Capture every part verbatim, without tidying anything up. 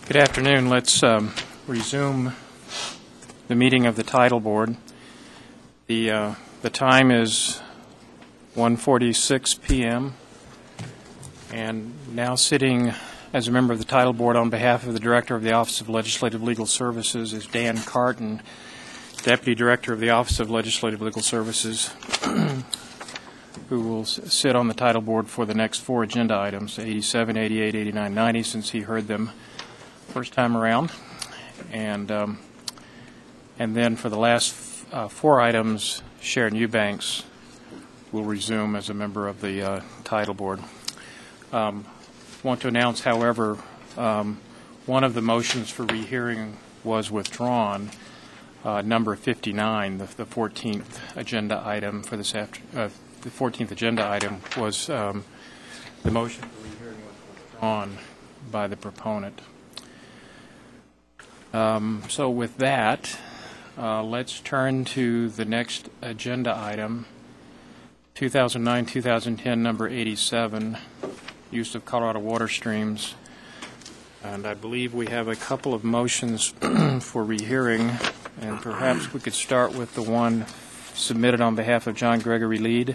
Good afternoon. Let's um, resume the meeting of the Title Board. The, uh, the time is one forty-six p m and now sitting as a member of the Title Board on behalf of the Director of the Office of Legislative Legal Services is Dan Carton, Deputy Director of the Office of Legislative Legal Services, who will s sit on the Title Board for the next four agenda items, eighty-seven, eighty-eight, eighty-nine, ninety, since he heard them first time around. And, um, and then for the last f uh, four items, Sharon Eubanks will resume as a member of the uh, Title Board. Um, want to announce, however, um, one of the motions for rehearing was withdrawn. Uh, number fifty-nine, the, the fourteenth agenda item for this after, uh, the fourteenth agenda item was um, the motion for rehearing was withdrawn by the proponent. Um, so with that, uh, let's turn to the next agenda item, two thousand nine two thousand ten, number eighty-seven, use of Colorado water streams. And I believe we have a couple of motions for rehearing, and perhaps we could start with the one submitted on behalf of John Gregory Lead.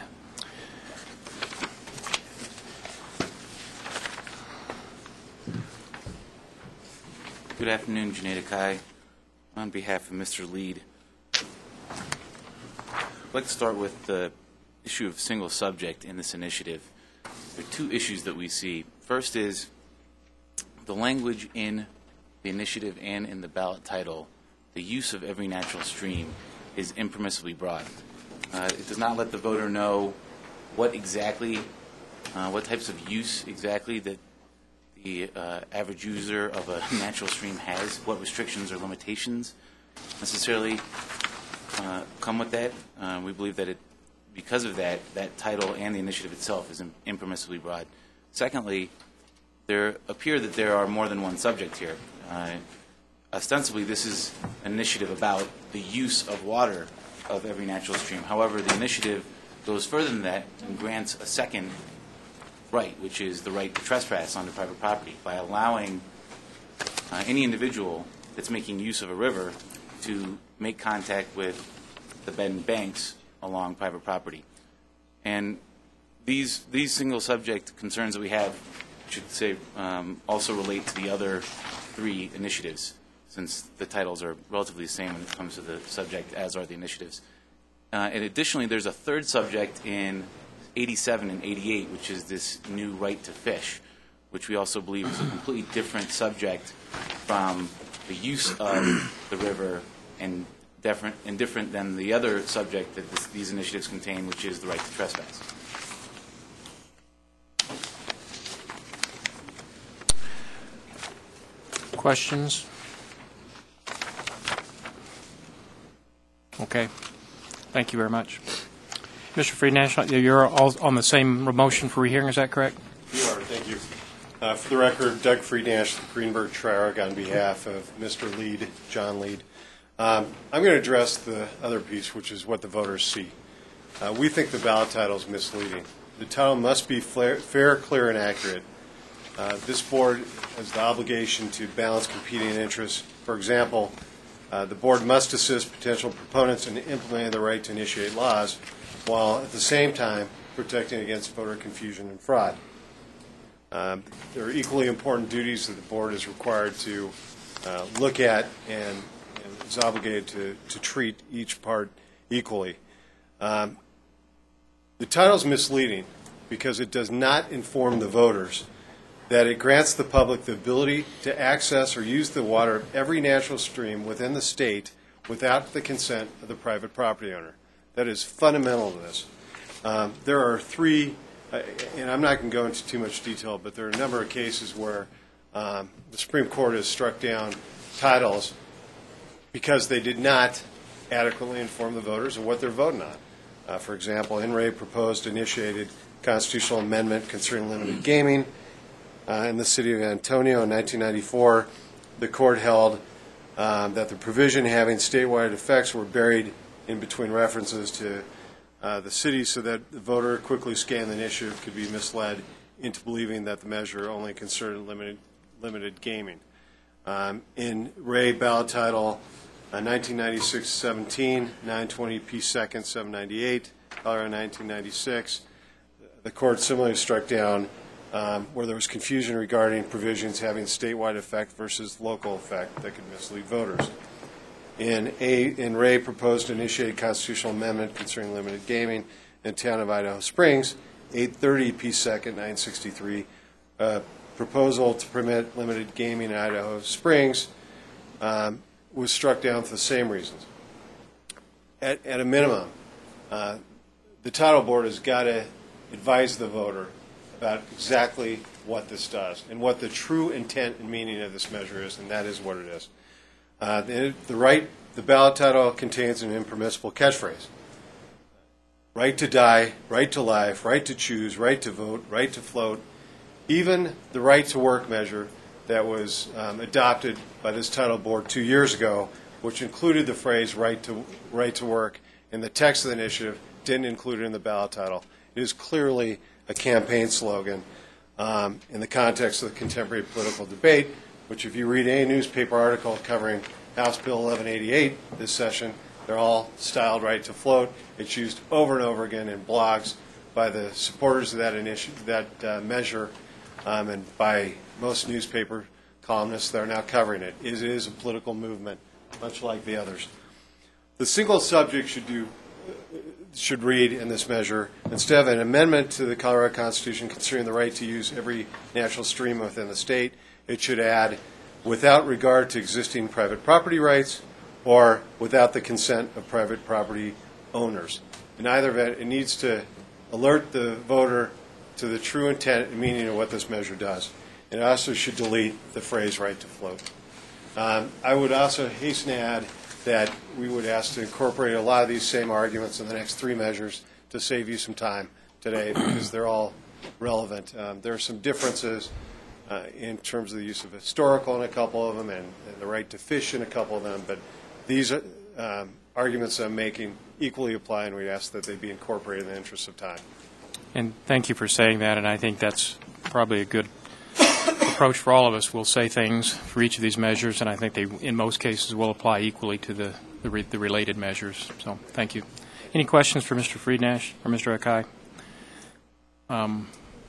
Good afternoon, Junaid Akai. On behalf of Mister Lead, I'd like to start with the issue of single subject in this initiative. There are two issues that we see. First is the language in the initiative and in the ballot title, the use of every natural stream, is impermissibly broad. Uh, it does not let the voter know what exactly, uh, what types of use exactly that the uh, average user of a natural stream has, what restrictions or limitations necessarily uh, come with that. Uh, we believe that it, because of that, that title and the initiative itself is impermissibly broad. Secondly, there appear that there are more than one subject here. Uh, ostensibly, this is an initiative about the use of water of every natural stream. However, the initiative goes further than that and grants a second right, which is the right to trespass onto private property, by allowing uh, any individual that's making use of a river to make contact with the bed and banks along private property. And these these single subject concerns that we have, I should say, um, also relate to the other three initiatives, since the titles are relatively the same when it comes to the subject, as are the initiatives. Uh, and additionally, there's a third subject in eighty-seven and eighty-eight, which is this new right to fish, which we also believe is a completely different subject from the use of the river, and different, and different than the other subject that this, these initiatives contain, which is the right to trespass. Questions? Okay. Thank you very much. Mister Friednash, you're all on the same motion for rehearing, is that correct? You are, thank you. Uh, for the record, Doug Friednash, Greenberg Triarch, on behalf of Mister Lead, John Lead. Um, I'm going to address the other piece, which is what the voters see. Uh, we think the ballot title is misleading. The title must be fair, fair clear, and accurate. Uh, this board has the obligation to balance competing interests. For example, uh, the board must assist potential proponents in implementing the right to initiate laws, while at the same time protecting against voter confusion and fraud. Um, there are equally important duties that the board is required to uh, look at, and, and is obligated to, to treat each part equally. Um, the title is misleading because it does not inform the voters that it grants the public the ability to access or use the water of every natural stream within the state without the consent of the private property owner. That is fundamental to this. Um, there are three, uh, and I'm not going to go into too much detail, but there are a number of cases where um, the Supreme Court has struck down titles because they did not adequately inform the voters of what they're voting on. Uh, for example, N R A proposed initiated constitutional amendment concerning limited gaming uh, in the city of Antonio in nineteen ninety-four. The court held um, that the provision having statewide effects were buried in between references to uh, the city, so that the voter quickly scanned the initiative could be misled into believing that the measure only concerned limited, limited gaming. Um, in Ray, ballot title uh, nineteen ninety-six seventeen, nine twenty P second, seven ninety-eight, Colorado nineteen ninety-six. The court similarly struck down um, where there was confusion regarding provisions having statewide effect versus local effect that could mislead voters. In A, in Ray, proposed to initiate a constitutional amendment concerning limited gaming in the town of Idaho Springs, eight thirty P second, nine sixty-three. Uh, proposal to permit limited gaming in Idaho Springs um, was struck down for the same reasons. At, at a minimum, uh, the title board has got to advise the voter about exactly what this does and what the true intent and meaning of this measure is, and that is what it is. Uh, the, the right, the ballot title contains an impermissible catchphrase: right to die, right to life, right to choose, right to vote, right to float. Even the right to work measure that was um, adopted by this title board two years ago, which included the phrase right to right to work in the text of the initiative, didn't include it in the ballot title. It is clearly a campaign slogan um, in the context of the contemporary political debate, which if you read any newspaper article covering House Bill eleven eighty-eight this session, they're all styled right to float. It's used over and over again in blogs by the supporters of that, initi- that uh, measure um, and by most newspaper columnists that are now covering it. It is a political movement, much like the others. The single subject should do should read in this measure, instead of an amendment to the Colorado Constitution concerning the right to use every natural stream within the state, it should add, without regard to existing private property rights or without the consent of private property owners. In either event, it needs to alert the voter to the true intent and meaning of what this measure does. It also should delete the phrase right to float. Um, I would also hasten to add that we would ask to incorporate a lot of these same arguments in the next three measures to save you some time today, because they're all relevant. Um, there are some differences uh, in terms of the use of historical in a couple of them and, and the right to fish in a couple of them, but these are, um, arguments I'm making equally apply, and we ask that they be incorporated in the interest of time. And thank you for saying that, and I think that's probably a good approach for all of us. We'll say things for each of these measures, and I think they, in most cases, will apply equally to the, the, re, the related measures. So thank you. Any questions for Mister Friednash or Mister Akai? Um,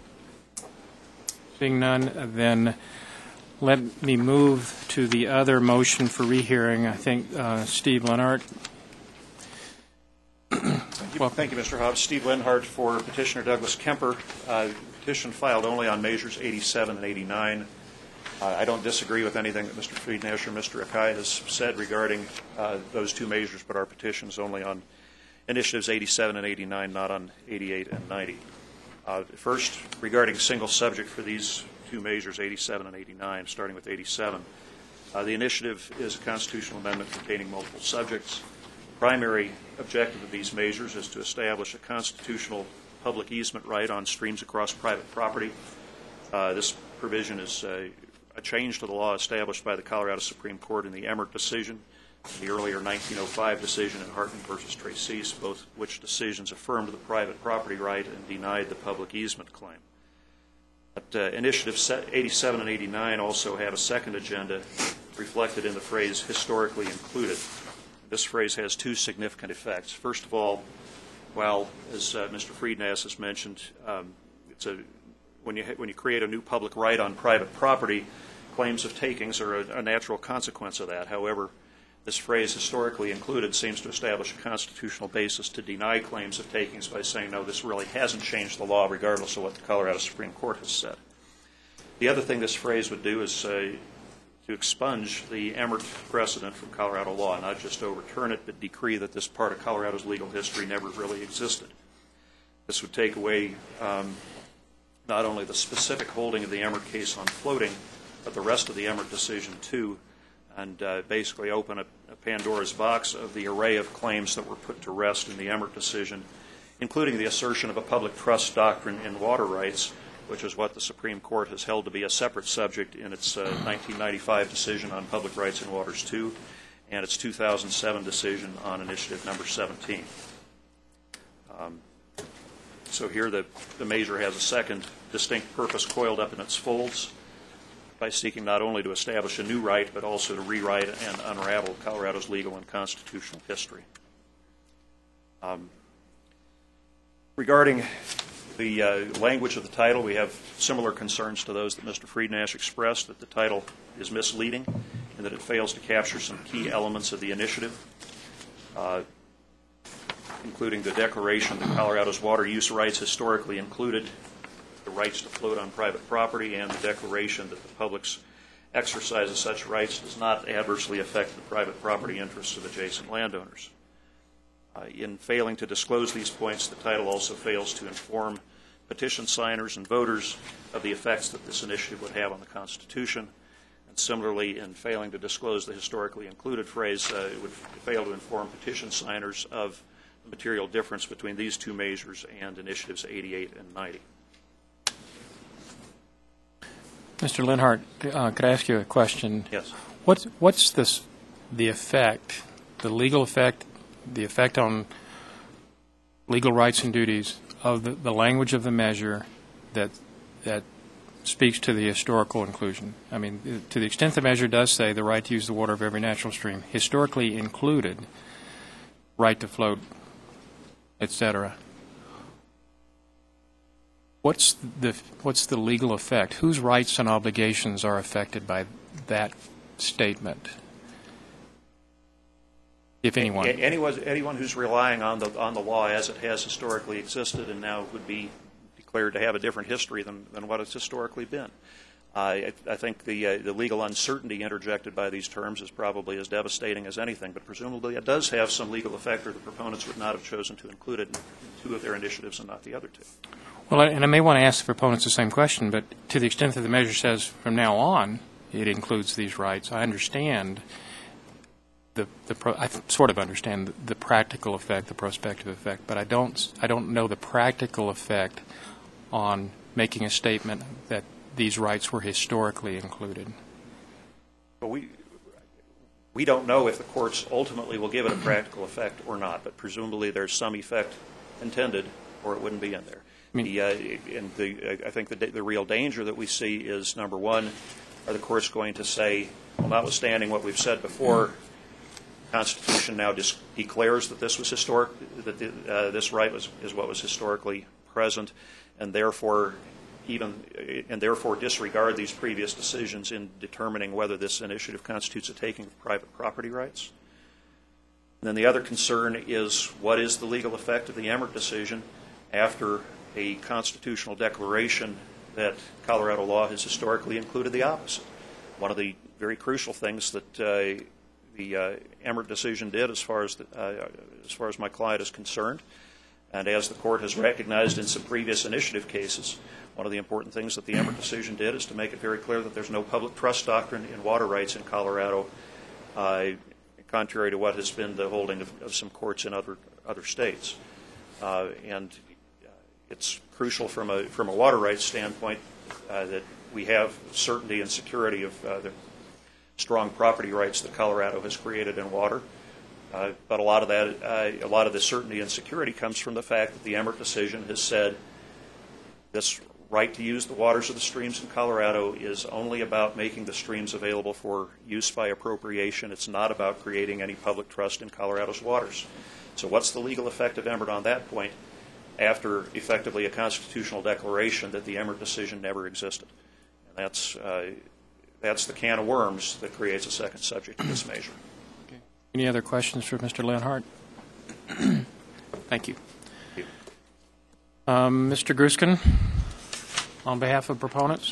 seeing none, then let me move to the other motion for rehearing. I think uh, Steve Lenhart. Well, thank you, Mister Hobbs. Steve Lenhart for Petitioner Douglas Kemper. Uh, petition filed only on measures eighty-seven and eighty-nine. Uh, I don't disagree with anything that Mister Friednash or Mister Akai has said regarding uh, those two measures, but our petition is only on initiatives eighty-seven and eighty-nine, not on eighty-eight and ninety. Uh, first, regarding single subject for these two measures, eighty-seven and eighty-nine, starting with eighty-seven. Uh, the initiative is a constitutional amendment containing multiple subjects. The primary objective of these measures is to establish a constitutional public easement right on streams across private property. Uh, this provision is uh, a change to the law established by the Colorado Supreme Court in the Emmert decision, the earlier nineteen oh five decision in Hartman versus Tracy's, both which decisions affirmed the private property right and denied the public easement claim. But, uh, initiatives eighty-seven and eighty-nine also have a second agenda reflected in the phrase historically included. This phrase has two significant effects. First of all, while, as uh, Mister Friednash has mentioned, um, it's a, when, you ha- when you create a new public right on private property, claims of takings are a, a natural consequence of that. However, this phrase, historically included, seems to establish a constitutional basis to deny claims of takings by saying, no, this really hasn't changed the law, regardless of what the Colorado Supreme Court has said. The other thing this phrase would do is uh, to expunge the Emmert precedent from Colorado law, not just overturn it, but decree that this part of Colorado's legal history never really existed. This would take away um, not only the specific holding of the Emmert case on floating, but the rest of the Emmert decision too, and uh, basically open a, a Pandora's box of the array of claims that were put to rest in the Emmert decision, including the assertion of a public trust doctrine in water rights, which is what the Supreme Court has held to be a separate subject in its uh, nineteen ninety-five decision on public rights in waters two and its two thousand seven decision on initiative number seventeen. Um, so here the, the measure has a second distinct purpose coiled up in its folds. by seeking not only to establish a new right, but also to rewrite and unravel Colorado's legal and constitutional history. Um, regarding the uh, language of the title, we have similar concerns to those that Mister Friednash expressed, that the title is misleading and that it fails to capture some key elements of the initiative, uh, including the declaration that Colorado's water use rights historically included the rights to float on private property, and the declaration that the public's exercise of such rights does not adversely affect the private property interests of adjacent landowners. Uh, in failing to disclose these points, the title also fails to inform petition signers and voters of the effects that this initiative would have on the Constitution. And similarly, in failing to disclose the historically included phrase, uh, it would fail to inform petition signers of the material difference between these two measures and initiatives eighty-eight and ninety. Mister Lenhart, uh, could I ask you a question? Yes. What's what's this the effect, the legal effect, the effect on legal rights and duties of the, the language of the measure that that speaks to the historical inclusion? I mean, to the extent the measure does say the right to use the water of every natural stream, historically included right to float, et cetera. What's the what's the legal effect? Whose rights and obligations are affected by that statement, if anyone? Anyone, anyone who's relying on the on the law as it has historically existed and now would be declared to have a different history than, than what it's historically been. Uh, I, I think the uh, the legal uncertainty interjected by these terms is probably as devastating as anything, but presumably it does have some legal effect, or the proponents would not have chosen to include it in two of their initiatives and not the other two. Well, and I may want to ask the proponents the same question, but to the extent that the measure says from now on it includes these rights, I understand the the pro, I sort of understand the, the practical effect, the prospective effect, but I don't I don't know the practical effect on making a statement that these rights were historically included. But we we don't know if the courts ultimately will give it a practical effect or not, but presumably there's some effect intended, or it wouldn't be in there. I mean, the, uh, and the, I think the, the real danger that we see is, number one, are the courts going to say, well, notwithstanding what we've said before, the Constitution now dis- declares that this was historic, that the, uh, this right was is what was historically present, and therefore even and therefore disregard these previous decisions in determining whether this initiative constitutes a taking of private property rights. And then the other concern is, what is the legal effect of the Emmert decision after a constitutional declaration that Colorado law has historically included the opposite? One of the very crucial things that uh, the uh, Emmert decision did, as far as the, uh, as far as my client is concerned, and as the court has recognized in some previous initiative cases, one of the important things that the Emmert decision did is to make it very clear that there's no public trust doctrine in water rights in Colorado, uh, contrary to what has been the holding of, of some courts in other other states. Uh, and it's crucial from a from a water rights standpoint uh, that we have certainty and security of uh, the strong property rights that Colorado has created in water. Uh, but a lot of that, uh, a lot of the certainty and security comes from the fact that the Emmert decision has said this right to use the waters of the streams in Colorado is only about making the streams available for use by appropriation. It's not about creating any public trust in Colorado's waters. So what's the legal effect of Emmert on that point, after effectively a constitutional declaration that the Emmert decision never existed? And that's uh, that's the can of worms that creates a second subject to this measure. Okay. Any other questions for Mister Lenhart? Thank you. Thank you. Um, Mister Gruskin, on behalf of proponents.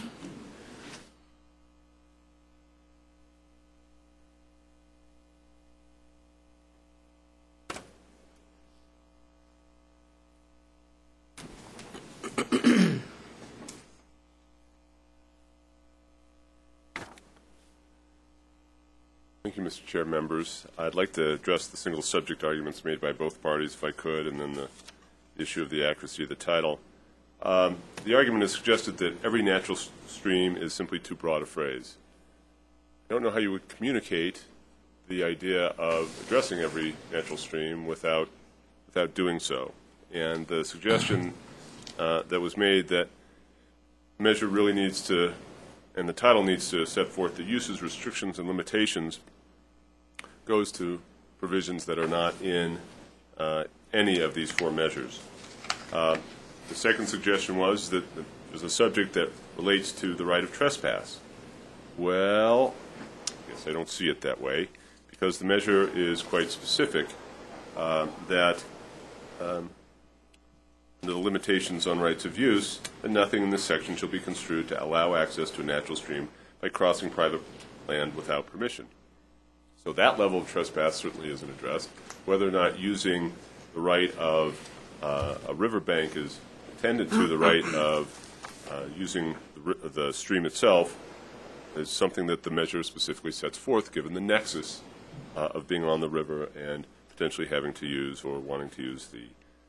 Thank you, Mister Chair, members. I'd like to address the single subject arguments made by both parties, if I could, and then the issue of the accuracy of the title. Um, the argument has suggested that every natural stream is simply too broad a phrase. I don't know how you would communicate the idea of addressing every natural stream without without doing so. And the suggestion uh, that was made that the measure really needs to and the title needs to set forth the uses, restrictions, and limitations, goes to provisions that are not in uh, any of these four measures. Uh, the second suggestion was that there's a subject that relates to the right of trespass. Well, I guess I don't see it that way, because the measure is quite specific uh, that um, under the limitations on rights of use, that nothing in this section shall be construed to allow access to a natural stream by crossing private land without permission. So that level of trespass certainly isn't addressed. Whether or not using the right of uh, a riverbank is attended to the right of uh, using the, the stream itself is something that the measure specifically sets forth, given the nexus uh, of being on the river and potentially having to use or wanting to use the,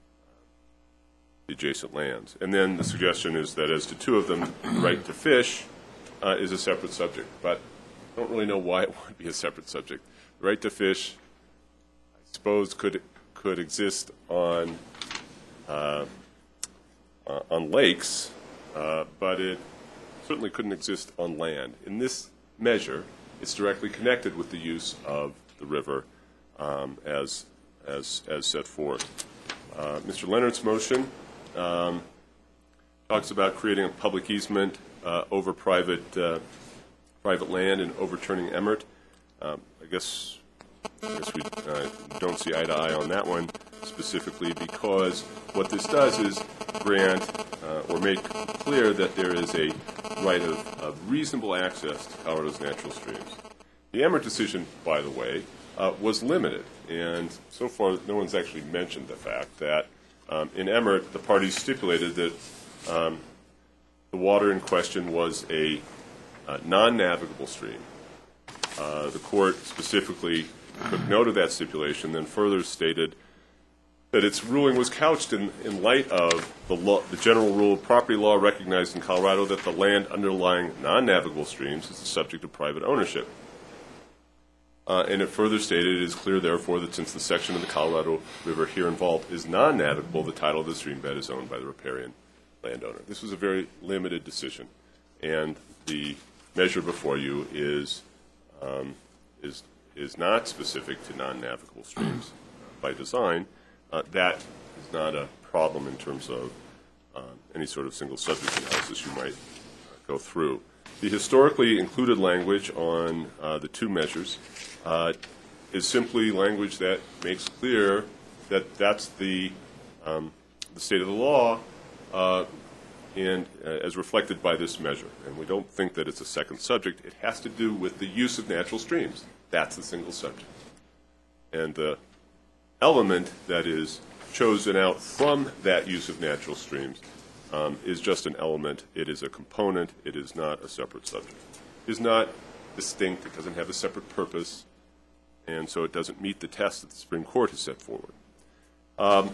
the adjacent lands. And then the suggestion is that as to two of them, the right to fish uh, is a separate subject. But I don't really know why it would be a separate subject. The right to fish, I suppose, could could exist on uh, uh, on lakes, uh, but it certainly couldn't exist on land. In this measure, it's directly connected with the use of the river um, as as as set forth. Uh, Mister Leonard's motion um, talks about creating a public easement uh, over private. Uh, private land and overturning Emmert. Um, I guess I guess we uh, don't see eye to eye on that one specifically, because what this does is grant uh, or make clear that there is a right of, of reasonable access to Colorado's natural streams. The Emmert decision, by the way, uh, was limited, and so far no one's actually mentioned the fact that um, in Emmert the parties stipulated that um, the water in question was a Uh, non-navigable stream. Uh, the court specifically took note of that stipulation, then further stated that its ruling was couched in, in light of the, law, the general rule of property law recognized in Colorado that the land underlying non-navigable streams is the subject of private ownership. Uh, and it further stated, it is clear, therefore, that since the section of the Colorado River here involved is non-navigable, the title of the stream bed is owned by the riparian landowner. This was a very limited decision, and the measure before you is um, is is not specific to non-navigable streams by design. Uh, that is not a problem in terms of uh, any sort of single subject analysis you might uh, go through. The historically included language on uh, the two measures uh, is simply language that makes clear that that's the um, the state of the law. Uh, and uh, as reflected by this measure. And we don't think that it's a second subject. It has to do with the use of natural streams. That's the single subject. And the element that is chosen out from that use of natural streams um, is just an element. It is a component. It is not a separate subject. It is not distinct. It doesn't have a separate purpose. And so it doesn't meet the test that the Supreme Court has set forward. Um,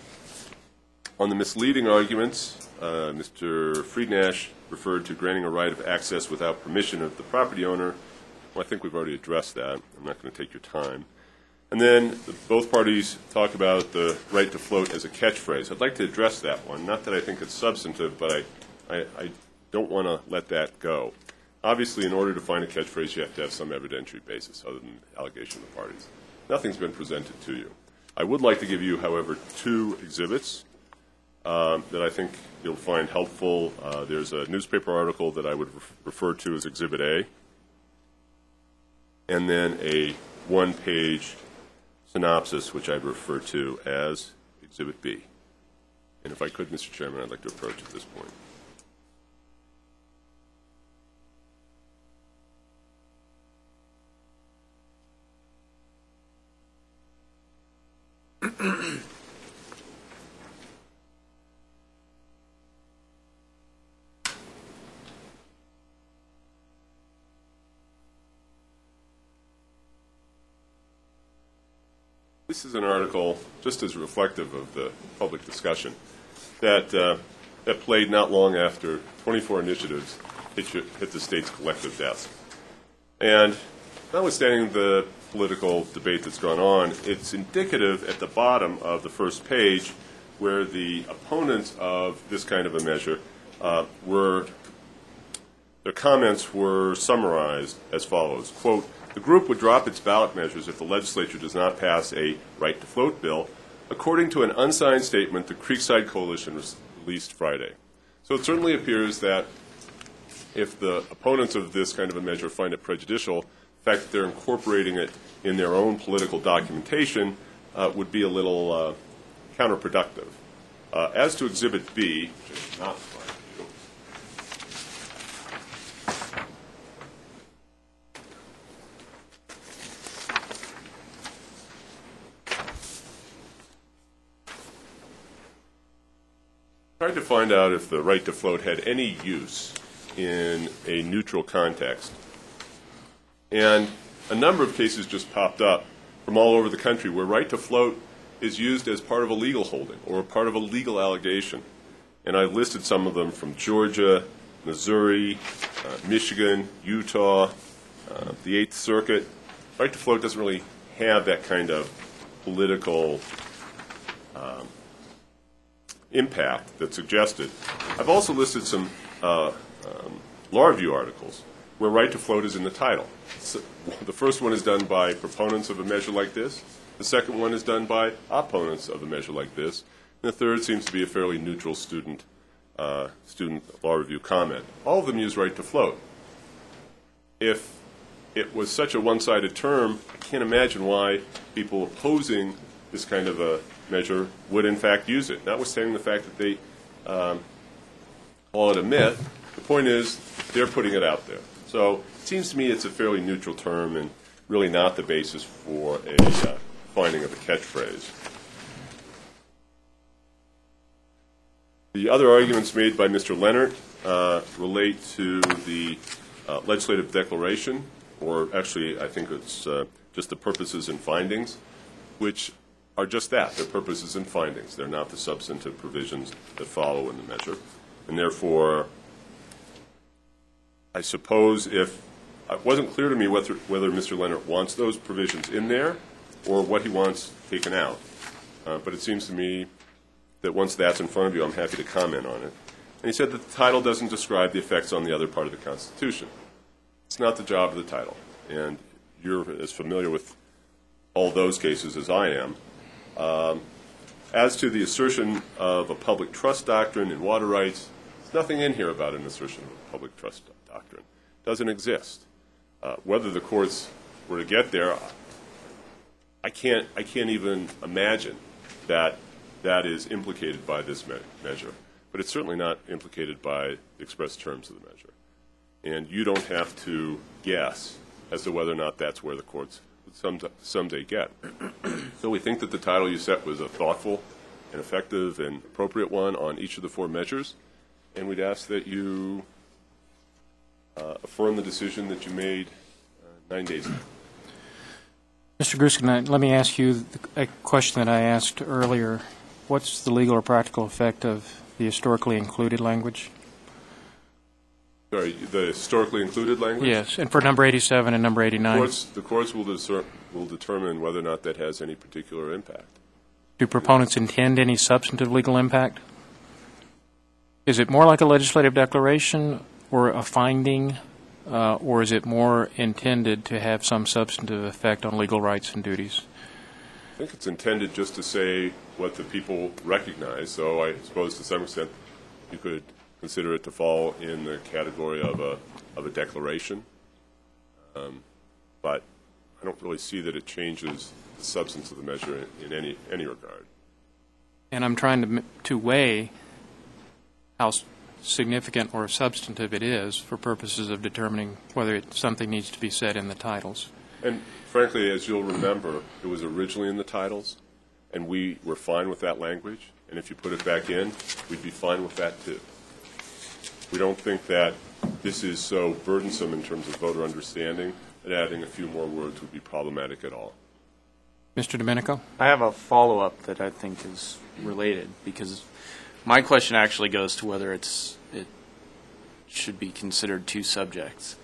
on the misleading arguments, Uh, Mister Friednash referred to granting a right of access without permission of the property owner. Well, I think we've already addressed that. I'm not going to take your time. And then the, both parties talk about the right to float as a catchphrase. I'd like to address that one. Not that I think it's substantive, but I, I, I don't want to let that go. Obviously, in order to find a catchphrase, you have to have some evidentiary basis other than allegation of the parties. Nothing's been presented to you. I would like to give you, however, two exhibits Uh, that I think you'll find helpful. Uh, there's a newspaper article that I would ref- refer to as Exhibit A, and then a one-page synopsis, which I'd refer to as Exhibit B. And if I could, Mister Chairman, I'd like to approach at this point. This is an article, just as reflective of the public discussion, that uh, that played not long after twenty-four initiatives hit, your, hit the state's collective desk. And notwithstanding the political debate that's gone on, it's indicative at the bottom of the first page where the opponents of this kind of a measure uh, were their comments were summarized as follows. Quote, the group would drop its ballot measures if the legislature does not pass a right to float bill, according to an unsigned statement the Creekside Coalition released Friday. So it certainly appears that if the opponents of this kind of a measure find it prejudicial, the fact that they're incorporating it in their own political documentation uh, would be a little uh, counterproductive. Uh, as to Exhibit B, which is not in front of you, tried to find out if the right to float had any use in a neutral context. And a number of cases just popped up from all over the country where right to float is used as part of a legal holding or part of a legal allegation. And I've listed some of them from Georgia, Missouri, uh, Michigan, Utah, uh, the Eighth Circuit. Right to float doesn't really have that kind of political um, impact that's suggested. I've also listed some uh, um, law review articles where right to float is in the title. So the first one is done by proponents of a measure like this. The second one is done by opponents of a measure like this. And the third seems to be a fairly neutral student uh, student law review comment. All of them use right to float. If it was such a one-sided term, I can't imagine why people opposing this kind of a measure would in fact use it, notwithstanding the fact that they um, call it a myth. The point is they're putting it out there. So it seems to me it's a fairly neutral term and really not the basis for a uh, finding of a catchphrase. The other arguments made by Mister Leonard uh, relate to the uh, legislative declaration, or actually I think it's uh, just the purposes and findings, which are just that. They're purposes and findings. They're not the substantive provisions that follow in the measure. And therefore, I suppose if it wasn't clear to me whether, whether Mister Leonard wants those provisions in there or what he wants taken out. Uh, but it seems to me that once that's in front of you, I'm happy to comment on it. And he said that the title doesn't describe the effects on the other part of the Constitution. It's not the job of the title. And you're as familiar with all those cases as I am. Um, as to the assertion of a public trust doctrine in water rights, there's nothing in here about an assertion of a public trust doctrine. It doesn't exist. Uh, whether the courts were to get there, I can't, I can't even imagine that that is implicated by this me- measure. But it's certainly not implicated by the express terms of the measure. And you don't have to guess as to whether or not that's where the courts would some, someday get. So we think that the title you set was a thoughtful and effective and appropriate one on each of the four measures. And we'd ask that you uh, affirm the decision that you made uh, nine days ago. Mister Gruskin, let me ask you a question that I asked earlier. What's the legal or practical effect of the historically included language? Sorry, the historically included language? Yes, and for number eighty-seven and number eighty-nine. Courts, the courts will, discer- will determine whether or not that has any particular impact. Do proponents intend any substantive legal impact? Is it more like a legislative declaration or a finding, uh, or is it more intended to have some substantive effect on legal rights and duties? I think it's intended just to say what the people recognize, so I suppose to some extent you could consider it to fall in the category of a of a declaration. Um, but I don't really see that it changes the substance of the measure in, in any any regard. And I'm trying to to weigh how significant or substantive it is for purposes of determining whether it, something needs to be said in the titles. And frankly, as you'll remember, it was originally in the titles, and we were fine with that language. And if you put it back in, we'd be fine with that too. We don't think that this is so burdensome in terms of voter understanding that adding a few more words would be problematic at all. Mister Domenico? I have a follow-up that I think is related, because my question actually goes to whether it's it should be considered two subjects.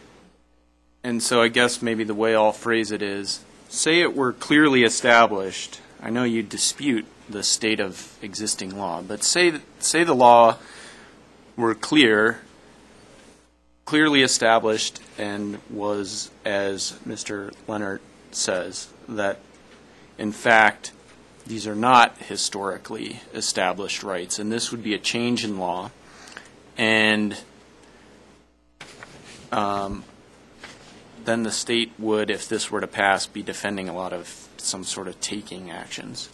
And so I guess maybe the way I'll phrase it is, say it were clearly established. I know you dispute the state of existing law, but say say the law were clear, clearly established and was, as Mister Leonard says, that in fact these are not historically established rights, and this would be a change in law, and um, then the state would, if this were to pass, be defending a lot of some sort of taking actions.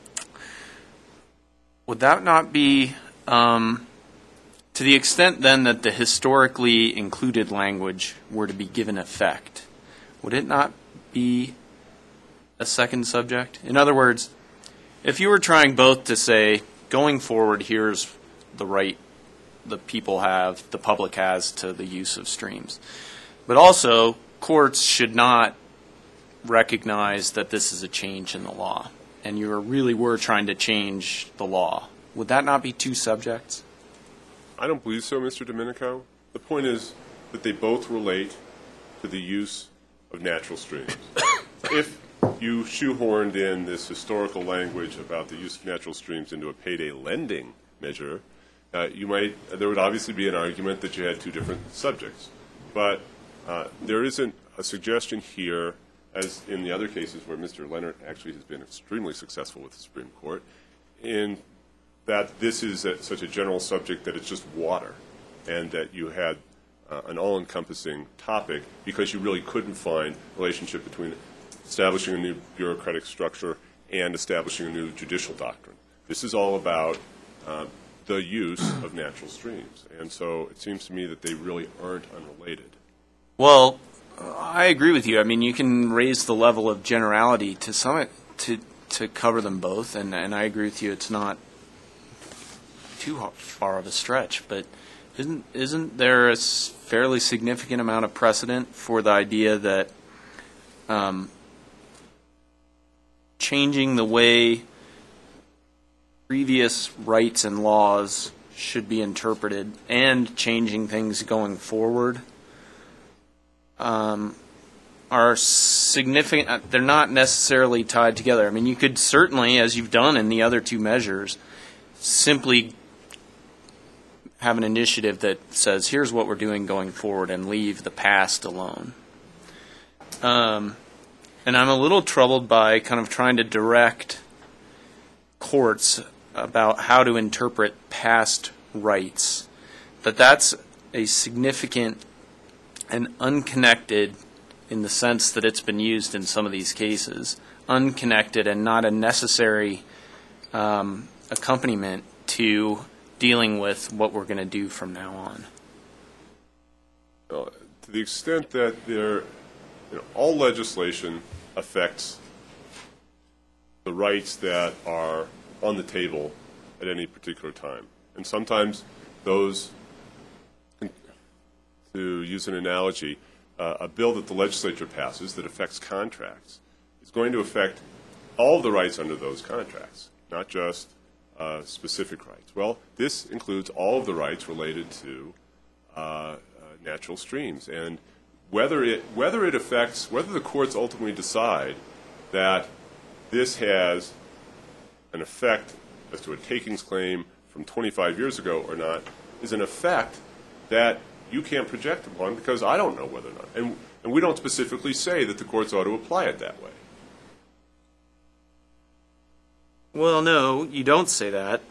Would that not be, um, to the extent then that the historically included language were to be given effect, would it not be a second subject? In other words, if you were trying both to say, going forward, here's the right the people have, the public has to the use of streams, but also courts should not recognize that this is a change in the law, and you really were trying to change the law, would that not be two subjects? I don't believe so, Mister Domenico. The point is that they both relate to the use of natural streams. If you shoehorned in this historical language about the use of natural streams into a payday lending measure, uh, you might, there would obviously be an argument that you had two different subjects. But uh, there isn't a suggestion here, as in the other cases where Mister Leonard actually has been extremely successful with the Supreme Court, in that this is a, such a general subject that it's just water, and that you had uh, an all-encompassing topic because you really couldn't find a relationship between establishing a new bureaucratic structure and establishing a new judicial doctrine. This is all about uh, the use of natural streams, and so it seems to me that they really aren't unrelated. Well, I agree with you. I mean, you can raise the level of generality to some to to cover them both, and, and I agree with you. It's not too far of a stretch, but isn't isn't there a fairly significant amount of precedent for the idea that um, changing the way previous rights and laws should be interpreted and changing things going forward um, are significant? They're not necessarily tied together. I mean, you could certainly, as you've done in the other two measures, simply have an initiative that says, here's what we're doing going forward, and leave the past alone. Um, and I'm a little troubled by kind of trying to direct courts about how to interpret past rights. But that's a significant and unconnected, in the sense that it's been used in some of these cases, unconnected and not a necessary um, accompaniment to dealing with what we're going to do from now on. Well, to the extent that there, you know, all legislation affects the rights that are on the table at any particular time. And sometimes those, to use an analogy, uh, a bill that the legislature passes that affects contracts is going to affect all of the rights under those contracts, not just uh, specific rights. Well, this includes all of the rights related to uh, uh, natural streams. And whether it, whether it affects, whether the courts ultimately decide that this has an effect as to a takings claim from twenty-five years ago or not, is an effect that you can't project upon, because I don't know whether or not. And, and we don't specifically say that the courts ought to apply it that way. Well, no, you don't say that.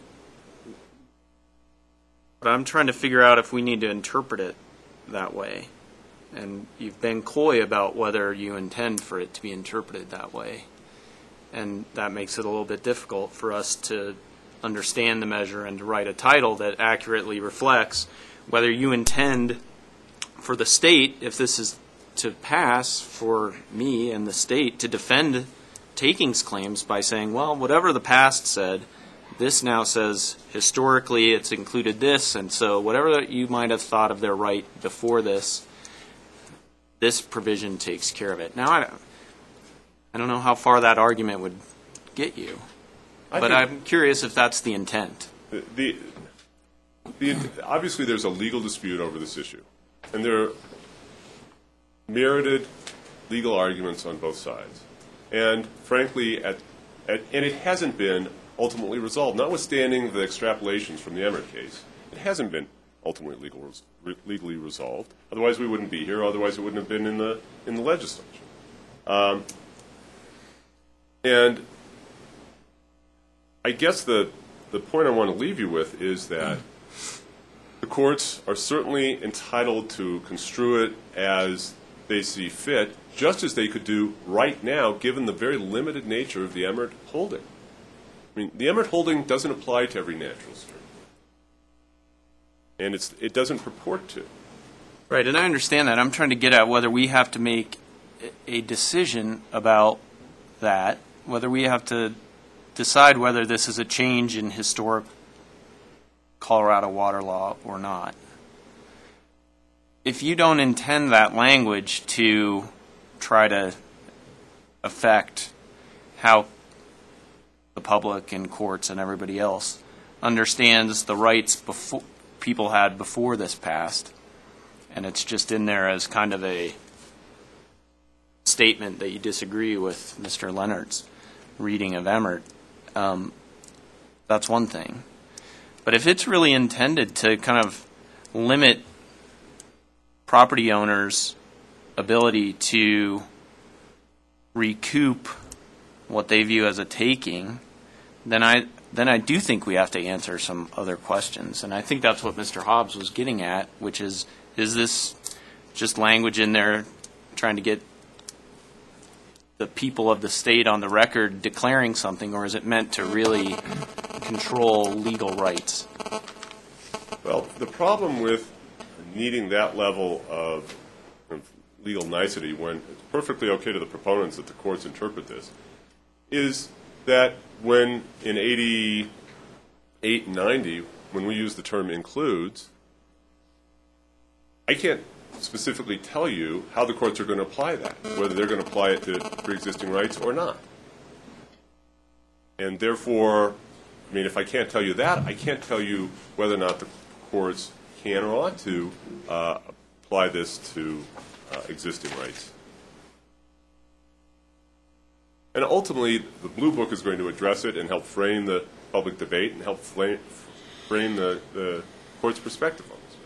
But I'm trying to figure out if we need to interpret it that way. And you've been coy about whether you intend for it to be interpreted that way. And that makes it a little bit difficult for us to understand the measure and to write a title that accurately reflects whether you intend for the state, if this is to pass, for me and the state to defend takings claims by saying, well, whatever the past said, this now says historically it's included this, and so whatever you might have thought of their right before this, this provision takes care of it. Now, I don't, I don't know how far that argument would get you, I but think I'm curious if that's the intent. The, the, the, obviously, there's a legal dispute over this issue, and there are merited legal arguments on both sides. And frankly, at, at, and it hasn't been ultimately resolved, notwithstanding the extrapolations from the Emmert case. It hasn't been ultimately legal, re- legally resolved. Otherwise, we wouldn't be here. Otherwise, it wouldn't have been in the in the legislature. Um, and I guess the the point I want to leave you with is that the courts are certainly entitled to construe it as they see fit, just as they could do right now, given the very limited nature of the Emmert holding. I mean, the Emmert holding doesn't apply to every natural stream, and it's it doesn't purport to. Right, and I understand that. I'm trying to get at whether we have to make a decision about that, whether we have to decide whether this is a change in historic Colorado water law or not. If you don't intend that language to try to affect how the public and courts and everybody else understands the rights before, people had before this passed, and it's just in there as kind of a statement that you disagree with Mister Leonard's reading of Emmert, um, that's one thing. But if it's really intended to kind of limit property owners' ability to recoup what they view as a taking, then I then I do think we have to answer some other questions. And I think that's what Mister Hobbs was getting at, which is, is this just language in there trying to get the people of the state on the record declaring something, or is it meant to really control legal rights? Well, the problem with needing that level of, of legal nicety when it's perfectly okay to the proponents that the courts interpret this is that when in eighty-eight and ninety, when we use the term includes, I can't specifically tell you how the courts are going to apply that, whether they're going to apply it to pre-existing rights or not. And therefore, I mean, if I can't tell you that, I can't tell you whether or not the courts can or ought to uh, apply this to uh, existing rights. And ultimately, the Blue Book is going to address it and help frame the public debate and help frame, frame the, the court's perspective on this.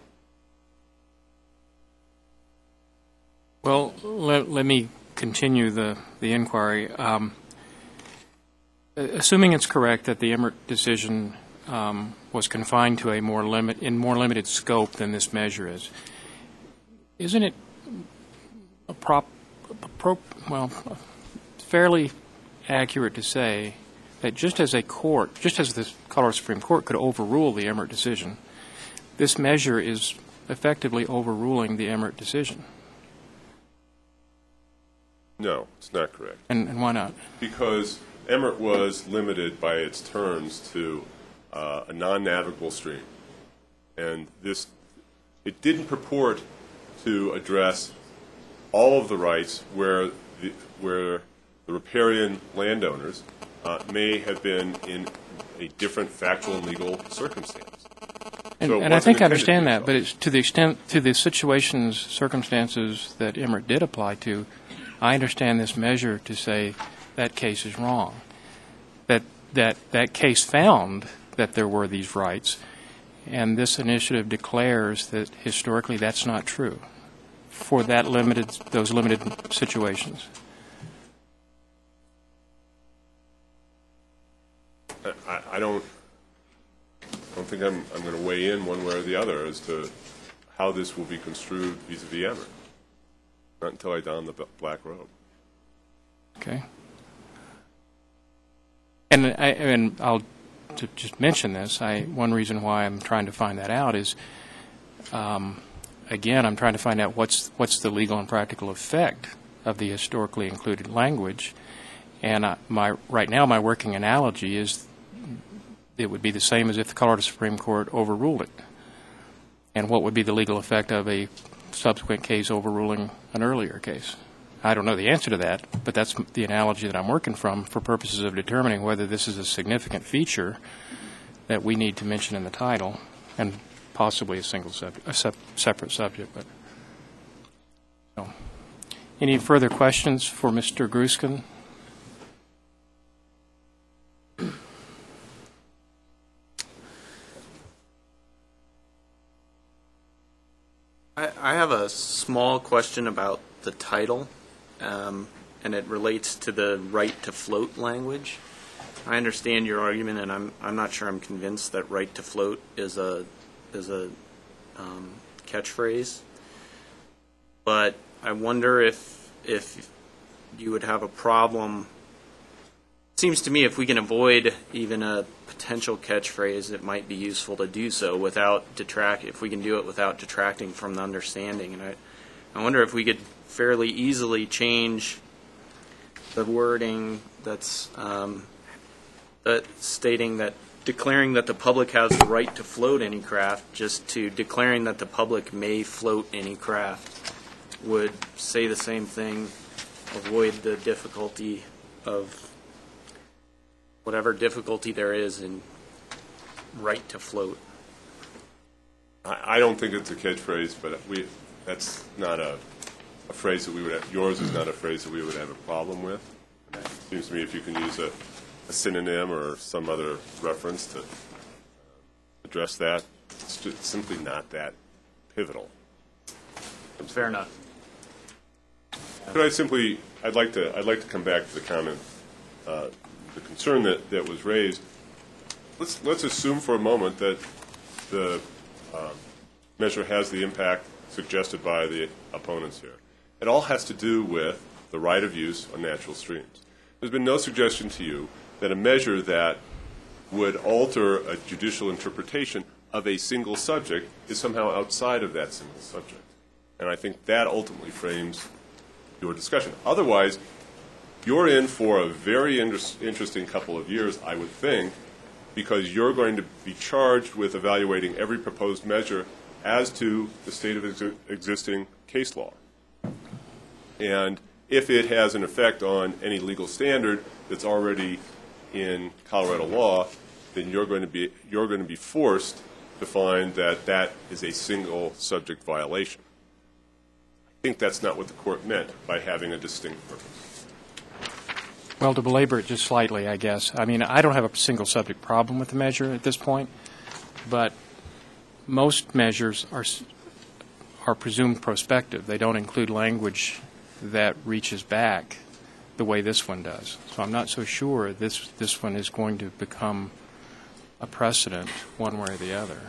Well, let, let me continue the, the inquiry. Um, assuming it's correct that the Emmert decision um, was confined to a more limit in more limited scope than this measure is, isn't it a prop, a pro, well, fairly accurate to say that just as a court, just as the Colorado Supreme Court could overrule the Emmert decision, this measure is effectively overruling the Emmert decision? No, it's not correct. And, and why not? Because Emmert was limited by its terms to uh, a non-navigable stream. And this, it didn't purport to address all of the rights where the, where the riparian landowners uh, may have been in a different factual and legal circumstance. And, So it and I wasn't think I intended understand to be that, so. but it's to the extent, to the situations, circumstances that Emmert did apply to, I understand this measure to say that case is wrong. That that that case found that there were these rights, and this initiative declares that historically that's not true for that limited those limited situations. I, I don't I don't think I'm, I'm going to weigh in one way or the other as to how this will be construed vis-a-vis Emmert. Not until I don the b- black robe. Okay. And I and I'll to just mention this. I one reason why I'm trying to find that out is, um, again, I'm trying to find out what's what's the legal and practical effect of the historically included language. And I, my right now, my working analogy is it would be the same as if the Colorado Supreme Court overruled it. And what would be the legal effect of a subsequent case overruling an earlier case? I don't know the answer to that, but that's the analogy that I'm working from for purposes of determining whether this is a significant feature that we need to mention in the title, and possibly a single subject, a sep- separate subject. But so, any further questions for Mister Gruskin? small question about the title, um, and it relates to the right to float language. I understand your argument, and I'm I'm not sure I'm convinced that right to float is a is a um, catchphrase. But I wonder if if you would have a problem. It seems to me if we can avoid even a potential catchphrase, it might be useful to do so without detract. If we can do it without detracting from the understanding, and I, I wonder if we could fairly easily change the wording that's um, that stating that declaring that the public has the right to float any craft, just to declaring that the public may float any craft, would say the same thing, avoid the difficulty of whatever difficulty there is in right to float. I, I don't think it's a catchphrase, but we, that's not a, a phrase that we would have, yours is not a phrase that we would have a problem with. It seems to me if you can use a, a synonym or some other reference to address that, it's just simply not that pivotal. Fair enough. Could I simply, I'd like to, I'd like to come back to the comment, uh, the concern that, that was raised. Let's, let's assume for a moment that the um, measure has the impact suggested by the opponents here. It all has to do with the right of use on natural streams. There's been no suggestion to you that a measure that would alter a judicial interpretation of a single subject is somehow outside of that single subject. And I think that ultimately frames your discussion. Otherwise, you're in for a very inter- interesting couple of years, I would think, because you're going to be charged with evaluating every proposed measure as to the state of ex- existing case law. And if it has an effect on any legal standard that's already in Colorado law, then you're going to be you're going to be forced to find that that is a single subject violation. I think that's not what the court meant by having a distinct purpose. Well, to belabor it just slightly, I guess. I mean, I don't have a single subject problem with the measure at this point, but most measures are s- are presumed prospective. They don't include language that reaches back the way this one does. So I'm not so sure this this one is going to become a precedent one way or the other.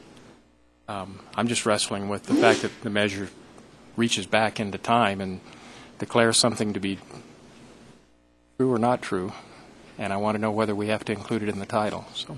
Um, I'm just wrestling with the fact that the measure reaches back into time and declares something to be true or not true, and I want to know whether we have to include it in the title. So,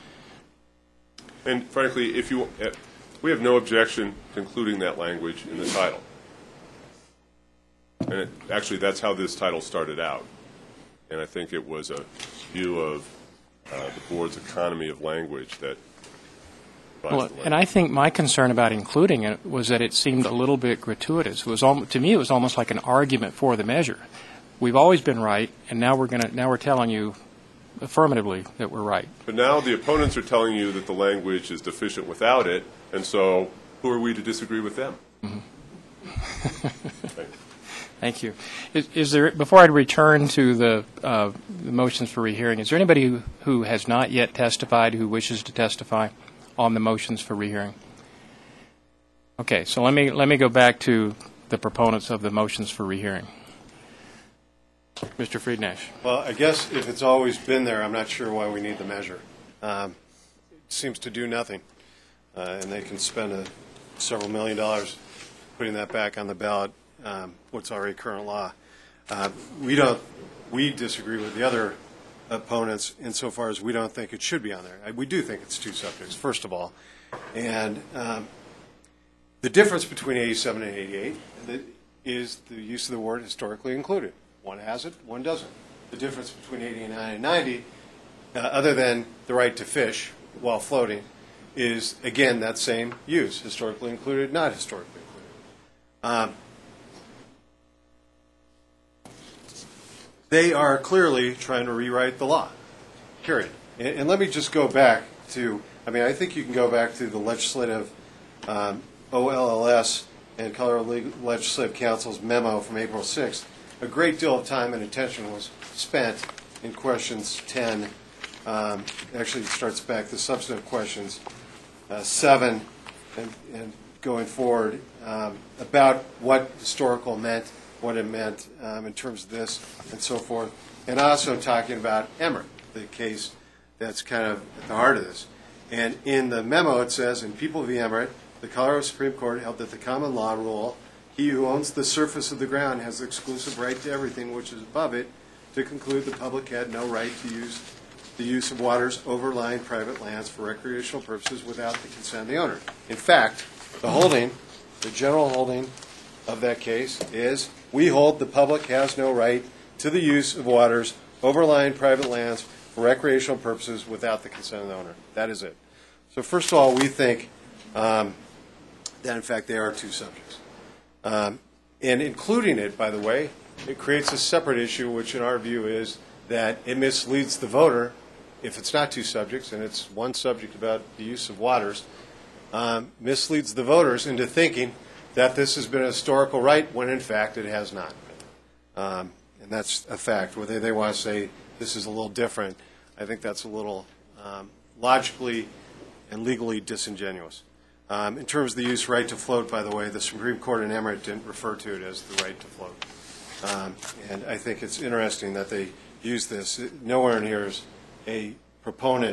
And frankly, if you, uh, we have no objection to including that language in the title. And it, actually, that's how this title started out. And I think it was a view of uh, the board's economy of language that. well, and I think my concern about including it was that it seemed a little bit gratuitous. It was al- to me, it was almost like an argument for the measure. We've always been right, and now we're going to now we're telling you affirmatively that we're right. But now the opponents are telling you that the language is deficient without it, and so who are we to disagree with them? Mm-hmm. Thank you. Is, is there, before I return to the, uh, the motions for rehearing, is there anybody who, who has not yet testified who wishes to testify on the motions for rehearing? Okay, so let me let me go back to the proponents of the motions for rehearing. Mister Friednash. Well, I guess if it's always been there, I'm not sure why we need the measure. Um, it seems to do nothing, uh, and they can spend a, several million dollars putting that back on the ballot, um, what's already current law. Uh, we don't, we disagree with the other opponents insofar as we don't think it should be on there. We do think it's two subjects, first of all. And um, the difference between eighty-seven and eighty-eight is the use of the word historically included. One has it, one doesn't. The difference between eighty-nine and ninety, uh, other than the right to fish while floating, is, again, that same use, historically included, not historically included. Um, they are clearly trying to rewrite the law, period. And, and let me just go back to, I mean, I think you can go back to the legislative um, O L L S and Colorado Legislative Council's memo from April sixth. A great deal of time and attention was spent in questions ten. Um, actually, it starts back the substantive questions uh, seven and, and going forward um, about what historical meant, what it meant um, in terms of this and so forth, and also talking about Emmert, the case that's kind of at the heart of this. And in the memo it says, in People v. Emmert, the Colorado Supreme Court held that the common law rule, he who owns the surface of the ground has the exclusive right to everything which is above it, to conclude the public had no right to use the use of waters overlying private lands for recreational purposes without the consent of the owner. In fact, the holding, the general holding of that case is, we hold the public has no right to the use of waters overlying private lands for recreational purposes without the consent of the owner. That is it. So first of all, we think um, that, in fact, they are two subjects. Um, and including it, by the way, it creates a separate issue, which in our view is that it misleads the voter if it's not two subjects and it's one subject about the use of waters, um, misleads the voters into thinking that this has been a historical right when in fact it has not. Um, and that's a fact. Whether they want to say this is a little different, I think that's a little um, logically and legally disingenuous. Um, in terms of the use right to float, by the way, the Supreme Court in Emmert didn't refer to it as the right to float. Um, and I think it's interesting that they use this. Nowhere in here is a proponent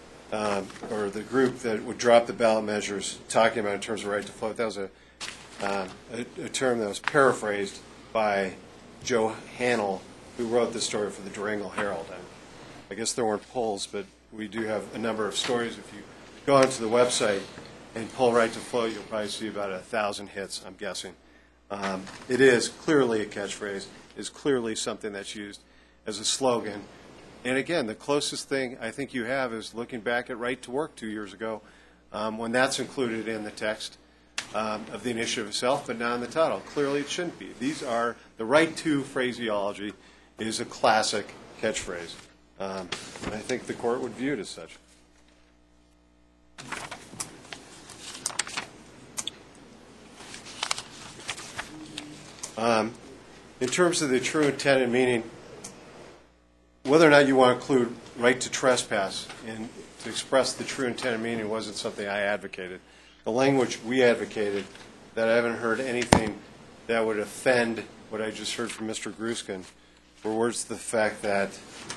um, or the group that would drop the ballot measures talking about in terms of right to float. That was a, um, a, a term that was paraphrased by Joe Hanel, who wrote the story for the Durango Herald. And I guess there weren't polls, but we do have a number of stories. If you go onto the website and pull right to float, you'll probably see about a thousand hits, I'm guessing. Um, it is clearly a catchphrase, is clearly something that's used as a slogan. And again, the closest thing I think you have is looking back at Right to Work two years ago, um, when that's included in the text um, of the initiative itself, but not in the title. Clearly it shouldn't be. These are, the right to phraseology is a classic catchphrase. Um, and I think the court would view it as such. Um, in terms of the true intent and meaning, whether or not you want to include right to trespass and to express the true intent and meaning wasn't something I advocated. The language we advocated, that I haven't heard anything that would offend what I just heard from Mister Gruskin, were words to the fact that,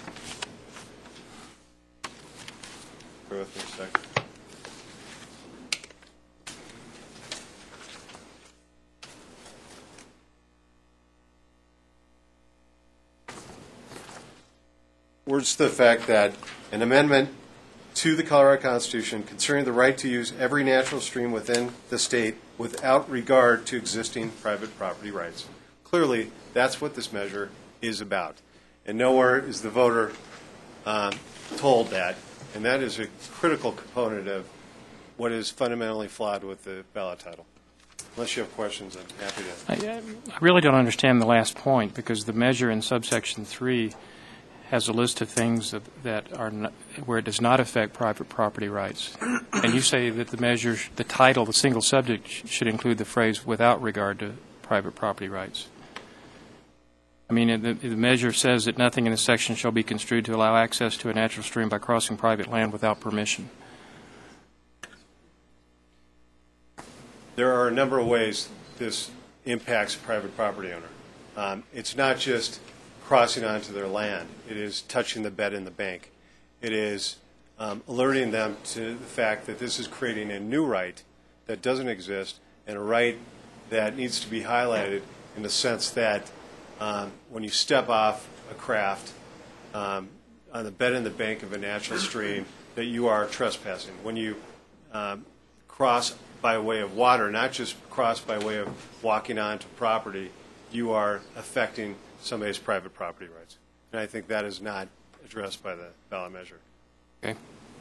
bear with me a second. Words to the fact that an amendment to the Colorado Constitution concerning the right to use every natural stream within the state without regard to existing private property rights. Clearly, that's what this measure is about. And nowhere is the voter um, told that. And that is a critical component of what is fundamentally flawed with the ballot title. Unless you have questions, I'm happy to. I, I really don't understand the last point, because the measure in subsection three has a list of things that, that are not, where it does not affect private property rights. And you say that the measure, the title, the single subject sh- should include the phrase without regard to private property rights. I mean, the, the measure says that nothing in this section shall be construed to allow access to a natural stream by crossing private land without permission. There are a number of ways this impacts a private property owner. Um, it's not just crossing onto their land. It is touching the bed in the bank. It is um, alerting them to the fact that this is creating a new right that doesn't exist, and a right that needs to be highlighted in the sense that um, when you step off a craft um, on the bed in the bank of a natural stream, that you are trespassing. When you um, cross by way of water, not just cross by way of walking onto property, you are affecting somebody's private property rights. And I think that is not addressed by the ballot measure. Okay.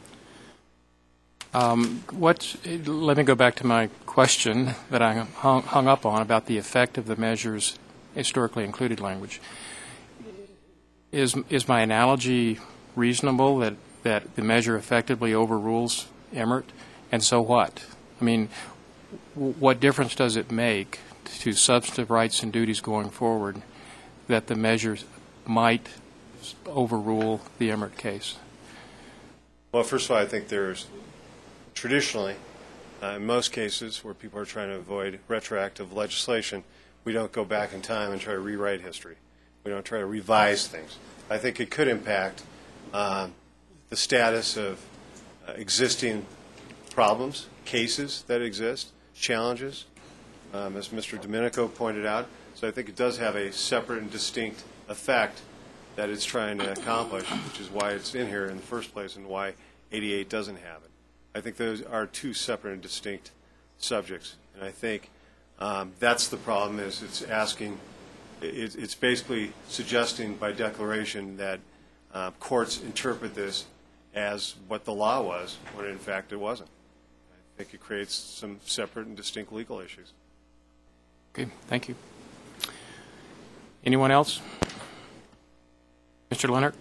Um, what's, let me go back to my question that I hung, hung up on about the effect of the measure's historically included language. Is, is my analogy reasonable, that, that the measure effectively overrules Emmert? And so what? I mean, w- what difference does it make to substantive rights and duties going forward that the measures might overrule the Emmert case? Well, first of all, I think there's traditionally Uh, in most cases where people are trying to avoid retroactive legislation, we don't go back in time and try to rewrite history. We don't try to revise things. I think it could impact uh, the status of uh, existing problems, cases that exist, challenges, um, as Mister Domenico pointed out. So I think it does have a separate and distinct effect that it's trying to accomplish, which is why it's in here in the first place and why eighty-eight doesn't have it. I think those are two separate and distinct subjects, and I think um, that's the problem. Is it's asking, it, it's basically suggesting by declaration that uh, courts interpret this as what the law was, when in fact it wasn't. I think it creates some separate and distinct legal issues. Okay, thank you. Anyone else? Mister Leonard?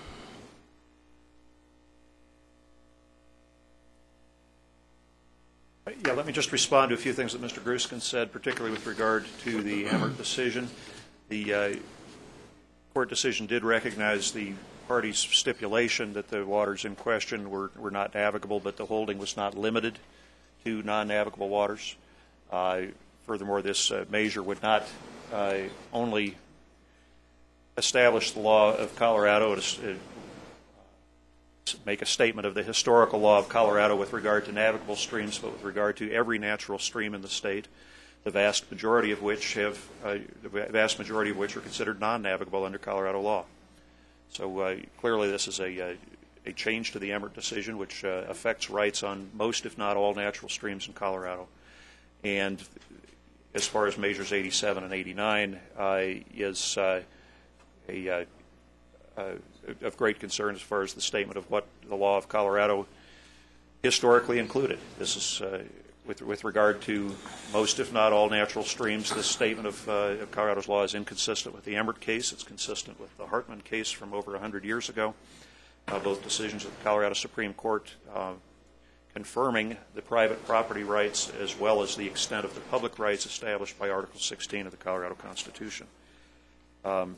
Yeah, let me just respond to a few things that Mister Gruskin said, particularly with regard to the Emmert decision. The uh, court decision did recognize the parties' stipulation that the waters in question were, were not navigable, but the holding was not limited to non-navigable waters. Uh, furthermore, this uh, measure would not uh, only establish the law of Colorado, it, it, make a statement of the historical law of Colorado with regard to navigable streams, but with regard to every natural stream in the state, the vast majority of which have uh, the vast majority of which are considered non-navigable under Colorado law. So uh, clearly, this is a, a a change to the Emmert decision, which uh, affects rights on most, if not all, natural streams in Colorado. And as far as measures eighty-seven and eighty-nine, uh, is uh, a uh, uh, of great concern as far as the statement of what the law of Colorado historically included. This is uh, with with regard to most, if not all, natural streams. This statement of, uh, of Colorado's law is inconsistent with the Emmert case. It's consistent with the Hartman case from over one hundred years ago. Uh, both decisions of the Colorado Supreme Court uh, confirming the private property rights as well as the extent of the public rights established by Article sixteen of the Colorado Constitution. Um,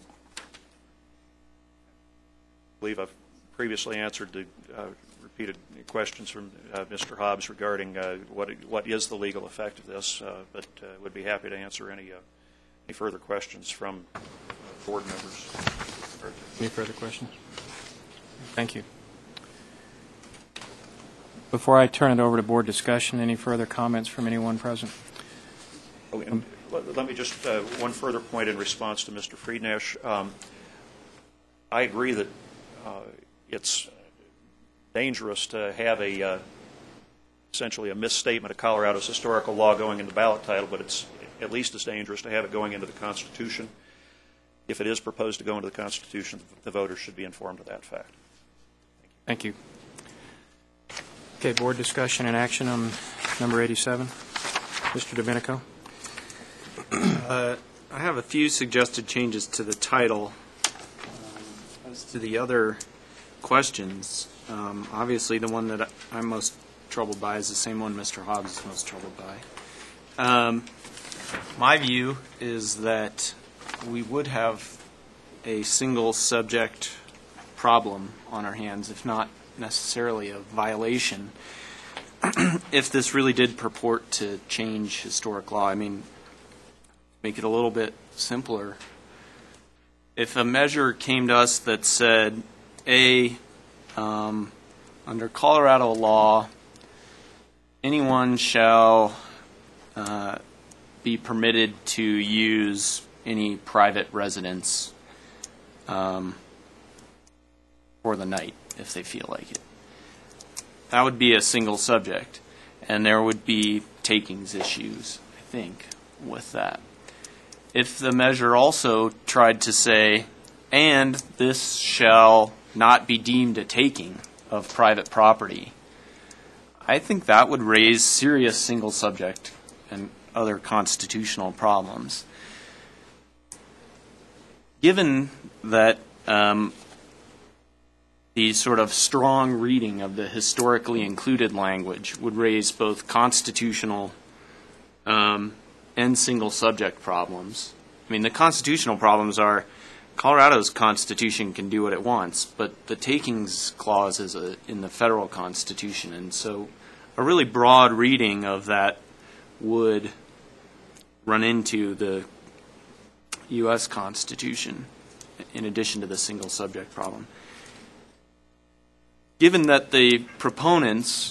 I believe I've previously answered the uh, repeated questions from uh, Mister Hobbs regarding uh, what what is the legal effect of this, uh, but uh, would be happy to answer any uh, any further questions from uh, board members. Any further questions? Thank you. Before I turn it over to board discussion, any further comments from anyone present? Oh, and let, let me just, uh, one further point in response to Mister Friednash. Um, I agree that uh, it's dangerous to have a, uh, essentially a misstatement of Colorado's historical law going into the ballot title, but it's at least as dangerous to have it going into the Constitution. If it is proposed to go into the Constitution, the voters should be informed of that fact. Thank you. Okay, board discussion and action on number eighty-seven. Mister Domenico? Uh, I have a few suggested changes to the title. Um, as to the other questions, um, obviously the one that I'm most troubled by is the same one Mister Hobbs is most troubled by. Um, my view is that we would have a single subject problem on our hands, if not necessarily a violation, if this really did purport to change historic law. I mean, make it a little bit simpler. If a measure came to us that said, A, um, under Colorado law, anyone shall uh, be permitted to use any private residence um, for the night if they feel like it. That would be a single subject, and there would be takings issues, I think, with that. If the measure also tried to say, and this shall not be deemed a taking of private property, I think that would raise serious single subject and other constitutional problems. Given that um, the sort of strong reading of the historically included language would raise both constitutional um, and single subject problems. I mean, the constitutional problems are Colorado's Constitution can do what it wants, but the takings clause is a, in the federal Constitution, and so a really broad reading of that would run into the U S Constitution in addition to the single subject problem. Given that the proponents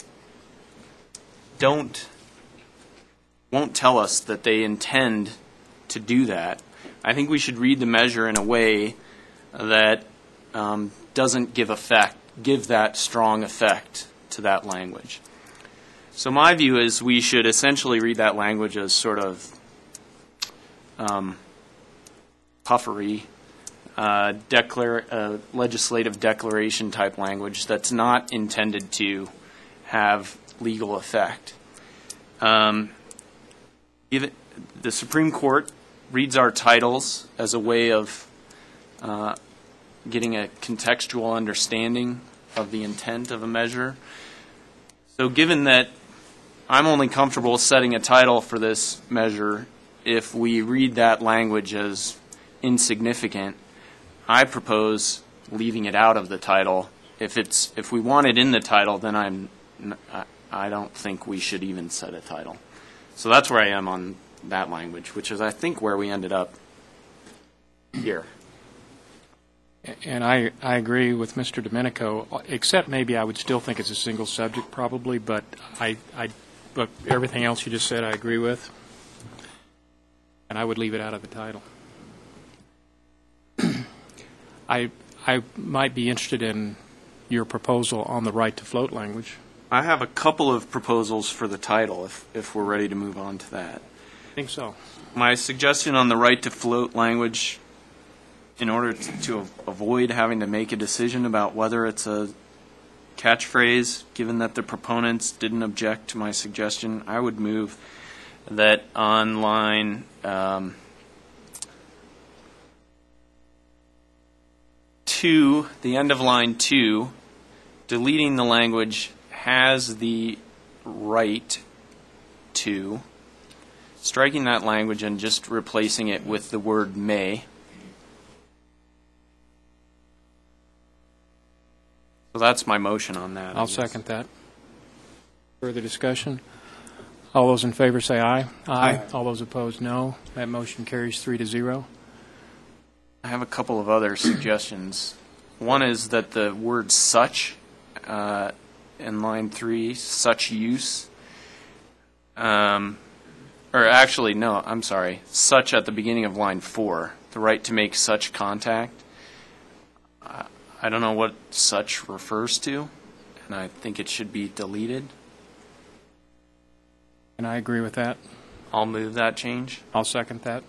don't, won't tell us that they intend to do that, I think we should read the measure in a way that um, doesn't give effect, give that strong effect to that language. So my view is we should essentially read that language as sort of um, puffery, uh, declar- uh, legislative declaration type language that's not intended to have legal effect. Um, give it, the Supreme Court reads our titles as a way of uh, getting a contextual understanding of the intent of a measure. So given that I'm only comfortable setting a title for this measure if we read that language as insignificant, I propose leaving it out of the title. If it's if we want it in the title, then I'm I don't think we should even set a title. So that's where I am on that language, which is I think where we ended up here. And I, I agree with Mister Domenico, except maybe I would still think it's a single subject probably, but I, I, but everything else you just said I agree with, and I would leave it out of the title. I, I might be interested in your proposal on the right to float language. I have a couple of proposals for the title if, if we're ready to move on to that. I think so. My suggestion on the right to float language, in order to, to avoid having to make a decision about whether it's a catchphrase, given that the proponents didn't object to my suggestion, I would move that on line um, two, the end of line two, deleting the language has the right to, striking that language and just replacing it with the word may. So that's my motion on that. I'll second that. Further discussion? All those in favor say aye. Aye. All those opposed, no. That motion carries three to zero. I have a couple of other suggestions. One is that the word such uh, in line three, such use, um, or actually, no, I'm sorry, such at the beginning of line four, the right to make such contact. Uh, I don't know what such refers to, and I think it should be deleted. And I agree with that. I'll move that change. I'll second that.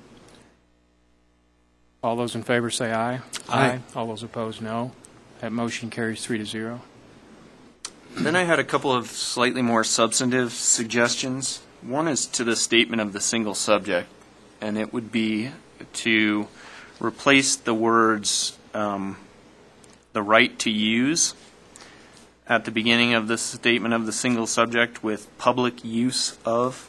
All those in favor say aye. Aye. All those opposed, no. That motion carries three to zero. Then I had a couple of slightly more substantive suggestions. One is to the statement of the single subject, and it would be to replace the words um, the right to use at the beginning of the statement of the single subject with public use of.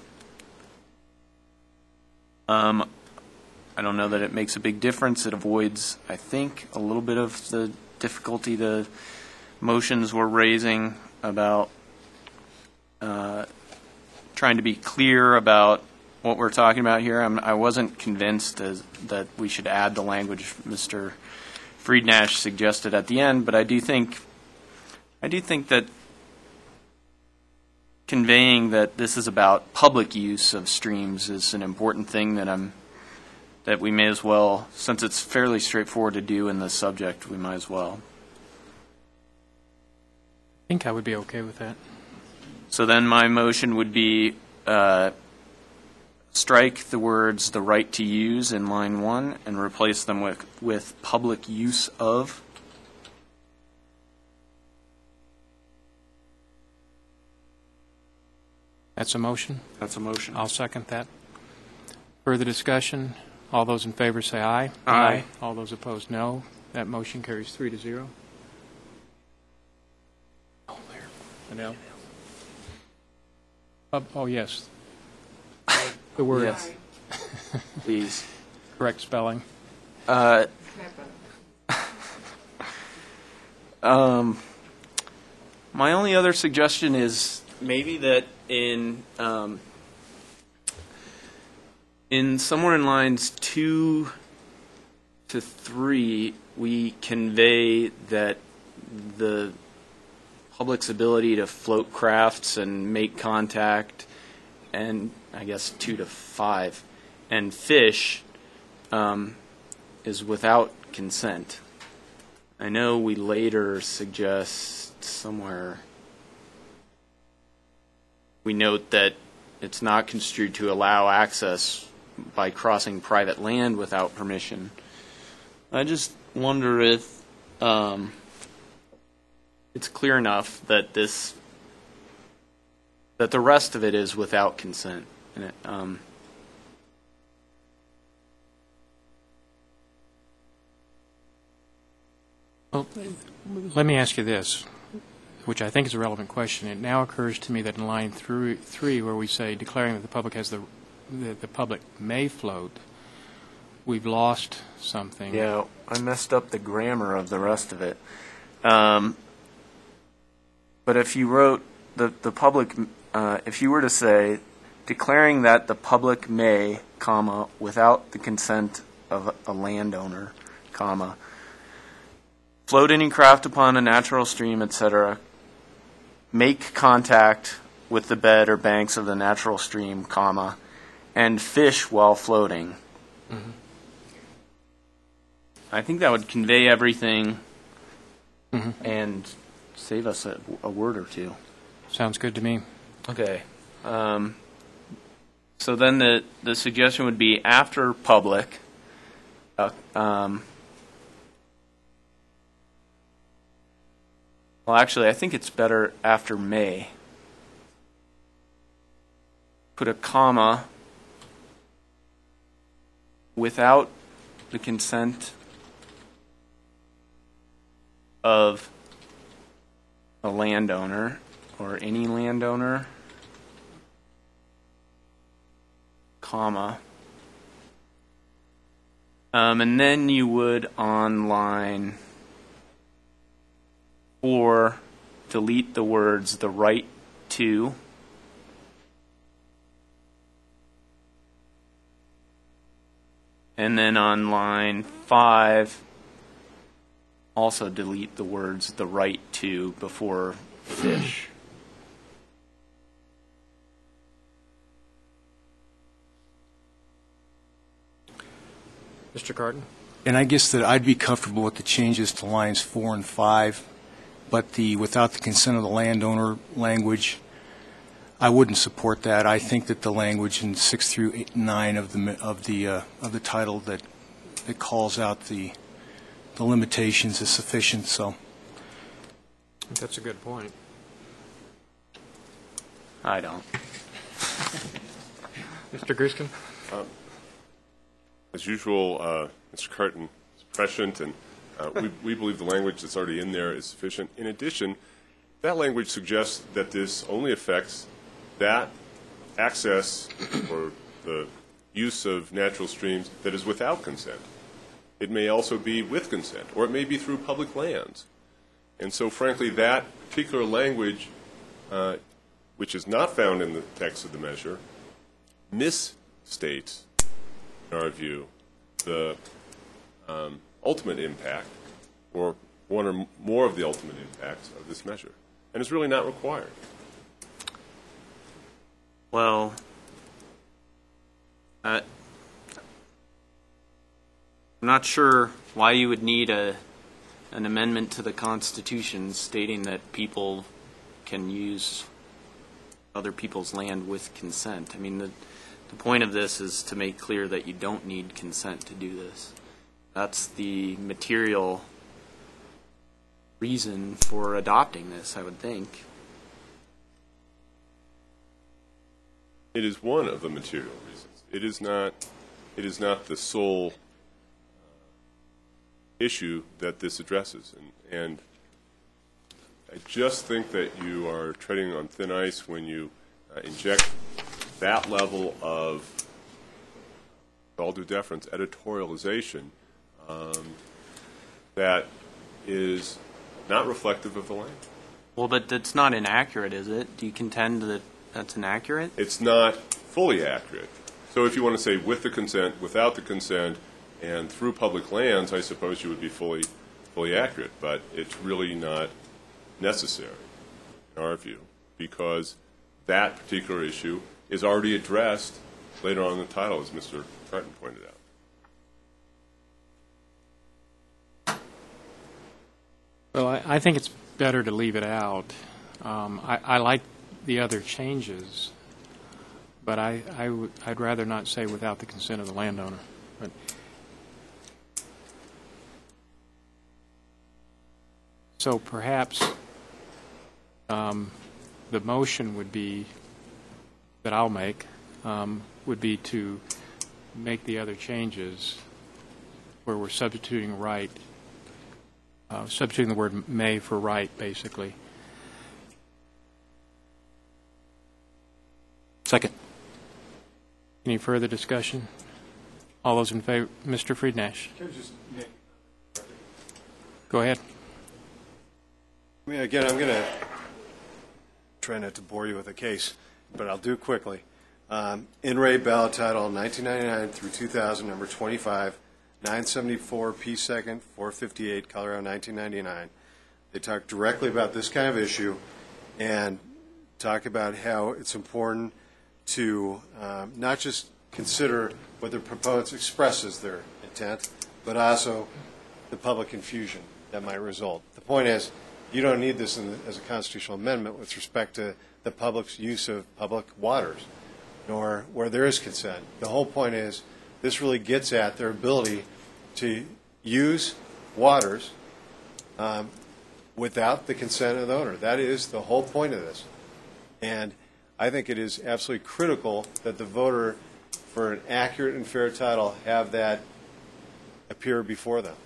Um, I don't know that it makes a big difference. It avoids, I think, a little bit of the difficulty the motions were raising about uh, trying to be clear about what we're talking about here. I'm, I wasn't convinced as, that we should add the language Mister Friednash suggested at the end, but I do think I do think that conveying that this is about public use of streams is an important thing that I'm that we may as well, since it's fairly straightforward to do in the subject, we might as well. I think I would be okay with that. So then my motion would be uh, strike the words the right to use in line one and replace them with, with public use of. That's a motion. That's a motion. I'll second that. Further discussion? All those in favor say aye. Aye. All those opposed, no. That motion carries three to zero. Oh, there. Adele? Uh, oh, yes. The word. Yes. Please. Correct spelling. Uh, um, My only other suggestion is maybe that in um, in somewhere in lines two to three, we convey that the public's ability to float crafts and make contact, and I guess two to five, and fish um, is without consent. I know we later suggest somewhere, we note that it's not construed to allow access by crossing private land without permission. I just wonder if um, it's clear enough that this, that the rest of it is without consent. And it, um, Well, let me ask you this, which I think is a relevant question. It now occurs to me that in line through three, where we say declaring that the public has the, the, the public may float, we've lost something. yeah, I messed up the grammar of the rest of it. Um, but if you wrote the, the public, uh, if you were to say, declaring that the public may, comma, without the consent of a landowner, comma, float any craft upon a natural stream, et cetera, make contact with the bed or banks of the natural stream, comma, and fish while floating. Mm-hmm. I think that would convey everything Mm-hmm. and save us a, a word or two. Sounds good to me. Okay. Um, so then the, the suggestion would be after public, uh, um, well, actually, I think it's better after may. Put a comma without the consent of a landowner or any landowner, comma, um, and then you would on line four delete the words the right to, and then on line five also delete the words the right to before fish. Mister Carton? And I guess that I'd be comfortable with the changes to lines four and five, but the without the consent of the landowner language, I wouldn't support that. I think that the language in six through eight, nine of the of the uh, of the title that that calls out the the limitations is sufficient. So That's a good point. I don't. Mister Gruskin? As usual, uh, Mister Carton is prescient, and uh, we, we believe the language that's already in there is sufficient. In addition, that language suggests that this only affects that access or the use of natural streams that is without consent. It may also be with consent, or it may be through public lands. And so, frankly, that particular language, uh, which is not found in the text of the measure, misstates, in our view, the um, ultimate impact, or one or more of the ultimate impacts of this measure, and is really not required. Well, uh, I'm not sure why you would need a an amendment to the Constitution stating that people can use other people's land with consent. I mean, the the point of this is to make clear that you don't need consent to do this. That's the material reason for adopting this, I would think. It is one of the material reasons. It is not. It is not the sole uh, issue that this addresses, and, and I just think that you are treading on thin ice when you uh, inject that level of, with all due deference, editorialization um, that is not reflective of the language. Well, but that's not inaccurate, is it? Do you contend that that's inaccurate? It's not fully accurate. So if you want to say with the consent, without the consent, and through public lands, I suppose you would be fully, fully accurate, but it's really not necessary, in our view, because that particular issue is already addressed later on in the title, as Mister Carton pointed out. Well, I, I think it's better to leave it out. Um, I, I like the other changes, but I, I would, I'd rather not say without the consent of the landowner. But so perhaps um, the motion would be, that I'll make, um, would be to make the other changes where we're substituting right, uh, substituting the word may for right, basically. Second. Any further discussion? All those in favor, Mister Friednash? Go ahead. I mean, again, I'm going to try not to bore you with a case, but I'll do it quickly. Um, In re ballot title nineteen ninety-nine through two thousand, number twenty-five, nine seventy-four P second, four fifty-eight, Colorado, nineteen ninety-nine. They talk directly about this kind of issue and talk about how it's important to um, not just consider what the proponents express as their intent, but also the public confusion that might result. The point is, you don't need this in the, as a constitutional amendment with respect to the public's use of public waters, nor where there is consent. The whole point is, this really gets at their ability to use waters um, without the consent of the owner. That is the whole point of this. And I think it is absolutely critical that the voter, for an accurate and fair title, have that appear before them.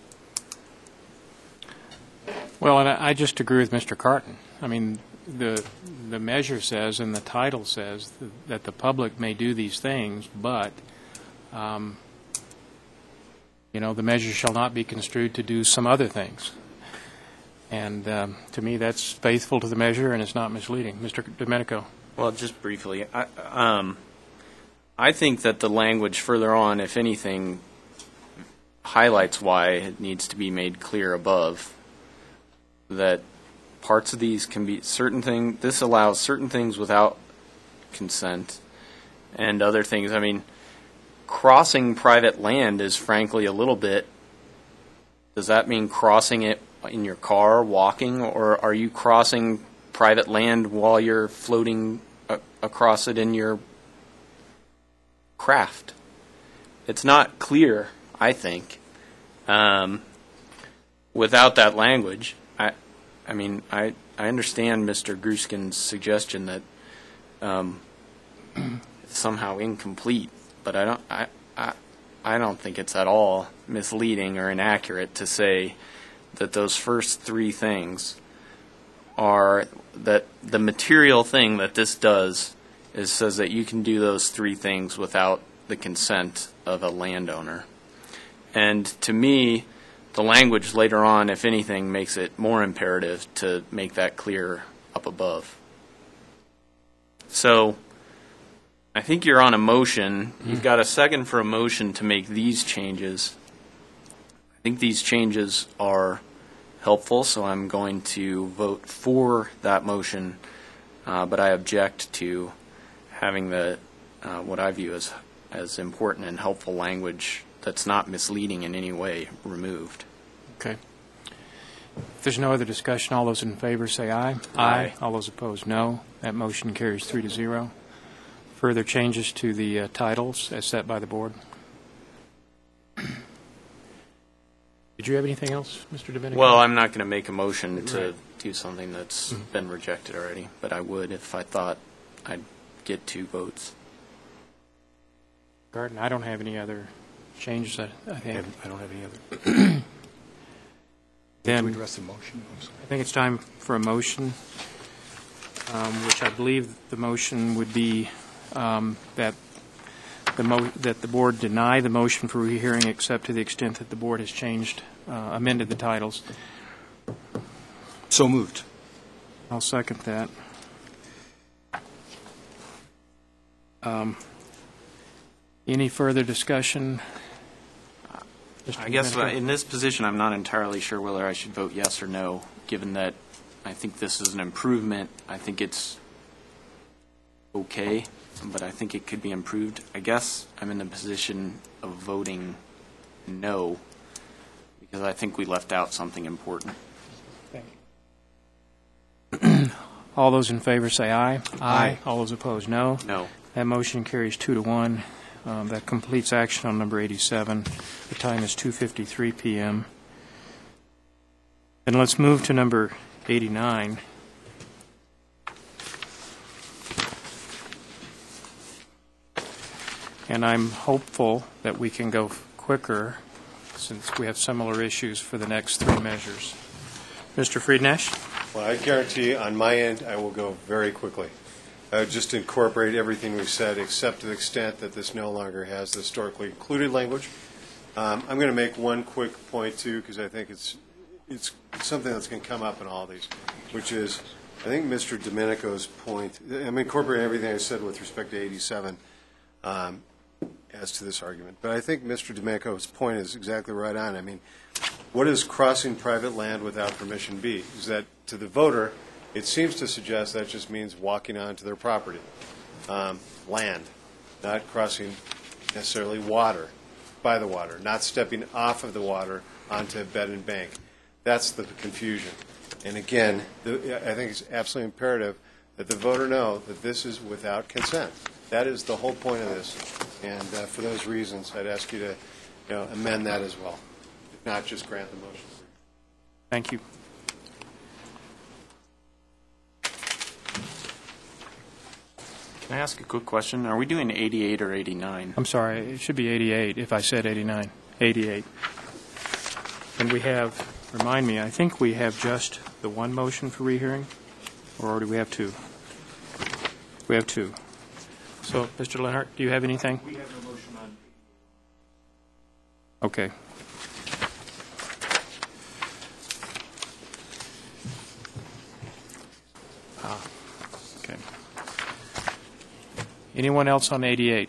Well, and I I just agree with Mister Carton. I mean, the the measure says and the title says that the public may do these things, but, um, you know, the measure shall not be construed to do some other things. And um, to me, that's faithful to the measure and it's not misleading. Mister Domenico. Well, just briefly, I, um, I think that the language further on, if anything, highlights why it needs to be made clear above that parts of these can be certain things. This allows certain things without consent, and other things. I mean, crossing private land is frankly a little bit. Does that mean crossing it in your car, walking, or are you crossing private land while you're floating a- across it in your craft? It's not clear, I think. Um, without that language, I, I mean, I, I understand Mister Gruskin's suggestion that um, it's somehow incomplete, but I don't, I, I, I don't think it's at all misleading or inaccurate to say that those first three things are that the material thing that this does is says that you can do those three things without the consent of a landowner. And to me, the language later on, if anything, makes it more imperative to make that clear up above. So I think you're on a motion. You've got a second for a motion to make these changes. I think these changes are helpful, so I'm going to vote for that motion, uh, but I object to having the uh, what I view as as important and helpful language that's not misleading in any way removed. Okay. If there's no other discussion, all those in favor say aye. Aye. All those opposed, no. That motion carries three to zero. Further changes to the uh, titles as set by the board. Did you have anything else, Mister Domenico? Well, I'm not going to make a motion to Right. do something that's Mhm. been rejected already, but I would if I thought I'd get two votes. Garden, I don't have any other changes. I I I think. have- I don't have any other. Then To address the motion. I'm sorry. I think it's time for a motion, um, which I believe the motion would be um, that the mo that the board deny the motion for rehearing except to the extent that the board has changed, uh, amended the titles. So moved. I'll second that. Um, Any further discussion? Mister I guess uh, Domenico? in this position, I'm not entirely sure whether I should vote yes or no, given that I think this is an improvement. I think it's okay, but I think it could be improved. I guess I'm in the position of voting no, because I think we left out something important. All those in favor say aye. Aye. All those opposed, no. No. That motion carries two to one. Um, That completes action on number eighty-seven. The time is two fifty-three p.m. Then let's move to number eighty-nine. And I'm hopeful that we can go quicker since we have similar issues for the next three measures. Mister Friednash? Well, I guarantee on my end, I will go very quickly. I would just incorporate everything we've said, except to the extent that this no longer has the historically included language. Um, I'm going to make one quick point, too, because I think it's, it's something that's going to come up in all these, which is, I think Mister Domenico's point, I'm incorporating everything I said with respect to eighty-seven um, as to this argument, but I think Mister Domenico's point is exactly right on. I mean, what is crossing private land without permission be? Is that to the voter, it seems to suggest that just means walking onto their property, um, land, not crossing necessarily water, by the water, not stepping off of the water onto a bed and bank. That's the confusion. And again, the, I think it's absolutely imperative that the voter know that this is without consent. That is the whole point of this. And uh, for those reasons, I'd ask you to, you know, amend that as well, if not just grant the motion. Thank you. Can I ask a quick question? Are we doing eighty-eight or eighty-nine? I'm sorry, it should be eighty-eight if I said eighty-nine. eighty-eight. And we have, remind me, I think we have just the one motion for rehearing? Or do we have two? We have two. So, Mister Lenhart, do you have anything? We have no motion on. Okay. Ah, okay. Anyone else on eighty-eight?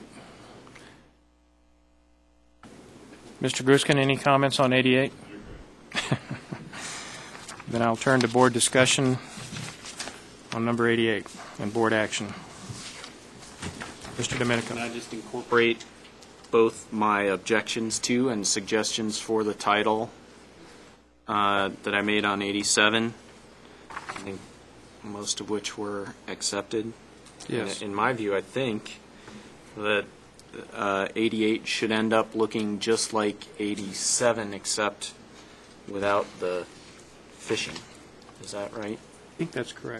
Mister Gruskin, any comments on eighty-eight? Then I'll turn to board discussion on number eighty-eight and board action. Mister Domenico. Can I just incorporate both my objections to and suggestions for the title uh, that I made on eighty-seven? I think most of which were accepted. Yes. In, in my view, I think that uh, eighty-eight should end up looking just like eighty-seven, except without the fishing. Is that right? I think that's correct.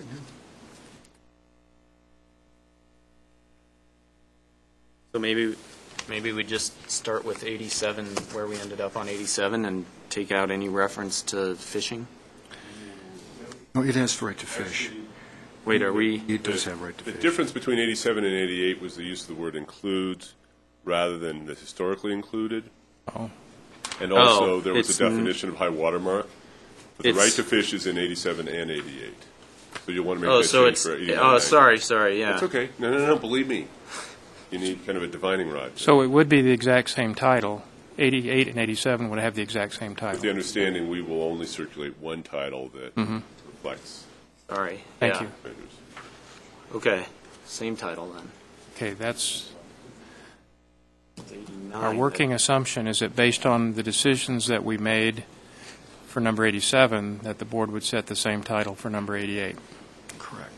So maybe, maybe we just start with eighty-seven, where we ended up on eighty-seven, and take out any reference to fishing? No, it has the right to fish. Wait, are we? It does have right to The fish. difference between eighty-seven and eighty-eight was the use of the word includes rather than the historically included. Oh. And also, Oh, there was it's a n- definition of high water mark. But the It's- right to fish is in eighty-seven and eighty-eight. So you'll want to make Oh, that so change it's, for eighty-nine. oh, sorry, sorry, yeah. That's okay. No, no, no, believe me. You need kind of a divining rod. So it would be the exact same title. eighty-eight and eighty-seven would have the exact same With the title. understanding, we will only circulate one title that reflects Sorry. Thank yeah. you. measures. Okay, same title then. Okay, that's, It's eighty-nine, our working assumption is that based on the decisions that we made for number eighty-seven, that the board would set the same title for number eighty-eight. Correct.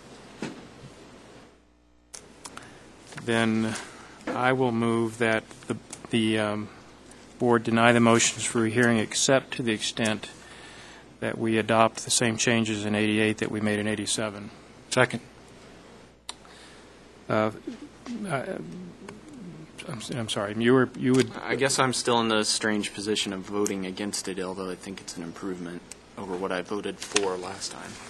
Then I will move that the, the um, board deny the motions for rehearing except to the extent that we adopt the same changes in eighty-eight that we made in eighty-seven. Second. Uh, I- I'm, I'm sorry, you were, you would, I guess I'm still in the strange position of voting against it, although I think it's an improvement over what I voted for last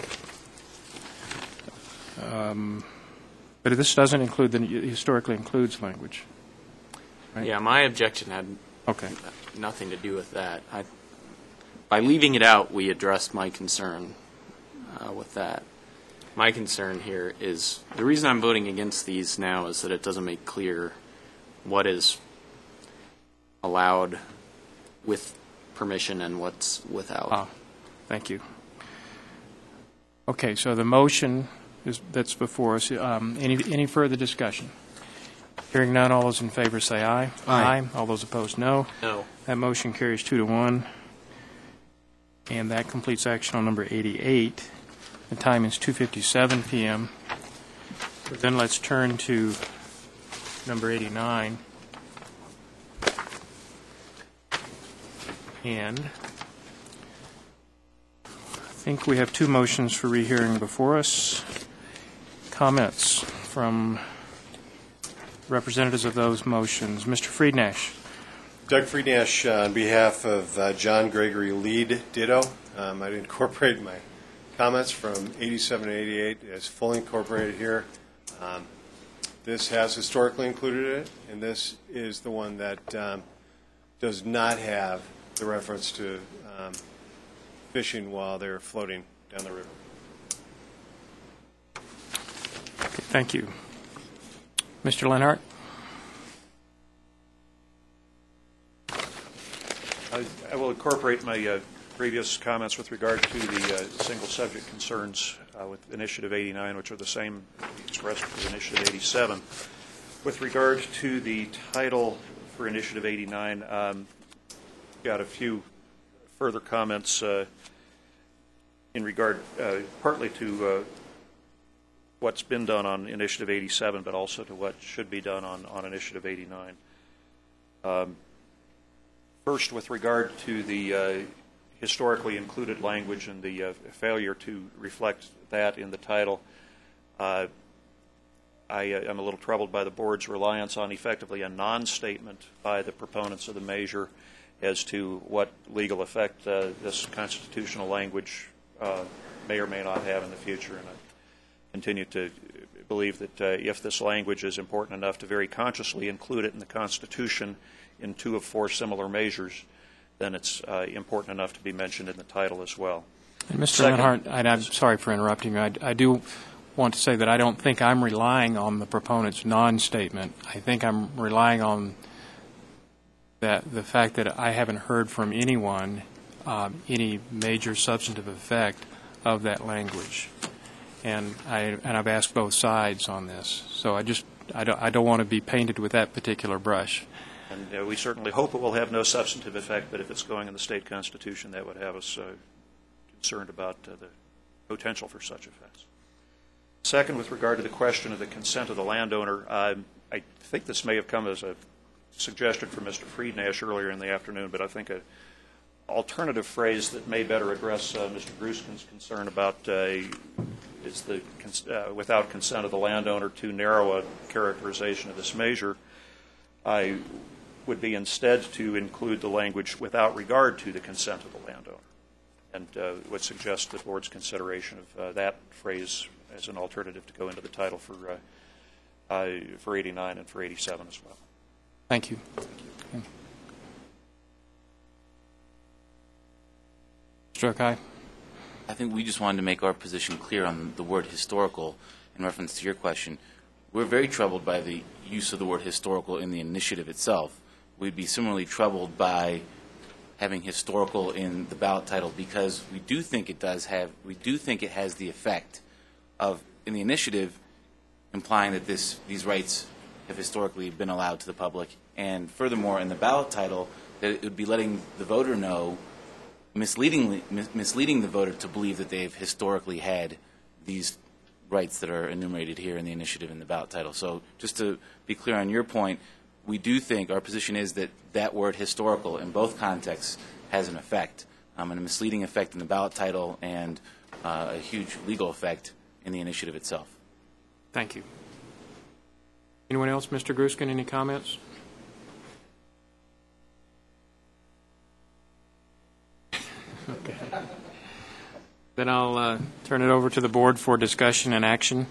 time. but this doesn't include the historically includes language. Right. Yeah, my objection had Okay. nothing to do with that. I, by leaving it out, we addressed my concern uh, with that. my concern here is, the reason I'm voting against these now is that it doesn't make clear what is allowed with permission and what's without. Ah, thank you. Okay, so the motion is, that's before us. Um, Any, any further discussion? Hearing none, all those in favor say aye. Aye. All those opposed, no. No. That motion carries two to one. And that completes action on number eighty-eight. The time is two fifty-seven p.m. Then let's turn to number eighty-nine. And I think we have two motions for rehearing before us. Comments from representatives of those motions. Mister Friednash. Doug Friednash, uh, on behalf of uh, John Gregory Lead, ditto. Um, I'd incorporate my comments from eighty-seven and eighty-eight as fully incorporated here. Um, This has historically included it, and this is the one that um, does not have the reference to um, fishing while they're floating down the river. Thank you. Mister Lenhart? I I will incorporate my uh, previous comments with regard to the uh, single subject concerns uh, with Initiative eighty-nine, which are the same expressed for Initiative eighty-seven. With regard to the title for Initiative eighty-nine, um, got a few further comments uh, in regard uh, partly to uh, what's been done on Initiative eighty-seven, but also to what should be done on, on Initiative eighty-nine. Um, first, with regard to the uh, historically included language and the uh, failure to reflect that in the title, uh, I uh, am a little troubled by the board's reliance on effectively a non-statement by the proponents of the measure as to what legal effect uh, this constitutional language uh, may or may not have in the future. And I continue to believe that uh, if this language is important enough to very consciously include it in the Constitution in two of four similar measures, then it's uh, important enough to be mentioned in the title as well. And Mister Second. Lenhart, and I'm sorry for interrupting you. I, I do want to say that I don't think I'm relying on the proponent's non-statement. I think I'm relying on that the fact that I haven't heard from anyone um, any major substantive effect of that language, and I and I've asked both sides on this. So I just I don't I don't want to be painted with that particular brush. And uh, we certainly hope it will have no substantive effect, but if it's going in the state constitution, that would have us uh, concerned about uh, the potential for such effects. Second, with regard to the question of the consent of the landowner, uh, I think this may have come as a suggestion from Mister Friednash earlier in the afternoon, but I think an alternative phrase that may better address uh, Mister Gruskin's concern about uh, is the uh, without consent of the landowner too narrow a characterization of this measure. I would be instead to include the language without regard to the consent of the landowner, and uh, would suggest the board's consideration of uh, that phrase as an alternative to go into the title for uh, uh, for eighty-nine and for eighty-seven as well. Thank you. Mister Akai? I think we just wanted to make our position clear on the word historical in reference to your question. We're very troubled by the use of the word historical in the initiative itself. We'd be similarly troubled by having historical in the ballot title because we do think it does have, we do think it has the effect of, in the initiative, implying that this, these rights have historically been allowed to the public, and furthermore, in the ballot title, that it would be letting the voter know, misleadingly, mis- misleading the voter to believe that they've historically had these rights that are enumerated here in the initiative in the ballot title. So just to be clear on your point, we do think, our position is that that word historical in both contexts has an effect, um, and a misleading effect in the ballot title and uh, a huge legal effect in the initiative itself. Thank you. Anyone else? Mister Gruskin, any comments? Okay. Then I'll uh, turn it over to the board for discussion and action.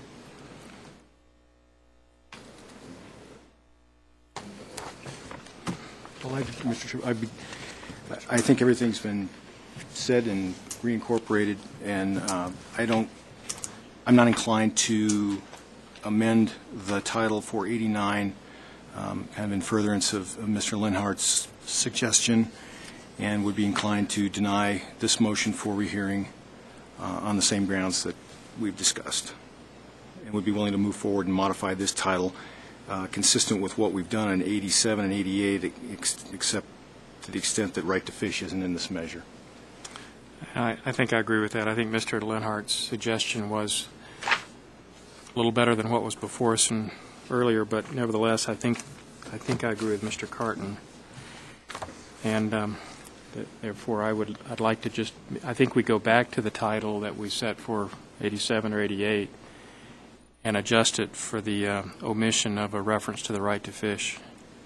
Well, I, Mister Chair, I'd be, I think everything's been said and reincorporated, and uh, I don't I'm not inclined to amend the title for eighty-nine, um, kind of in furtherance of of Mister Lenhart's suggestion, and would be inclined to deny this motion for rehearing uh, on the same grounds that we've discussed, and would be willing to move forward and modify this title uh, consistent with what we've done in eighty-seven and eighty-eight, ex- except to the extent that right to fish isn't in this measure. I, I think I agree with that. I think Mister Lenhart's suggestion was a little better than what was before us in, earlier, but nevertheless, I think I think I agree with Mister Carton. And um, th- therefore, I would I'd like to just I think we go back to the title that we set for eighty-seven or eighty-eight and adjust it for the uh, omission of a reference to the right to fish.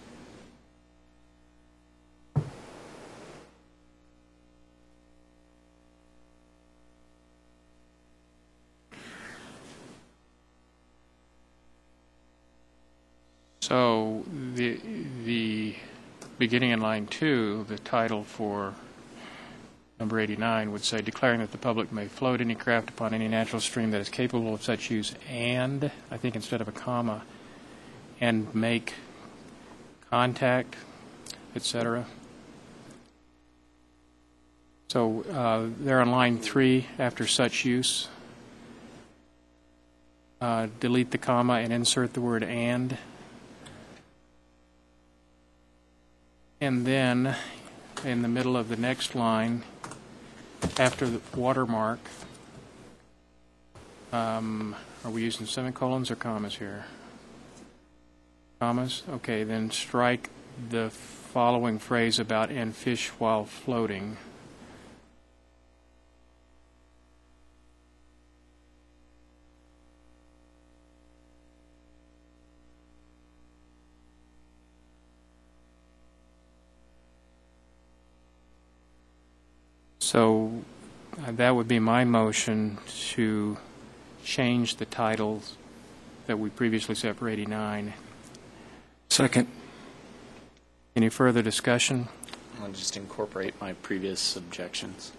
So the the beginning in line two, the title for number eighty-nine would say, declaring that the public may float any craft upon any natural stream that is capable of such use, and, I think instead of a comma, and make contact, et cetera. So uh, there on line three, after such use, uh, delete the comma and insert the word and. And then, in the middle of the next line, after the watermark, um, are we using semicolons or commas here? Commas? Okay, then strike the following phrase about "and fish while floating." So uh, that would be my motion to change the titles that we previously set for eighty-nine. Second. Any further discussion? I'll just incorporate my previous objections.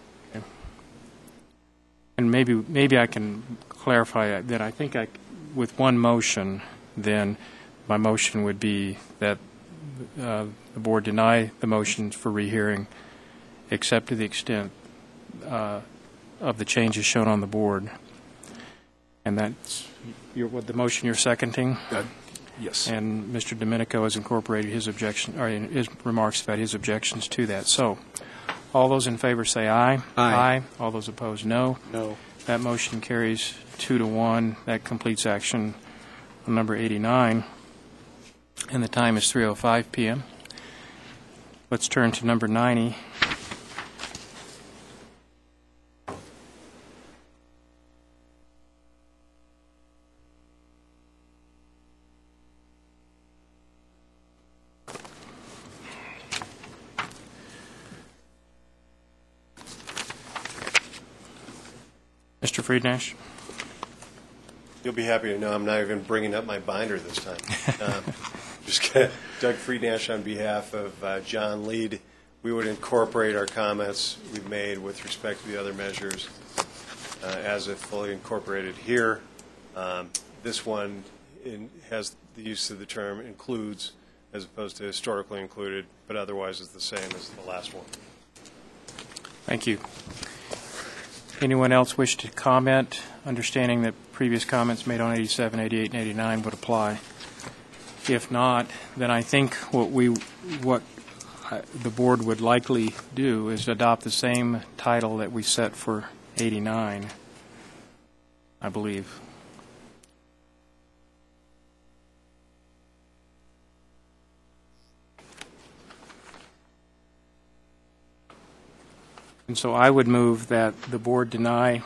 And maybe maybe I can clarify that I think I, with one motion, then my motion would be that uh, the board deny the motion for rehearing, except to the extent uh, of the changes shown on the board. And that's your, what the motion you're seconding? Uh, yes. And Mister Domenico has incorporated his objection, or his remarks about his objections to that. So, all those in favor say aye. Aye. All those opposed, no. No. That motion carries two to one. That completes action on number eighty-nine. And the time is three oh five p.m. Let's turn to number ninety. Mister Friednash? You'll be happy to know I'm not even bringing up my binder this time. Um, just gonna, Doug Friednash on behalf of uh, John Lead. We would incorporate our comments we've made with respect to the other measures uh, as if fully incorporated here. Um, this one in, has the use of the term includes as opposed to historically included, but otherwise is the same as the last one. Thank you. Anyone else wish to comment, understanding that previous comments made on eighty-seven, eighty-eight, and eighty-nine would apply? If not, then I think what we, what I- the board would likely do is adopt the same title that we set for eighty-nine, I believe. And so I would move that the board deny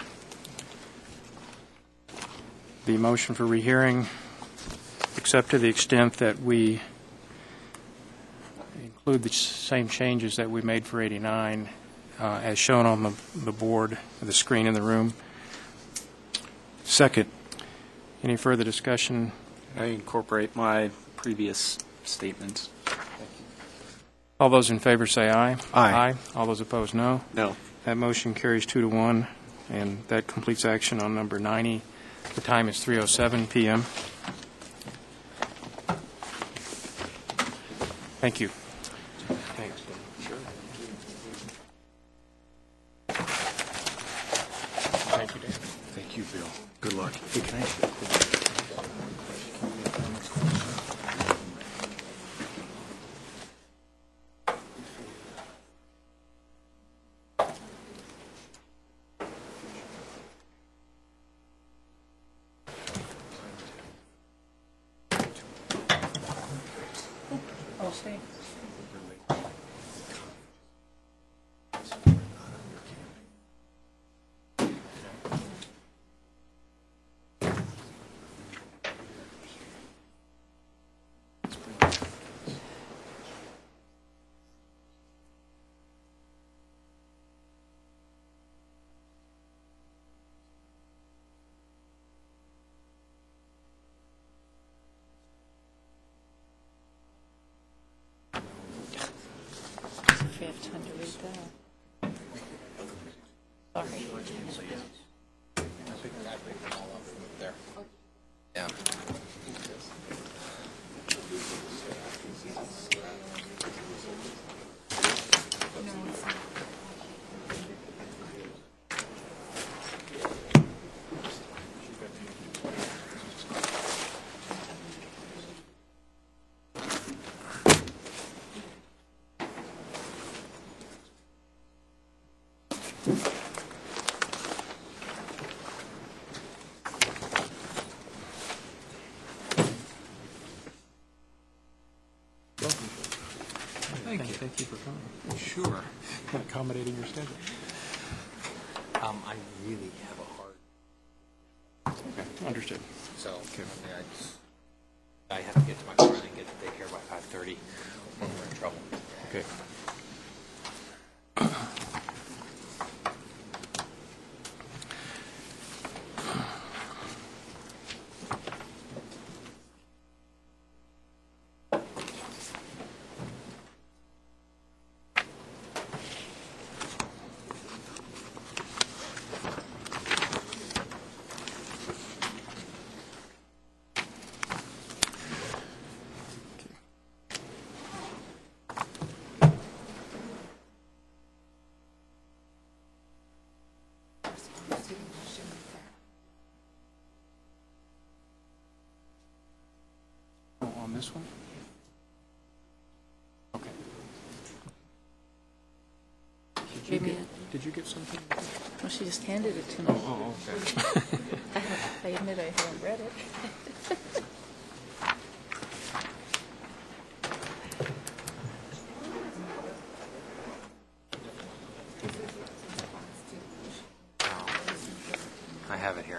the motion for rehearing, except to the extent that we include the same changes that we made for eighty-nine, uh, as shown on the, the board, the screen in the room. Second. Any further discussion? I incorporate my previous statements. All those in favor say aye. Aye. All those opposed, no. No. That motion carries two to one. And that completes action on number ninety. The time is three oh seven p.m. Thank you. Thanks. Thank you, Dan. Thank you, Bill. Good luck. Hey, can I- Oh, stay. If you have time to read that. Sorry. Thank you. Thank you for coming. Sure. And accommodating your schedule. Um, I really have a hard, Understood. so, I mean, I just, I have to get to my car and get to daycare by five thirty, when we're in trouble. Okay. On this one? Okay. Did you Give me get, did you get something? Well, she just handed it to me. Oh, okay. I haven't- I admit I haven't read it. I have it here.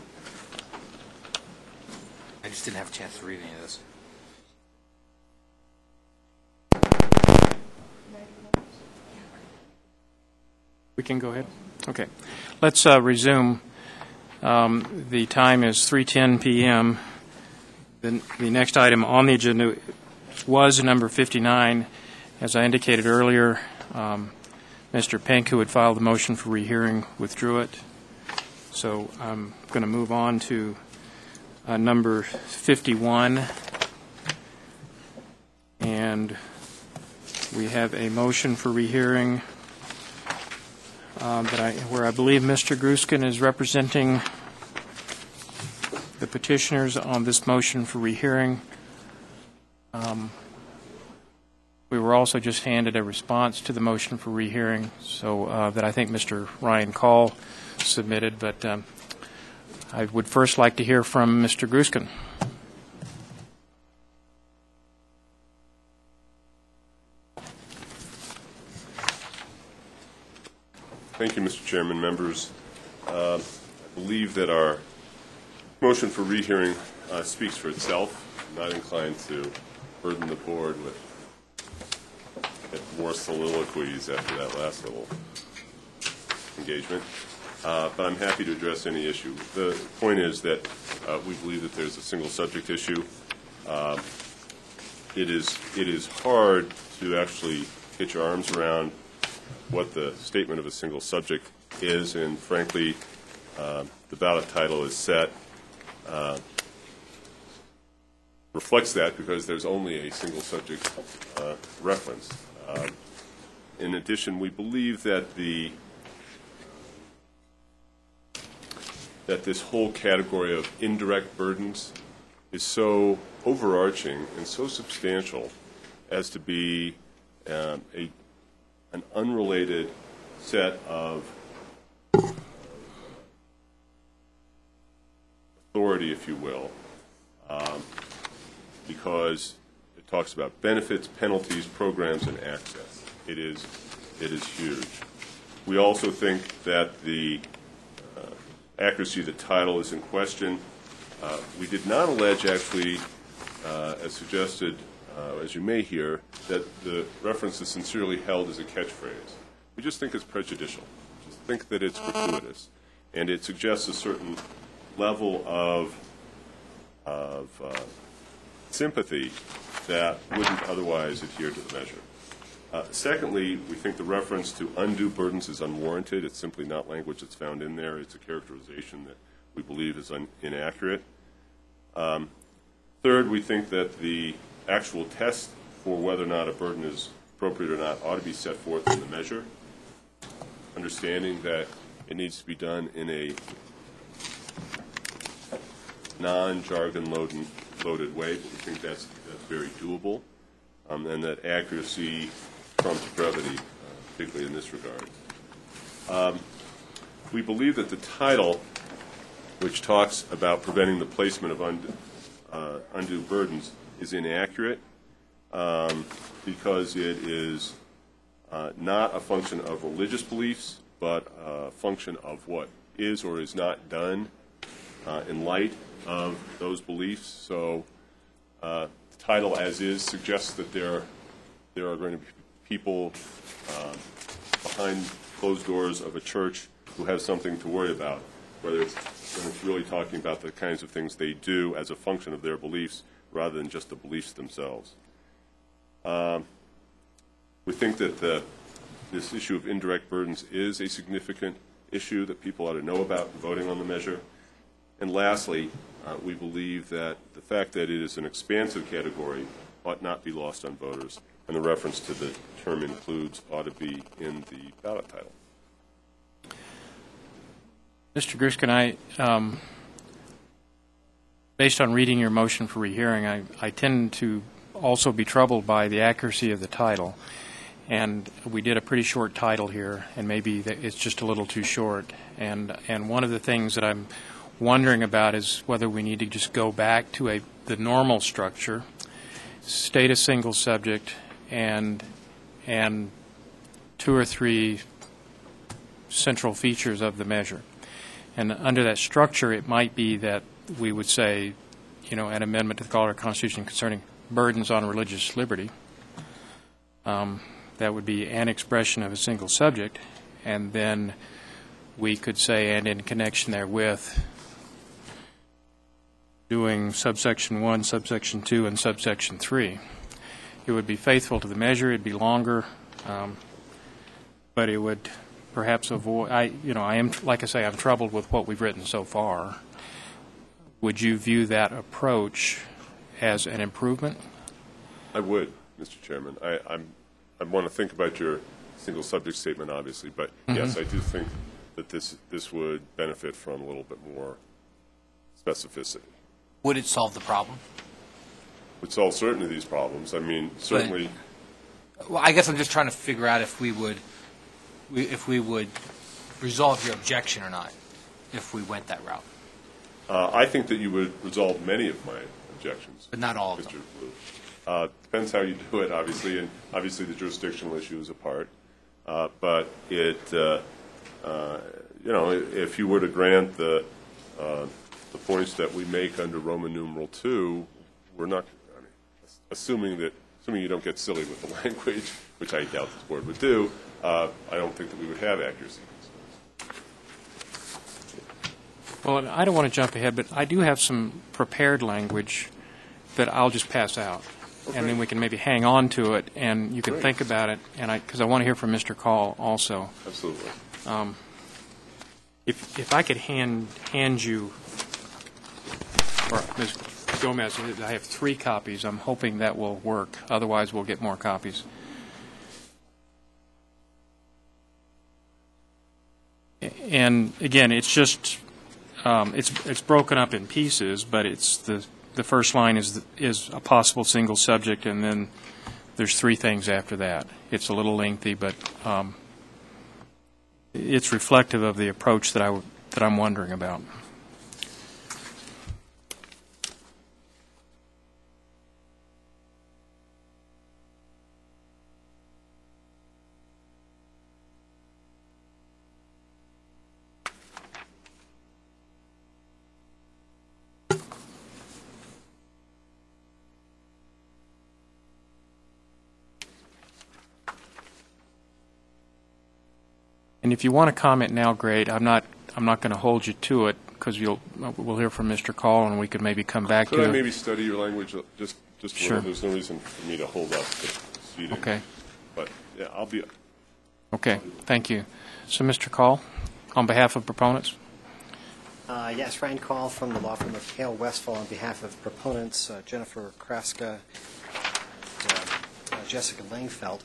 I just didn't have a chance to read any of this. We can go ahead? Okay. Let's uh, resume. Um, The time is three ten p.m. The the next item on the agenda was number fifty-nine. As I indicated earlier, um, Mister Pink, who had filed the motion for rehearing, withdrew it. So I'm going to move on to uh, number fifty-one. And we have a motion for rehearing um, that I, where I believe Mister Gruskin is representing the petitioners on this motion for rehearing. Um, We were also just handed a response to the motion for rehearing, so uh, that I think Mister Ryan Call submitted, but um, I would first like to hear from Mister Gruskin. Thank you, Mister Chairman, members. Uh, I believe that our motion for rehearing uh, speaks for itself. I'm not inclined to burden the board with more soliloquies after that last little engagement, uh, but I'm happy to address any issue. The point is that uh, we believe that there's a single subject issue. Uh, it is it is hard to actually get your arms around what the statement of a single subject is, and frankly, uh, the ballot title is set, uh, reflects that because there's only a single subject uh, reference. Uh, in addition, we believe that the that this whole category of indirect burdens is so overarching and so substantial as to be um, a an unrelated set of authority, if you will, um, because it talks about benefits, penalties, programs, and access. It is, it is huge. We also think that the uh, accuracy of the title is in question. Uh, we did not allege, actually, uh, as suggested, uh, as you may hear, that the reference is sincerely held as a catchphrase. We just think it's prejudicial. Just think that it's gratuitous, and it suggests a certain level of of uh, sympathy that wouldn't otherwise adhere to the measure. Uh, secondly, we think the reference to undue burdens is unwarranted. It's simply not language that's found in there. It's a characterization that we believe is un- inaccurate. Um, third, we think that the actual test for whether or not a burden is appropriate or not ought to be set forth in the measure, understanding that it needs to be done in a non-jargon loaded, loaded way, but we think that's, that's very doable, um, and that accuracy trumps brevity, uh, particularly in this regard. Um, we believe that the title, which talks about preventing the placement of undue, uh, undue burdens, is inaccurate um, because it is uh, not a function of religious beliefs, but a function of what is or is not done uh, in light of those beliefs. So uh, the title as is suggests that there, there are going to be people uh, behind closed doors of a church who have something to worry about, whether it's, when it's really talking about the kinds of things they do as a function of their beliefs rather than just the beliefs themselves. Um, we think that the, this issue of indirect burdens is a significant issue that people ought to know about in voting on the measure. And lastly, uh, we believe that the fact that it is an expansive category ought not be lost on voters, and the reference to the term includes ought to be in the ballot title. Mister Griskin, I, um, based on reading your motion for rehearing, I, I tend to also be troubled by the accuracy of the title. And we did a pretty short title here, and maybe it's just a little too short. And and one of the things that I'm wondering about is whether we need to just go back to a the normal structure, state a single subject, and and two or three central features of the measure. And under that structure, it might be that we would say, you know, an amendment to the Colorado Constitution concerning burdens on religious liberty. Um, that would be an expression of a single subject, and then we could say, and in connection therewith, doing subsection one, subsection two, and subsection three. It would be faithful to the measure. It'd be longer, um, but it would perhaps avoid. I, you know, I am, like I say, I'm troubled with what we've written so far. Would you view that approach as an improvement? I would, Mister Chairman. I, I'm, I want to think about your single subject statement, obviously, but mm-hmm. yes, I do think that this this would benefit from a little bit more specificity. Would it solve the problem? Would solve certain of these problems. I mean, certainly. But, well, I guess I'm just trying to figure out if we would, we, if we would resolve your objection or not, if we went that route. Uh, I think that you would resolve many of my objections, but not all of Mister them. Blue. Uh, depends how you do it, obviously, and obviously the jurisdictional issue is a part. Uh, but it, uh, uh, you know, if you were to grant the uh, the points that we make under Roman numeral two, we're not, I mean, assuming that, assuming you don't get silly with the language, which I doubt this board would do, uh, I don't think that we would have accuracy concerns. Well, I don't want to jump ahead, but I do have some prepared language that I'll just pass out. Okay. And then we can maybe hang on to it, and you can Great. think about it, and I because I want to hear from Mister Call also. Absolutely. Um, If, if I could hand, hand you, or Miz Gomez, I have three copies. I'm hoping that will work. Otherwise, we'll get more copies. And again, it's just, um, it's, it's broken up in pieces, but it's the, the first line is, is a possible single subject, and then there's three things after that. It's a little lengthy, but um, it's reflective of the approach that, I, that I'm wondering about. And if you want to comment now, great. I'm not. I'm not going to hold you to it because you'll. We'll hear from Mister Call, and we could maybe come back Could to I it. maybe study your language just just a Sure. little? There's no reason for me to hold up the proceeding. Okay. But yeah, I'll be. Okay. Thank you. So, Mister Call, on behalf of proponents. Uh, yes, Ryan Call from the law firm of Hale Westfall on behalf of proponents uh, Jennifer Kraska, and, uh, uh, Jessica Langfeld.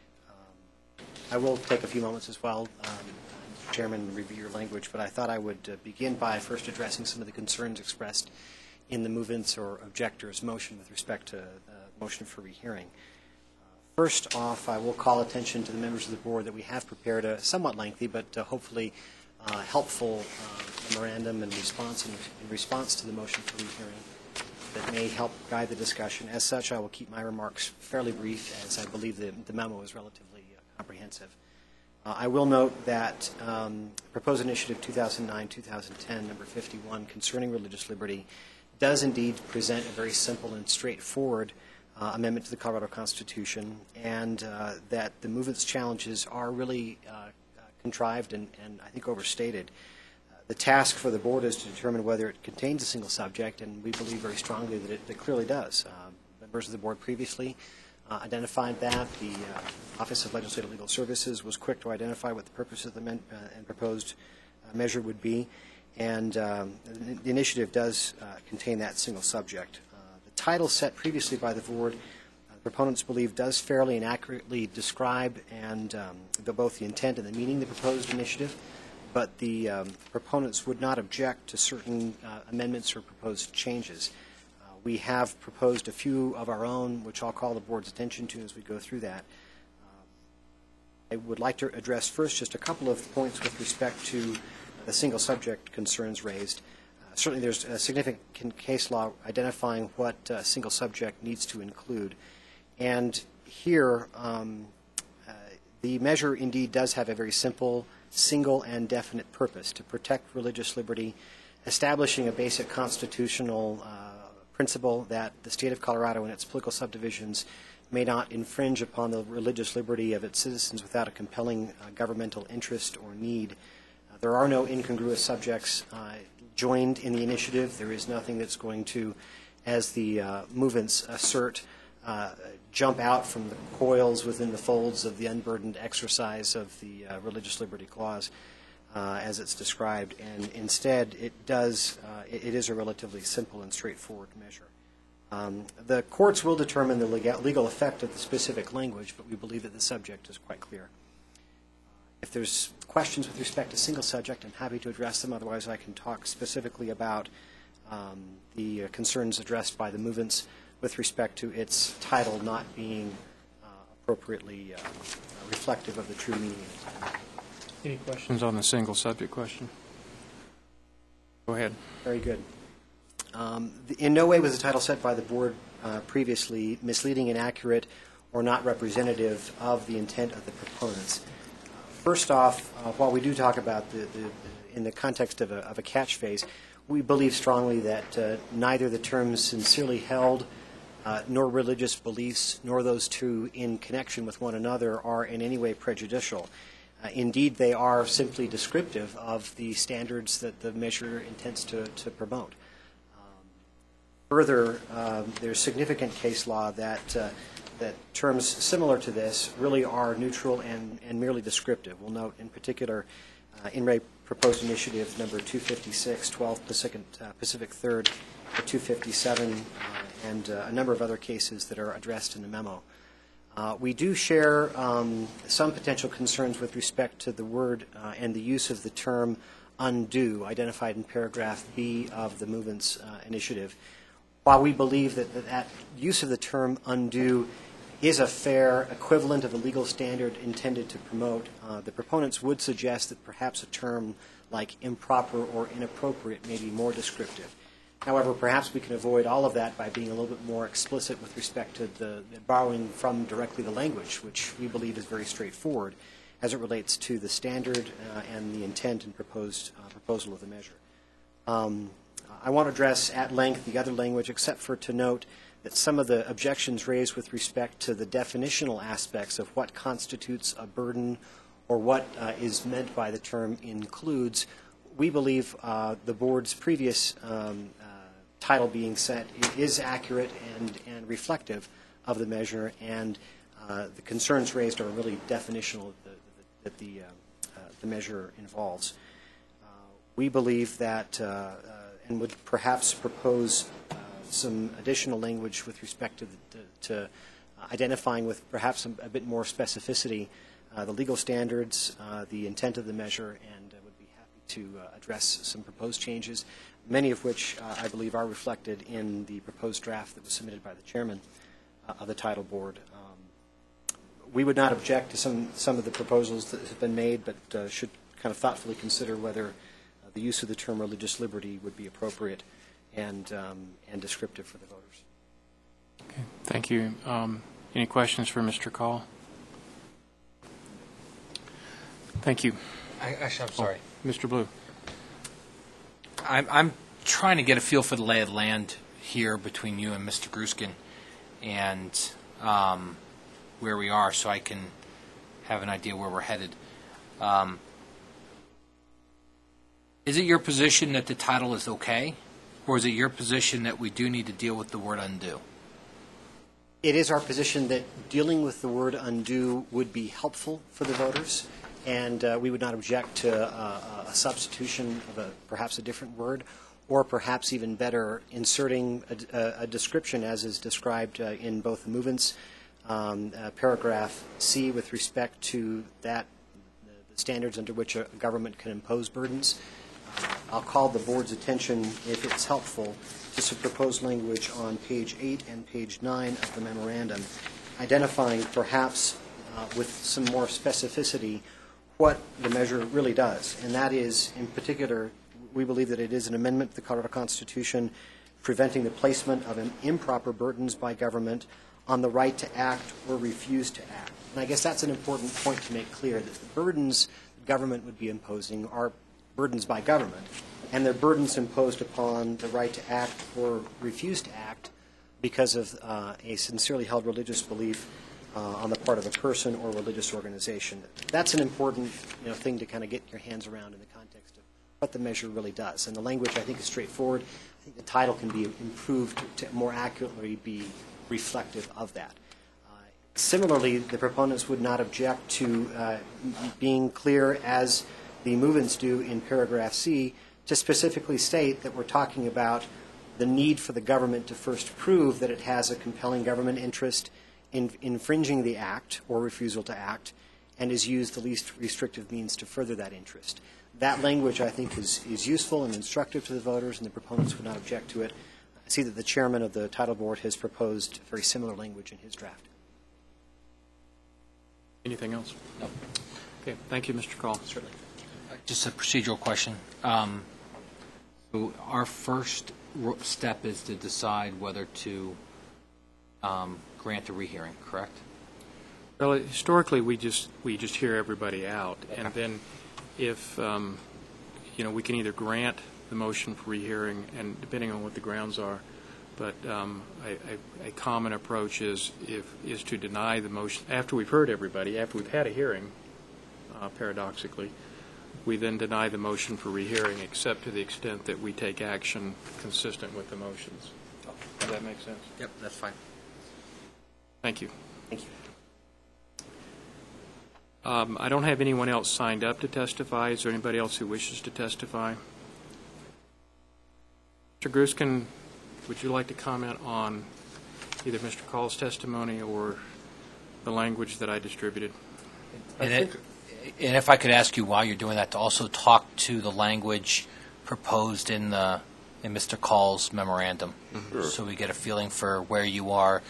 Um, I will take a few moments as well, um, Mister Chairman, review your language, but I thought I would uh, begin by first addressing some of the concerns expressed in the movants or objectors' motion with respect to the motion for rehearing. Uh, first off, I will call attention to the members of the board that we have prepared a somewhat lengthy but uh, hopefully Uh, helpful uh, memorandum and response in, in response to the motion for rehearing that may help guide the discussion. As such, I will keep my remarks fairly brief, as I believe the, the memo is relatively uh, comprehensive. Uh, I will note that um, proposed initiative two thousand nine two thousand ten, number fifty-one, concerning religious liberty, does indeed present a very simple and straightforward uh, amendment to the Colorado Constitution, and uh, that the movement's challenges are really uh, contrived and, and I think overstated. Uh, the task for the board is to determine whether it contains a single subject, and we believe very strongly that it, it clearly does. Uh, members of the board previously uh, identified that. The uh, Office of Legislative Legal Services was quick to identify what the purpose of the men, uh, and proposed uh, measure would be, and um, the, the initiative does uh, contain that single subject. Uh, the title set previously by the board, proponents believe, does fairly and accurately describe and um, the, both the intent and the meaning of the proposed initiative, but the um, proponents would not object to certain uh, amendments or proposed changes. Uh, we have proposed a few of our own, which I'll call the board's attention to as we go through that. Um, I would like to address first just a couple of points with respect to the single subject concerns raised. Uh, certainly there's a significant case law identifying what uh, single subject needs to include. And here, um, uh, the measure indeed does have a very simple, single, and definite purpose: to protect religious liberty, establishing a basic constitutional uh, principle that the state of Colorado and its political subdivisions may not infringe upon the religious liberty of its citizens without a compelling uh, governmental interest or need. Uh, there are no incongruous subjects uh, joined in the initiative. There is nothing that's going to, as the uh, movements assert, Uh, jump out from the coils within the folds of the unburdened exercise of the uh, Religious Liberty Clause uh, as it's described. And instead, it does, uh, it, it is a relatively simple and straightforward measure. Um, the courts will determine the legal, legal effect of the specific language, but we believe that the subject is quite clear. If there's questions with respect to single subject, I'm happy to address them. Otherwise, I can talk specifically about um, the uh, concerns addressed by the movements with respect to its title not being uh, appropriately uh, reflective of the true meaning of the title. Any questions on the single subject question? Go ahead. Very good. Um, the, in no way was the title set by the board uh, previously misleading, inaccurate, or not representative of the intent of the proponents. Uh, first off, uh, while we do talk about the, the, the in the context of a, of a catchphrase, we believe strongly that uh, neither the terms sincerely held Uh, nor religious beliefs, nor those two in connection with one another are in any way prejudicial. Uh, indeed, they are simply descriptive of the standards that the measure intends to, to promote. Um, further, um, there's significant case law that, uh, that terms similar to this really are neutral and, and merely descriptive. We'll note in particular uh, in Re proposed initiative number two fifty-six, twelve Pacific, uh, Pacific third, two fifty-seven, uh, and uh, a number of other cases that are addressed in the memo. Uh, we do share um, some potential concerns with respect to the word uh, and the use of the term undo, identified in paragraph B of the Movements uh, Initiative. While we believe that, that that use of the term undo is a fair equivalent of a legal standard intended to promote, uh, the proponents would suggest that perhaps a term like improper or inappropriate may be more descriptive. However, perhaps we can avoid all of that by being a little bit more explicit with respect to the, the borrowing from directly the language, which we believe is very straightforward as it relates to the standard uh, and the intent and proposed uh, proposal of the measure. Um, I want to address at length the other language, except for to note that some of the objections raised with respect to the definitional aspects of what constitutes a burden or what uh, is meant by the term includes, we believe uh, the board's previous um, uh, title being set is accurate and, and reflective of the measure, and uh, the concerns raised are really definitional that the, that the, uh, uh, the measure involves. Uh, we believe that, uh, uh, and would perhaps propose uh, some additional language with respect to, the, to identifying with perhaps a, a bit more specificity uh, the legal standards, uh, the intent of the measure, and uh, would be happy to uh, address some proposed changes, many of which uh, I believe are reflected in the proposed draft that was submitted by the chairman uh, of the title board. Um, we would not object to some, some of the proposals that have been made, but uh, should kind of thoughtfully consider whether uh, the use of the term religious liberty would be appropriate and, um, and descriptive for the voters. Okay, thank you. Um, any questions for Mister Call? Thank you. I, actually, I'm sorry. Oh, Mister Blue. I'm, I'm trying to get a feel for the lay of the land here between you and Mister Gruskin and um, where we are, so I can have an idea where we're headed. Um, is it your position that the title is okay, or is it your position that we do need to deal with the word undo? It is our position that dealing with the word undo would be helpful for the voters, and uh, we would not object to uh, a substitution of a, perhaps a different word, or perhaps even better, inserting a, a, a description as is described uh, in both the movements, um, uh, paragraph C with respect to that, the standards under which a government can impose burdens. Uh, I'll call the board's attention, if it's helpful, to some proposed language on page eight and page nine of the memorandum, identifying perhaps uh, with some more specificity what the measure really does. And that is, in particular, we believe that it is an amendment to the Colorado Constitution preventing the placement of an improper burdens by government on the right to act or refuse to act. And I guess that's an important point to make clear, that the burdens the government would be imposing are burdens by government, and they're burdens imposed upon the right to act or refuse to act because of uh, a sincerely held religious belief uh, on the part of a person or religious organization. That's an important you know, thing to kind of get your hands around in the context of what the measure really does. And the language, I think, is straightforward. I think the title can be improved to more accurately be reflective of that. Uh, similarly, the proponents would not object to uh, being clear, as the movements do in paragraph C, to specifically state that we're talking about the need for the government to first prove that it has a compelling government interest in infringing the act or refusal to act, and has used the least restrictive means to further that interest. That language, I think, is, is useful and instructive to the voters, and the proponents would not object to it. I see that the chairman of the title board has proposed very similar language in his draft. Anything else? No. Okay, thank you, Mister Call. Certainly. Just a procedural question. Um, so our first ro- step is to decide whether to um, grant a rehearing, correct? Well, historically, we just we just hear everybody out, and then if um, you know, we can either grant the motion for rehearing, and depending on what the grounds are, but um, a, a, a common approach is if is to deny the motion after we've heard everybody, after we've had a hearing. Uh, paradoxically, we then deny the motion for rehearing, except to the extent that we take action consistent with the motions. Does that make sense? Yep, that's fine. Thank you. Thank you. Um, I don't have anyone else signed up to testify. Is there anybody else who wishes to testify? Mister Gruskin, would you like to comment on either Mister Call's testimony or the language that I distributed? And, it, and if I could ask you while you're doing that to also talk to the language proposed in the in Mister Call's memorandum, Sure. so we get a feeling for where you are.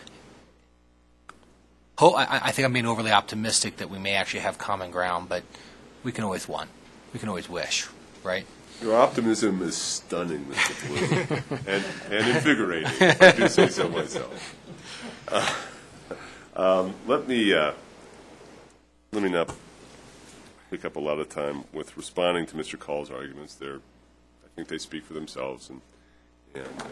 Ho- I, I think I'm being overly optimistic that we may actually have common ground, but we can always want. We can always wish, right? Your optimism is stunning, Mister Blue, and, and invigorating, if I do say so myself. Uh, um, let me uh, let me not pick up a lot of time with responding to Mister Call's arguments. They're, I think they speak for themselves, and and uh,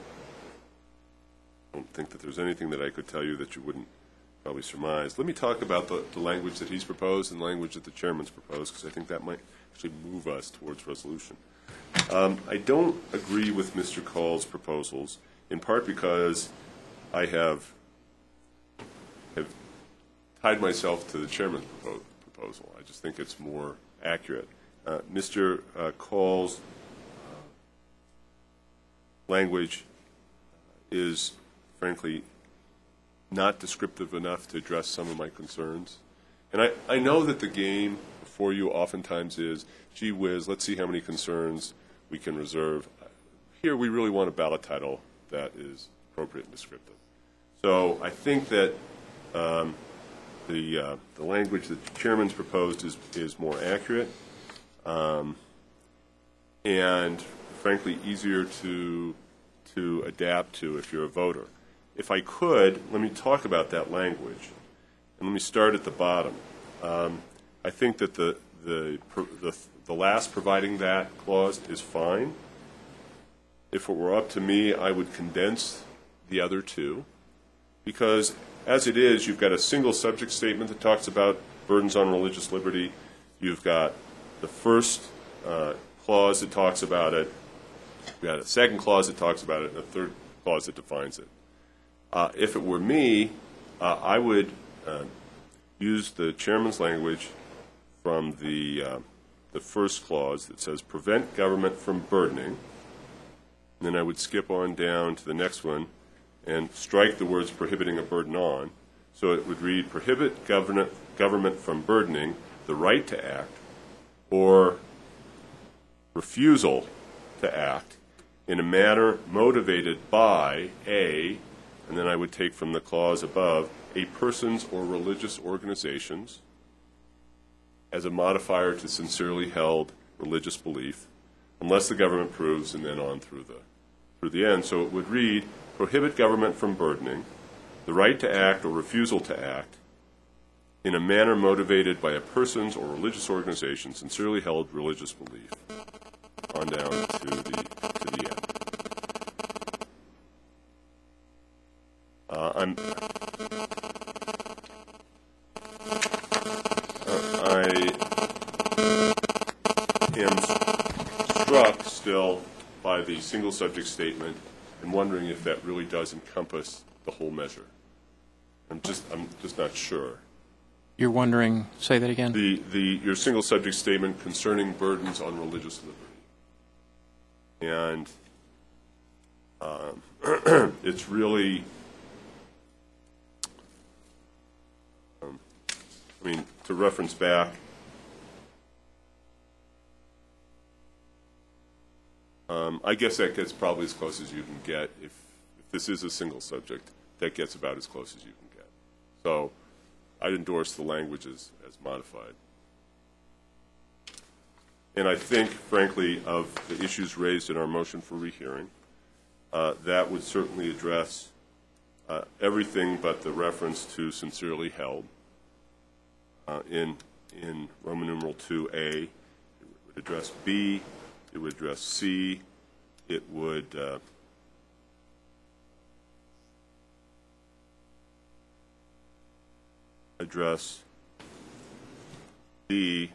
I don't think that there's anything that I could tell you that you wouldn't probably surmise. Let me talk about the, the language that he's proposed and the language that the chairman's proposed, because I think that might actually move us towards resolution. Um, I don't agree with Mister Call's proposals, in part because I have have tied myself to the chairman's propo- proposal. I just think it's more accurate. Uh, Mister Uh, Call's uh, language is, frankly, not descriptive enough to address some of my concerns. And I, I know that the game for you oftentimes is, gee whiz, let's see how many concerns we can reserve. Here we really want a ballot title that is appropriate and descriptive. So I think that um, the uh, the language that the chairman's proposed is, is more accurate um, and, frankly, easier to to adapt to if you're a voter. If I could, let me talk about that language, and let me start at the bottom. Um, I think that the, the the the last providing that clause is fine. If it were up to me, I would condense the other two, because as it is, you've got a single subject statement that talks about burdens on religious liberty. You've got the first uh, clause that talks about it. You've got a second clause that talks about it, and a third clause that defines it. Uh, if it were me, uh, I would uh, use the chairman's language from the uh, the first clause that says prevent government from burdening. And then I would skip on down to the next one and strike the words prohibiting a burden on. So it would read prohibit government government from burdening the right to act or refusal to act in a manner motivated by a, and then I would take from the clause above, a person's or religious organizations as a modifier to sincerely held religious belief, unless the government proves, and then on through the through the end. So it would read, prohibit government from burdening the right to act or refusal to act in a manner motivated by a person's or religious organization sincerely held religious belief, on down to the to the end. Uh, I'm, uh, I am struck still by the single subject statement and wondering if that really does encompass the whole measure. I'm just, I'm just not sure. You're wondering, say that again? The, the, your single subject statement concerning burdens on religious liberty. And um, it's really, um, I mean, to reference back, um, I guess that gets probably as close as you can get. If, if this is a single subject, that gets about as close as you can get. So I'd endorse the language as, as modified. And I think, frankly, of the issues raised in our motion for rehearing, uh, that would certainly address uh, everything but the reference to sincerely held uh, in, in Roman numeral two A. It would address B. It would address C. It would uh, address D,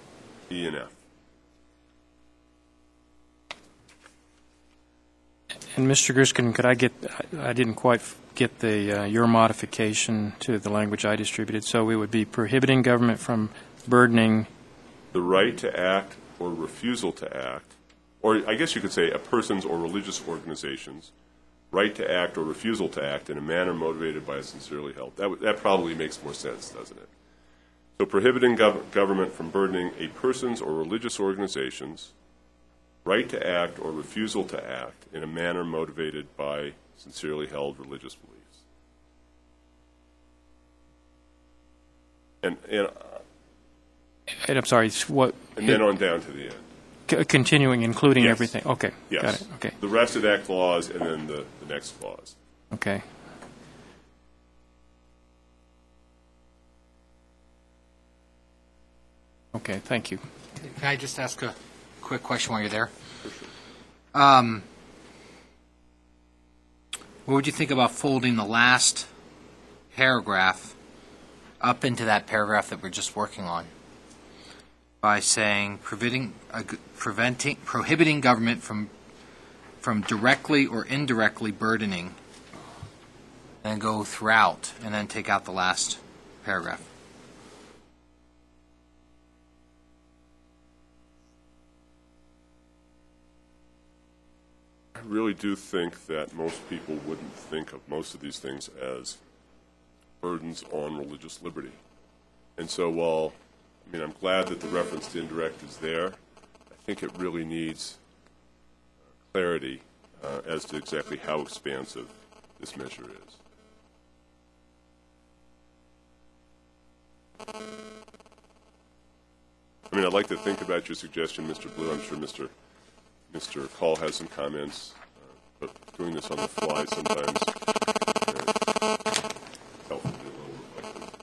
E, and F. And Mister Gruskin, could I get, I I didn't quite f- get the, uh, your modification to the language I distributed. So it would be prohibiting government from burdening, The right to act or refusal to act, or I guess you could say a person's or religious organization's right to act or refusal to act in a manner motivated by a sincerely held. That, w- that probably makes more sense, doesn't it? So prohibiting gov- government from burdening a person's or religious organization's right to act or refusal to act in a manner motivated by sincerely held religious beliefs. And, and, and I'm sorry, it's what, and then on down to the end. c- continuing, including Yes. everything. Okay, Yes. got it, okay, The rest of that clause and then the, the next clause. okay. Okay, thank you. Can I just ask a quick question while you're there? Um, what would you think about folding the last paragraph up into that paragraph that we're just working on by saying preventing, uh, g- preventing, prohibiting government from from directly or indirectly burdening, and go throughout, and then take out the last paragraph? I really do think that most people wouldn't think of most of these things as burdens on religious liberty. And so while, I mean, I'm glad that the reference to indirect is there, I think it really needs uh, clarity uh, as to exactly how expansive this measure is. I mean, I'd like to think about your suggestion, Mister Blue. I'm sure Mister Mister Call has some comments, uh, but doing this on the fly sometimes uh, helps me be a little reflective.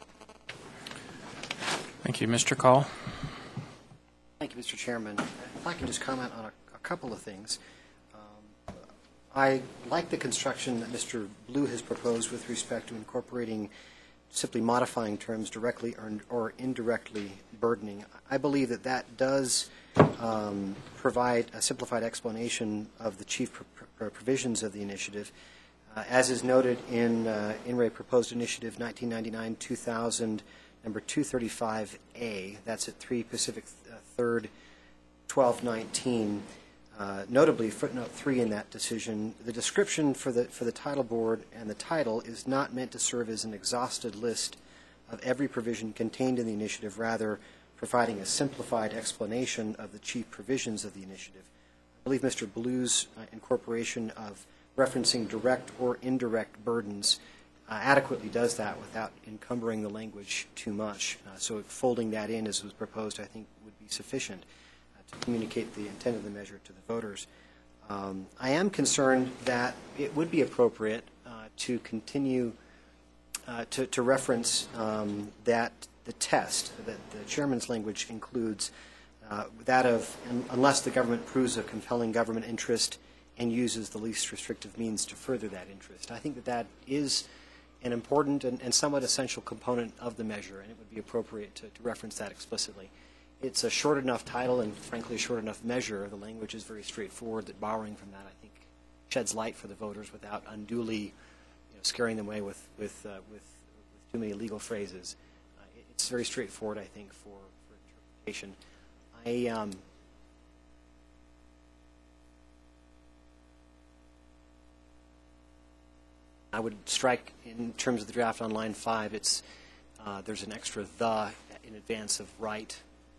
Thank you. Mister Call? Thank you, Mister Chairman. If I can just comment on a, a couple of things. Um, I like the construction that Mister Blue has proposed with respect to incorporating, simply modifying terms directly or, or indirectly burdening. I believe that that does um, provide a simplified explanation of the chief pr- pr- provisions of the initiative. Uh, as is noted in uh, I N R A Proposed Initiative nineteen ninety-nine two thousand, number two thirty-five A, that's at three Pacific uh, third, twelve nineteen. Uh, notably, footnote three in that decision, the description for the for the title board and the title is not meant to serve as an exhausted list of every provision contained in the initiative, rather providing a simplified explanation of the chief provisions of the initiative. I believe Mister Blue's uh, incorporation of referencing direct or indirect burdens uh, adequately does that without encumbering the language too much. Uh, so folding that in as was proposed, I think, would be sufficient to communicate the intent of the measure to the voters. Um, I am concerned that it would be appropriate uh, to continue uh, to, to reference um, that the test, that the chairman's language includes uh, that of un- unless the government proves a compelling government interest and uses the least restrictive means to further that interest. I think that that is an important and, and somewhat essential component of the measure, and it would be appropriate to, to reference that explicitly. It's a short enough title and, frankly, a short enough measure. The language is very straightforward that borrowing from that, I think, sheds light for the voters without unduly you know, scaring them away with, with, uh, with, with too many legal phrases. Uh, it- it's very straightforward, I think, for, for interpretation. I, um, I would strike, in terms of the draft on line five, it's, uh, there's an extra the in advance of right.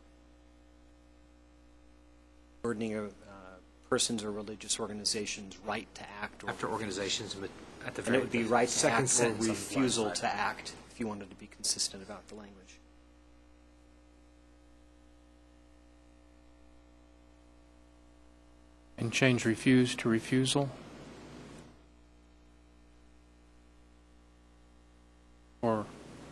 Burdening a uh, persons or religious organizations' right to act. Or After organizations, but at the and very it would be right to second act or sentence on the refusal left to side. act, if you wanted to be consistent about the language. And change refuse to refusal? Or,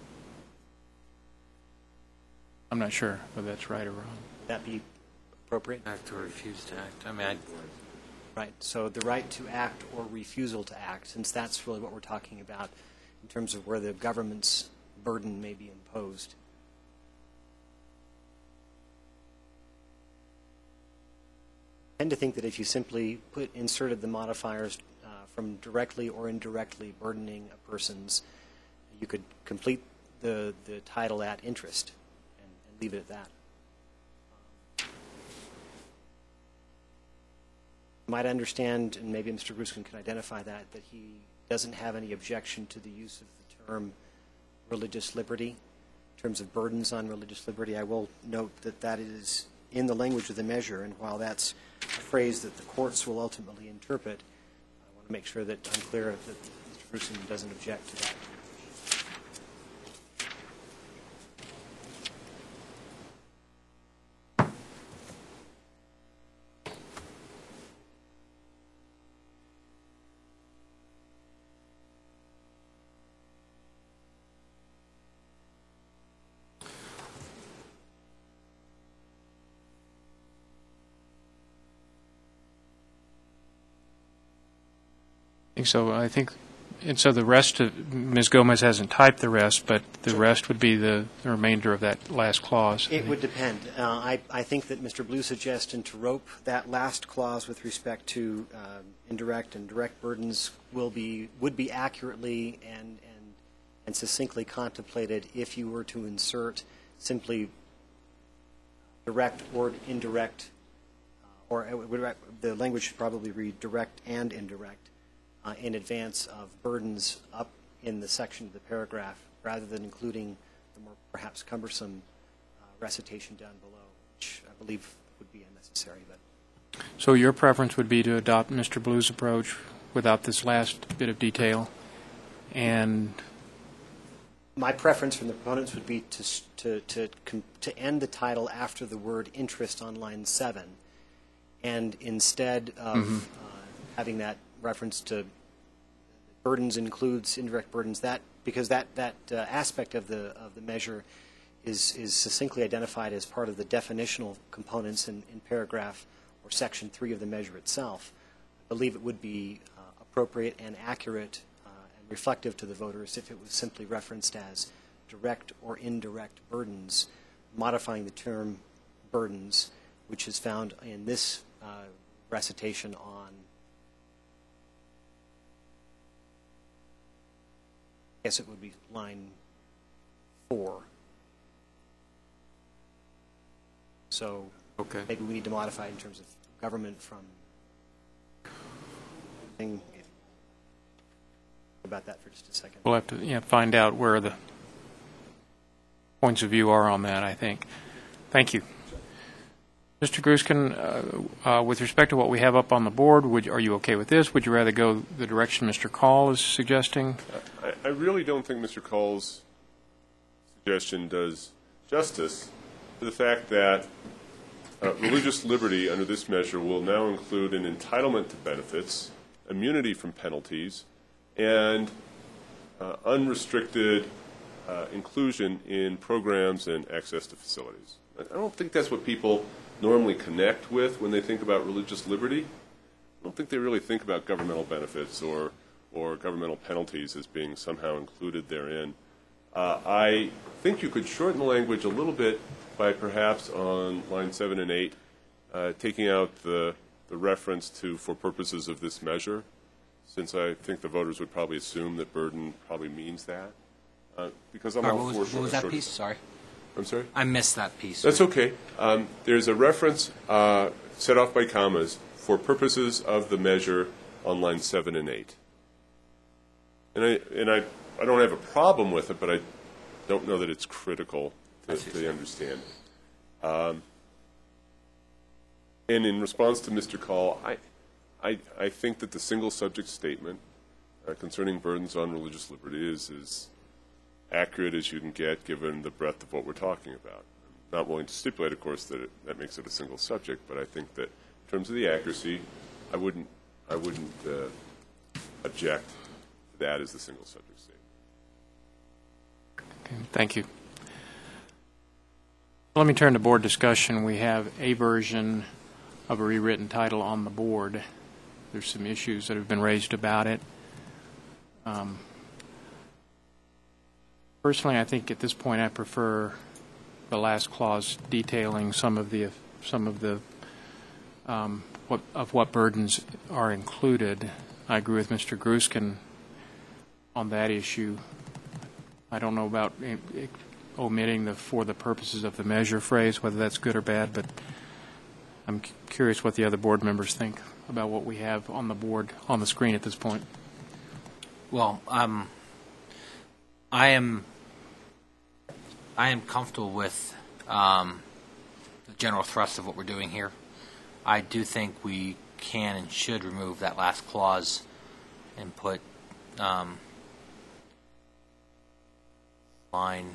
I'm not sure whether that's right or wrong. Would that be appropriate? Act or refuse to act. I mean, I, Right. So the right to act or refusal to act, since that's really what we're talking about in terms of where the government's burden may be imposed. I tend to think that if you simply put inserted the modifiers from directly or indirectly burdening a person's, you could complete the, the title at interest and, and leave it at that. You might understand, and maybe Mister Gruskin can identify that, that he doesn't have any objection to the use of the term religious liberty in terms of burdens on religious liberty. I will note that that is in the language of the measure, and while that's a phrase that the courts will ultimately interpret, I want to make sure that I'm clear that Mister Gruskin doesn't object to that. So I think, and so the rest of, Miz Gomez hasn't typed the rest, but the rest would be the, the remainder of that last clause. It would depend. Uh, I, I think that Mister Blue's suggestion to rope that last clause with respect to uh, indirect and direct burdens will be would be accurately and, and and succinctly contemplated if you were to insert simply direct or indirect, uh, or it would, the language should probably read direct and indirect. Uh, in advance of burdens up in the section of the paragraph, rather than including the more perhaps cumbersome uh, recitation down below, which I believe would be unnecessary. But so your preference would be to adopt Mister Blue's approach without this last bit of detail, and my preference from the proponents would be to to to to end the title after the word interest on line seven, and instead of mm-hmm. uh, having that reference to burdens includes indirect burdens, that because that that uh, aspect of the of the measure is is succinctly identified as part of the definitional components in, in paragraph or section three of the measure itself. I believe it would be uh, appropriate and accurate uh, and reflective to the voters if it was simply referenced as direct or indirect burdens, modifying the term burdens, which is found in this uh, recitation on I guess it would be line four. So okay. Maybe we need to modify it in terms of government from thing. About that for just a second. We'll have to yeah, find out where the points of view are on that, I think. Thank you. Mister Gruskin, uh, uh, with respect to what we have up on the board, would, are you okay with this? Would you rather go the direction Mister Call is suggesting? I, I really don't think Mister Call's suggestion does justice to the fact that uh, religious liberty under this measure will now include an entitlement to benefits, immunity from penalties, and uh, unrestricted uh, inclusion in programs and access to facilities. I don't think that's what people normally connect with when they think about religious liberty. I don't think they really think about governmental benefits or or governmental penalties as being somehow included therein. Uh, I think you could shorten the language a little bit by perhaps on line seven and eight, uh, taking out the, the reference to for purposes of this measure, since I think the voters would probably assume that burden probably means that. Uh, because I'm All all right, what for was, what was that short- piece? Sorry. I'm sorry? I missed that piece. That's okay. Um, there's a reference uh, set off by commas for purposes of the measure on lines seven and eight. And I and I, I don't have a problem with it, but I don't know that it's critical to, to understand. Um, and in response to Mister Call, I, I, I think that the single subject statement uh, concerning burdens on religious liberty is is accurate as you can get given the breadth of what we're talking about. I'm not willing to stipulate, of course, that it, that makes it a single subject, but I think that in terms of the accuracy, I wouldn't I wouldn't uh, object to that as the single subject statement. Okay, thank you. Let me turn to board discussion. We have a version of a rewritten title on the board. There's some issues that have been raised about it. Um, Personally, I think at this point I prefer the last clause detailing some of the some of the um, what of what burdens are included. I agree with Mister Gruskin on that issue. I don't know about eh, eh, omitting the "for the purposes of the measure" phrase, whether that's good or bad, but I'm c- curious what the other board members think about what we have on the board, on the screen at this point. Well, um, I am, I am comfortable with um, the general thrust of what we're doing here. I do think we can and should remove that last clause and put um, line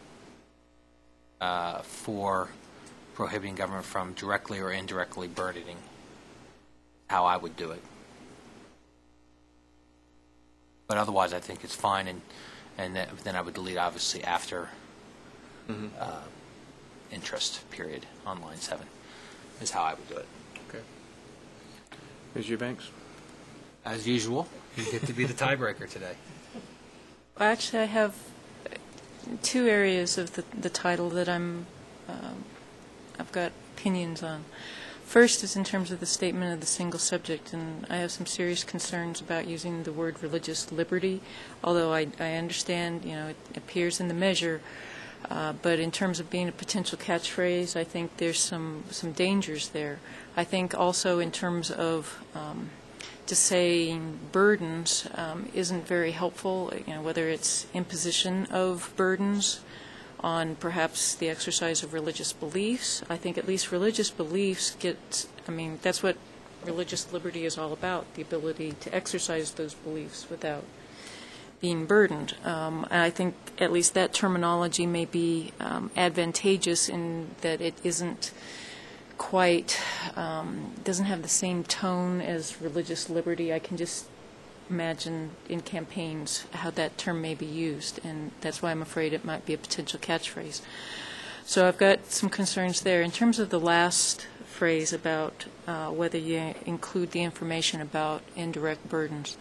uh, for prohibiting government from directly or indirectly burdening, how I would do it. But otherwise, I think it's fine, and and that, then I would delete, obviously, after Mm-hmm. uh, interest, period, on line seven, is how I would do it. Okay. Miz Eubanks? As usual, you get to be the tiebreaker today. Well, actually, I have two areas of the, the title that I'm, um, I've got opinions on. First is in terms of the statement of the single subject, and I have some serious concerns about using the word religious liberty, although I, I understand, you know, it appears in the measure, uh, but in terms of being a potential catchphrase, I think there's some, some dangers there. I think also in terms of um, just saying burdens um, isn't very helpful, you know, whether it's imposition of burdens on perhaps the exercise of religious beliefs. I think at least religious beliefs get, I mean, that's what religious liberty is all about, the ability to exercise those beliefs without being burdened. Um, and I think at least that terminology may be um, advantageous in that it isn't quite, um, doesn't have the same tone as religious liberty. I can just imagine in campaigns how that term may be used, and that's why I'm afraid it might be a potential catchphrase. So I've got some concerns there. In terms of the last phrase about uh, whether you include the information about indirect burdens,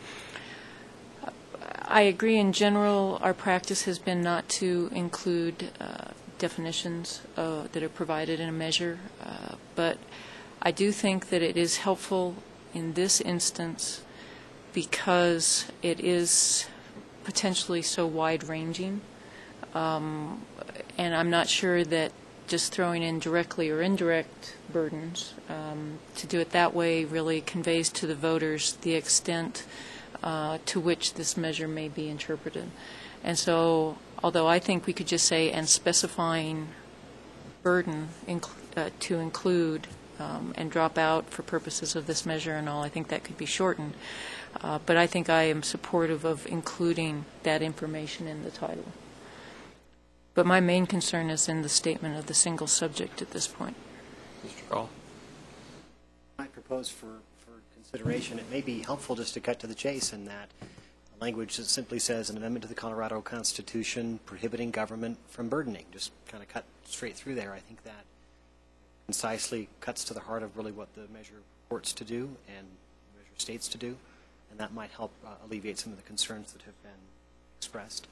I agree in general our practice has been not to include uh, definitions uh, that are provided in a measure, uh, but I do think that it is helpful in this instance because it is potentially so wide-ranging, um, and I'm not sure that just throwing in directly or indirect burdens, um, to do it that way really conveys to the voters the extent uh, to which this measure may be interpreted. And so, although I think we could just say, and specifying burden inc- uh, to include um, and drop out for purposes of this measure and all, I think that could be shortened. Uh, but I think I am supportive of including that information in the title. But my main concern is in the statement of the single subject at this point. Mister Gall? I propose for, for consideration, it may be helpful just to cut to the chase in that language that simply says an amendment to the Colorado Constitution prohibiting government from burdening. Just kind of cut straight through there. I think that concisely cuts to the heart of really what the measure purports to do and the measure states to do, and that might help uh, alleviate some of the concerns that have been expressed.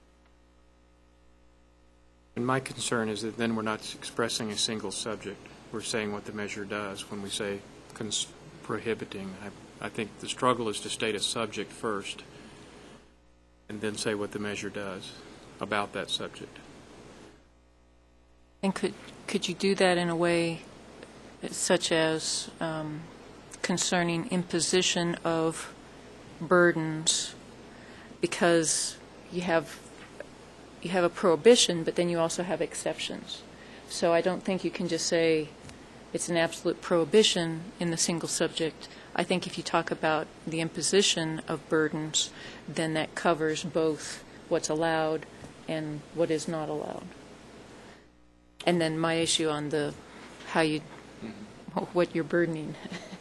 And my concern is that then we're not expressing a single subject. We're saying what the measure does when we say cons- prohibiting. I, I think the struggle is to state a subject first and then say what the measure does about that subject. And could could you do that in a way such as um, concerning imposition of burdens, because you have you have a prohibition, but then you also have exceptions. So I don't think you can just say it's an absolute prohibition in the single subject. I think if you talk about the imposition of burdens, then that covers both what's allowed and what is not allowed. And then my issue on the how you, what you're burdening.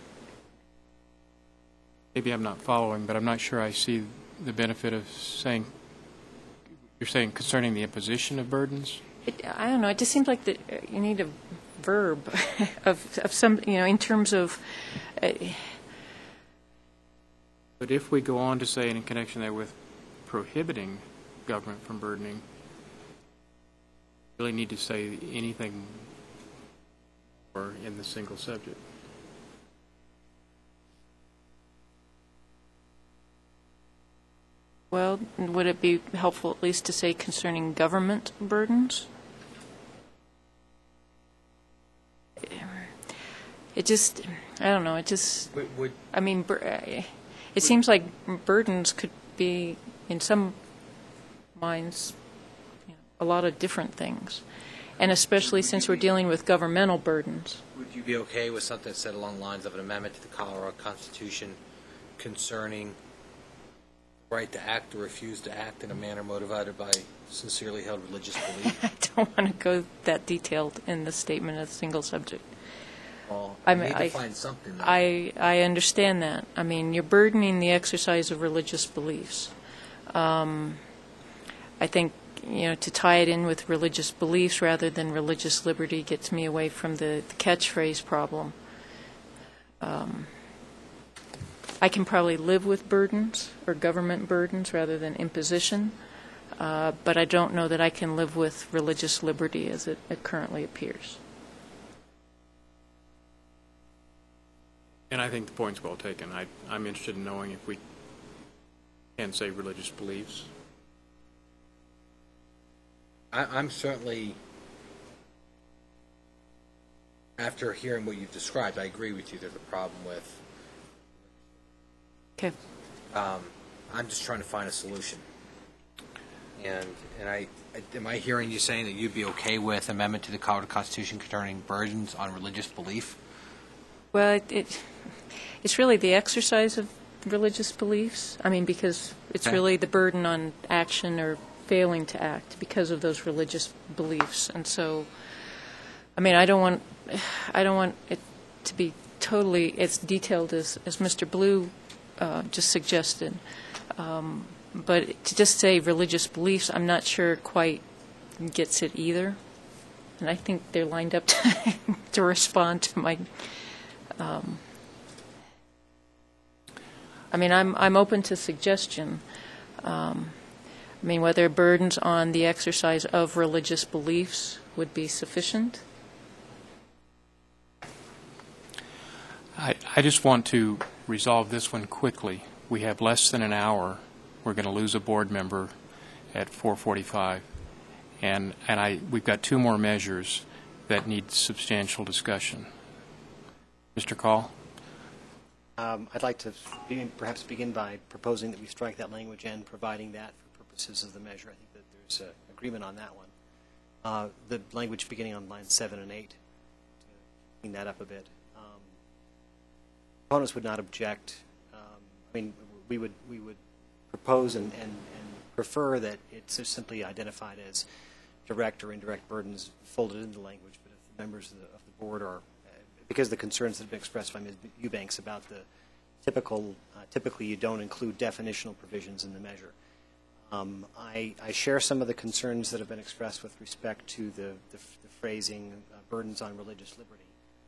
Maybe I'm not following, but I'm not sure I see the benefit of saying, you're saying concerning the imposition of burdens? It, I don't know. It just seems like that uh, you need a verb of of some, you know, in terms of. Uh, But if we go on to say in connection there with prohibiting government from burdening, we really need to say anything more in the single subject. Well, would it be helpful at least to say concerning government burdens? It just, I don't know, it just, Would- would- I mean, bur- eh, it seems like burdens could be, in some minds, you know, a lot of different things. And especially since we're dealing with governmental burdens. Would you be okay with something that said along the lines of an amendment to the Colorado Constitution concerning right to act or refuse to act in a manner motivated by sincerely held religious belief? I don't want to go that detailed in the statement of single subject. Well, I we mean, need I- to find something. though. I, I understand that. I mean, you're burdening the exercise of religious beliefs. Um, I think, you know, to tie it in with religious beliefs rather than religious liberty gets me away from the, the catchphrase problem. Um, I can probably live with burdens or government burdens rather than imposition, uh, but I don't know that I can live with religious liberty as it, it currently appears. And I think the point's well taken. I, I'm interested in knowing if we can say religious beliefs. I, I'm certainly, after hearing what you've described, I agree with you. There's a problem with. Okay. Um, I'm just trying to find a solution. And and I, I am I hearing you saying that you'd be okay with amendment to the Colorado Constitution concerning burdens on religious belief? Well, it, it it's really the exercise of religious beliefs. I mean, because it's Okay. really the burden on action or failing to act because of those religious beliefs. And so, I mean, I don't want I don't want it to be totally as detailed as as Mister Blue uh, just suggested. Um, but to just say religious beliefs, I'm not sure quite gets it either. And I think they're lined up to, to respond to my. Um, I mean, I'm I'm open to suggestion. Um, I mean, whether burdens on the exercise of religious beliefs would be sufficient. I, I just want to resolve this one quickly. We have less than an hour. We're going to lose a board member at four forty-five. And, and I, we've got two more measures that need substantial discussion. Mister Call? Um, I'd like to begin, perhaps begin by proposing that we strike that language and providing that for purposes of the measure. I think that there's uh, agreement on that one. Uh, the language beginning on lines seven and eight, to clean that up a bit. Um, opponents would not object. Um, I mean, we would we would propose and, and, and prefer that it's just simply identified as direct or indirect burdens folded into the language. But if the members of the, of the board are, because the concerns that have been expressed by Miz Eubanks about the typical, uh, typically you don't include definitional provisions in the measure. Um, I, I share some of the concerns that have been expressed with respect to the, the, the phrasing uh, burdens on religious liberty.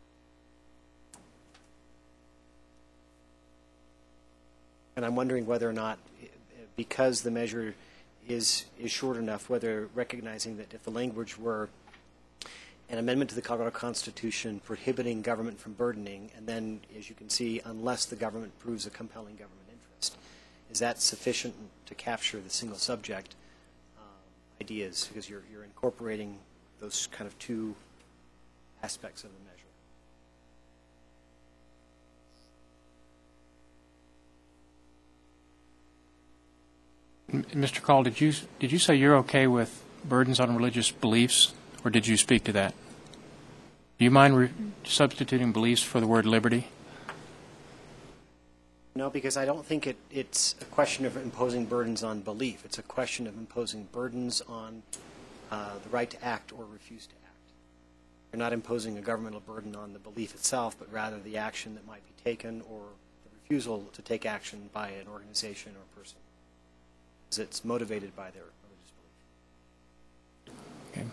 And I'm wondering whether or not, because the measure is, is short enough, whether recognizing that if the language were an amendment to the Colorado Constitution prohibiting government from burdening, and then, as you can see, unless the government proves a compelling government interest, is that sufficient to capture the single subject um, ideas? Because you're, you're incorporating those kind of two aspects of the measure. Mister Call, did you, did you say you're okay with burdens on religious beliefs, or did you speak to that? Do you mind re- substituting beliefs for the word liberty? No, because I don't think it, it's a question of imposing burdens on belief. It's a question of imposing burdens on uh, the right to act or refuse to act. You're not imposing a governmental burden on the belief itself, but rather the action that might be taken or the refusal to take action by an organization or person. Because it's motivated by their religious belief. Okay.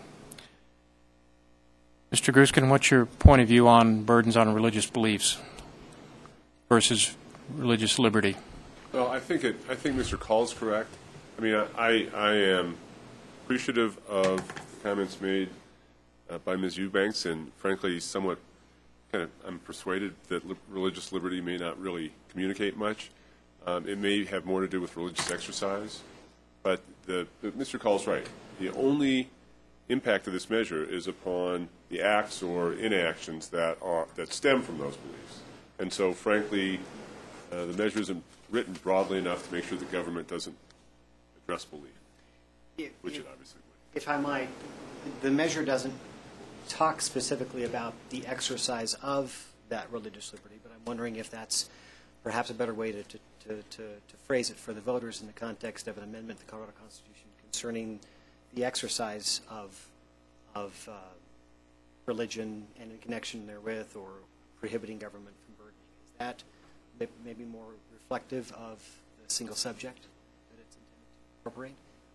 Mister Gruskin, what's your point of view on burdens on religious beliefs versus religious liberty? Well, I think it, I think Mister Call is correct. I mean, I, I am appreciative of the comments made uh, by Miz Eubanks, and frankly, somewhat kind of, I'm persuaded that li- religious liberty may not really communicate much. Um, It may have more to do with religious exercise, but the, but Mister Call's right. The only impact of this measure is upon the acts or inactions that are, that stem from those beliefs. And so frankly, uh, the measure isn't written broadly enough to make sure the government doesn't address belief, If- which if- it obviously would. If I might, the measure doesn't talk specifically about the exercise of that religious liberty, but I'm wondering if that's perhaps a better way to, to, to, to to phrase it for the voters in the context of an amendment to the Colorado Constitution concerning the exercise of, of uh, religion and in connection therewith, or prohibiting government from burdening. Is that may- maybe more reflective of the single subject that it's intended to incorporate?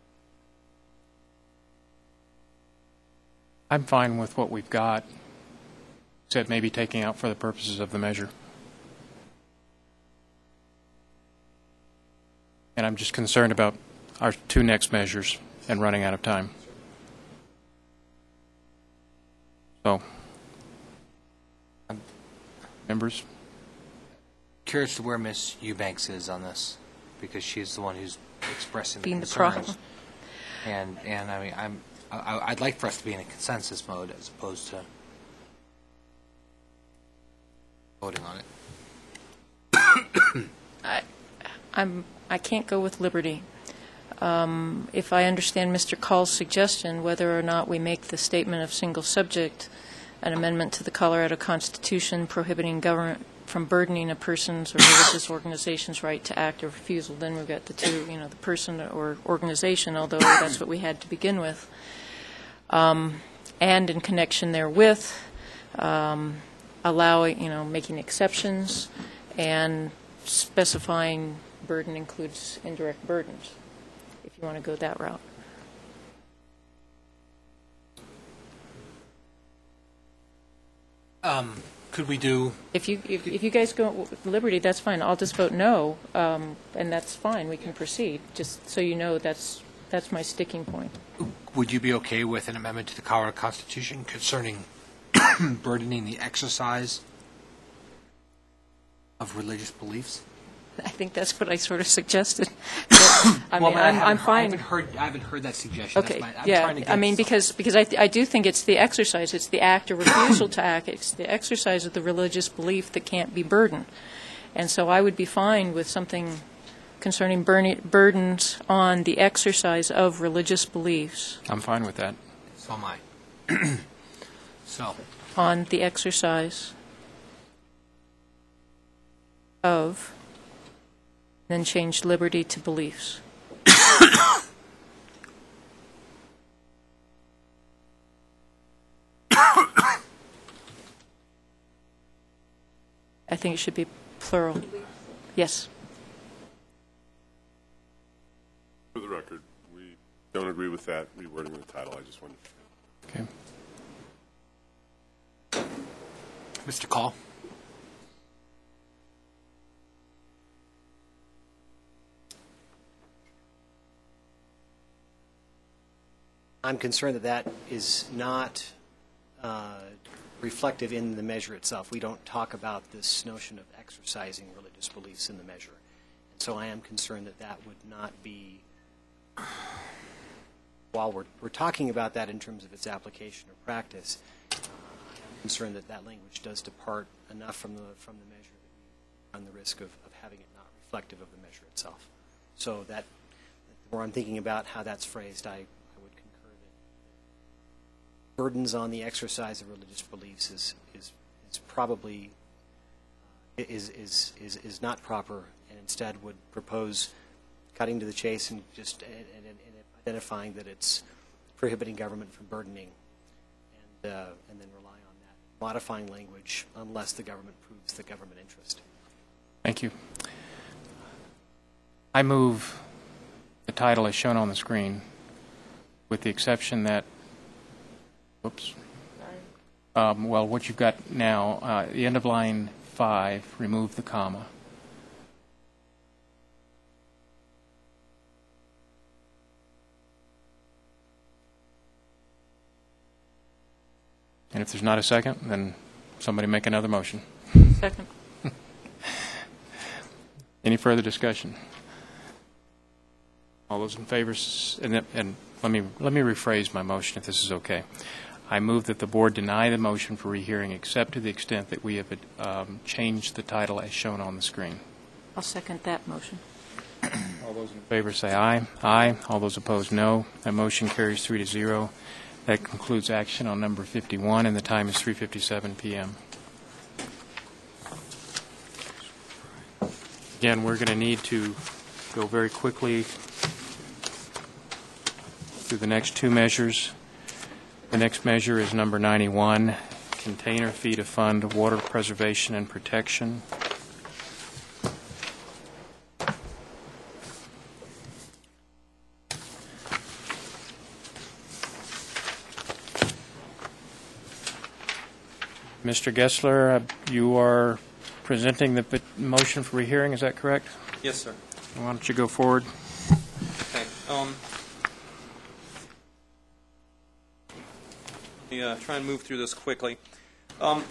I'm fine with what we've got, except maybe taking out for the purposes of the measure. And I'm just concerned about our two next measures and running out of time. So, members? Curious to where Miz Eubanks is on this, because she's the one who's expressing the Being the concerns. problem. And, and I mean, I'm, I, I'd like for us to be in a consensus mode as opposed to voting on it. I, I'm, I can't go with liberty. Um, If I understand Mister Call's suggestion, whether or not we make the statement of single subject an amendment to the Colorado Constitution prohibiting government from burdening a person's or religious organization's right to act or refusal, then we've got the two, you know, the person or organization, although that's what we had to begin with. Um, and in connection therewith, um, allowing, you know, making exceptions and specifying burden includes indirect burdens, if you want to go that route. Um, could we do, If you, if, if you guys go with liberty, that's fine. I'll just vote no, um, and that's fine. We can proceed, just so you know that's, that's my sticking point. would you be okay with an amendment to the Colorado Constitution concerning burdening the exercise of religious beliefs? I think that's what I sort of suggested. But, I Well, mean, but I I'm, haven't- I'm I fine. haven't heard, I haven't heard that suggestion. Okay, That's my, I'm yeah, trying to get I mean, some- because, because I, th- I do think it's the exercise, it's the act or refusal to act, it's the exercise of the religious belief that can't be burdened. And so I would be fine with something concerning burni- burdens on the exercise of religious beliefs, I'm fine with that. So am I. So, on the exercise of, then change liberty to beliefs. I think it should be plural. Yes. For the record, we don't agree with that rewording of the title. I just wanted to. Okay. Mister Call? I'm concerned that that is not uh, reflective in the measure itself. We don't talk about this notion of exercising religious beliefs in the measure. And so I am concerned that that would not be, while we're, we're talking about that in terms of its application or practice, uh, I'm concerned that that language does depart enough from the, from the measure that we run the risk of, of having it not reflective of the measure itself. So that, where I'm thinking about how that's phrased, I burdens on the exercise of religious beliefs is is is probably uh, is is is is not proper, and instead would propose cutting to the chase and just and, and, and identifying that it's prohibiting government from burdening, and uh, and then rely on that modifying language unless the government proves the government interest. Thank you. I move the title as shown on the screen, with the exception that Oops. Um, well, what you've got now, uh, the end of line five, remove the comma. And if there's not a second, then somebody make another motion. Second. Any further discussion? All those in favor, s- and, that- and let me, let me rephrase my motion if this is okay. I move that the board deny the motion for rehearing except to the extent that we have um, changed the title as shown on the screen. I'll second that motion. All those in favor say aye. Aye. All those opposed, no. That motion carries three to zero. That concludes action on number fifty-one, and the time is three fifty-seven p.m. Again, we're going to need to go very quickly through the next two measures. The next measure is number ninety-one, container fee to fund water preservation and protection. Mister Gessler, uh, you are presenting the pet- motion for rehearing, is that correct? Yes, sir. Why don't you go forward? Okay. Um, let me uh, try and move through this quickly. Um,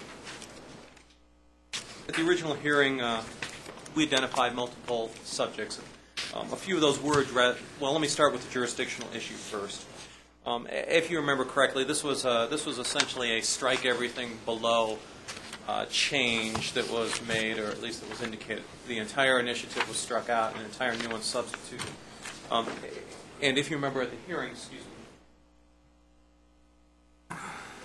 at the original hearing, uh, we identified multiple subjects. Um, a few of those were addressed. Well, let me start with the jurisdictional issue first. Um, if you remember correctly, this was uh, this was essentially a strike everything below uh, change that was made, or at least that was indicated. The entire initiative was struck out, and an entire new one substituted. Um, and if you remember at the hearing, excuse me.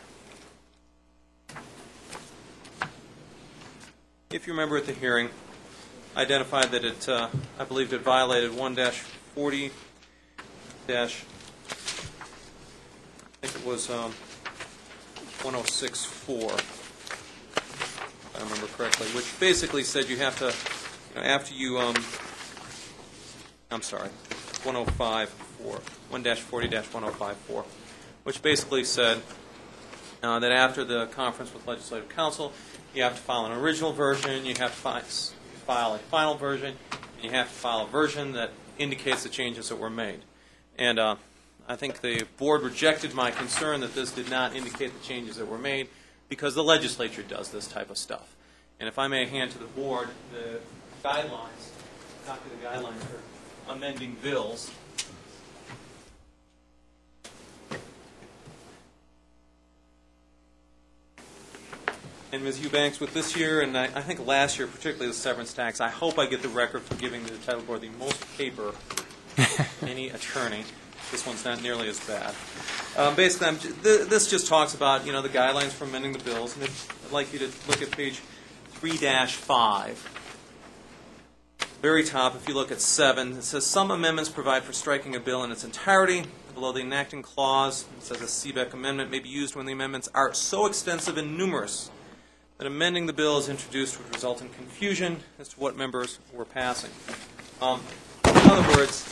If you remember at the hearing, I identified that it, uh, I believed it violated one dash forty dash. I think it was um, one oh six four, if I remember correctly, which basically said you have to, you know, after you, um, I'm sorry, one oh five four, one dash forty dash one oh five four, which basically said uh, that after the conference with Legislative Council, you have to file an original version, you have to fi- file a final version, and you have to file a version that indicates the changes that were made. And uh, I think the board rejected my concern that this did not indicate the changes that were made because the legislature does this type of stuff. And if I may hand to the board the guidelines, copy of the guidelines for amending bills. And Miz Eubanks, with this year, and I, I think last year, particularly the severance tax, I hope I get the record for giving the title board the most paper any attorney. This one's not nearly as bad. Um, basically, I'm, th- this just talks about, you know, the guidelines for amending the bills. And if, I'd like you to look at page three dash five. Very top, if you look at seven, it says some amendments provide for striking a bill in its entirety. Below the enacting clause, it says a C B E C amendment may be used when the amendments are so extensive and numerous that amending the bill as introduced would result in confusion as to what members were passing. Um, in other words,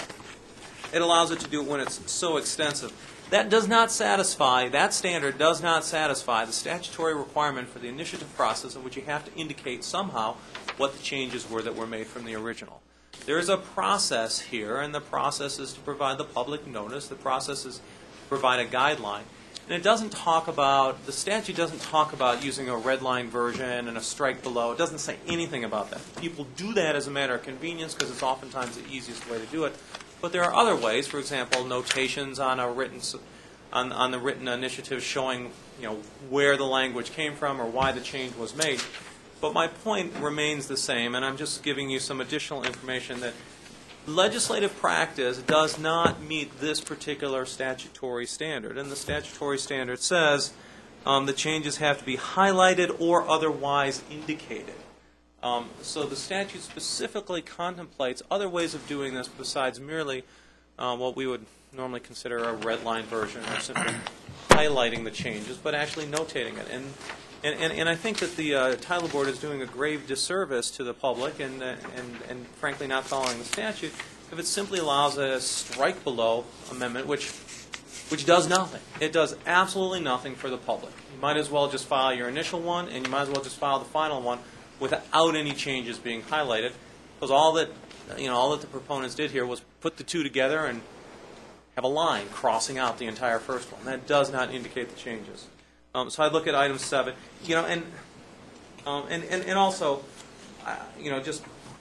it allows it to do it when it's so extensive. That does not satisfy, that standard does not satisfy the statutory requirement for the initiative process in which you have to indicate somehow what the changes were that were made from the original. There is a process here, and the process is to provide the public notice. The process is to provide a guideline. And it doesn't talk about, the statute doesn't talk about using a red line version and a strike below. It doesn't say anything about that. People do that as a matter of convenience because it's oftentimes the easiest way to do it. But there are other ways, for example, notations on a written, on, on the written initiative showing, you know, where the language came from or why the change was made. But my point remains the same, and I'm just giving you some additional information that legislative practice does not meet this particular statutory standard. And the statutory standard says um, the changes have to be highlighted or otherwise indicated. Um, so the statute specifically contemplates other ways of doing this besides merely uh, what we would normally consider a red line version or simply highlighting the changes, but actually notating it. And and, and, and I think that the uh, title board is doing a grave disservice to the public and, uh, and, and frankly not following the statute if it simply allows a strike below amendment which which does nothing. It does absolutely nothing for the public. You might as well just file your initial one and you might as well just file the final one without any changes being highlighted, because all that you know, all that the proponents did here was put the two together and have a line crossing out the entire first one. That does not indicate the changes. Um, so I look at item seven, you know, and um, and, and and also, uh, you know, just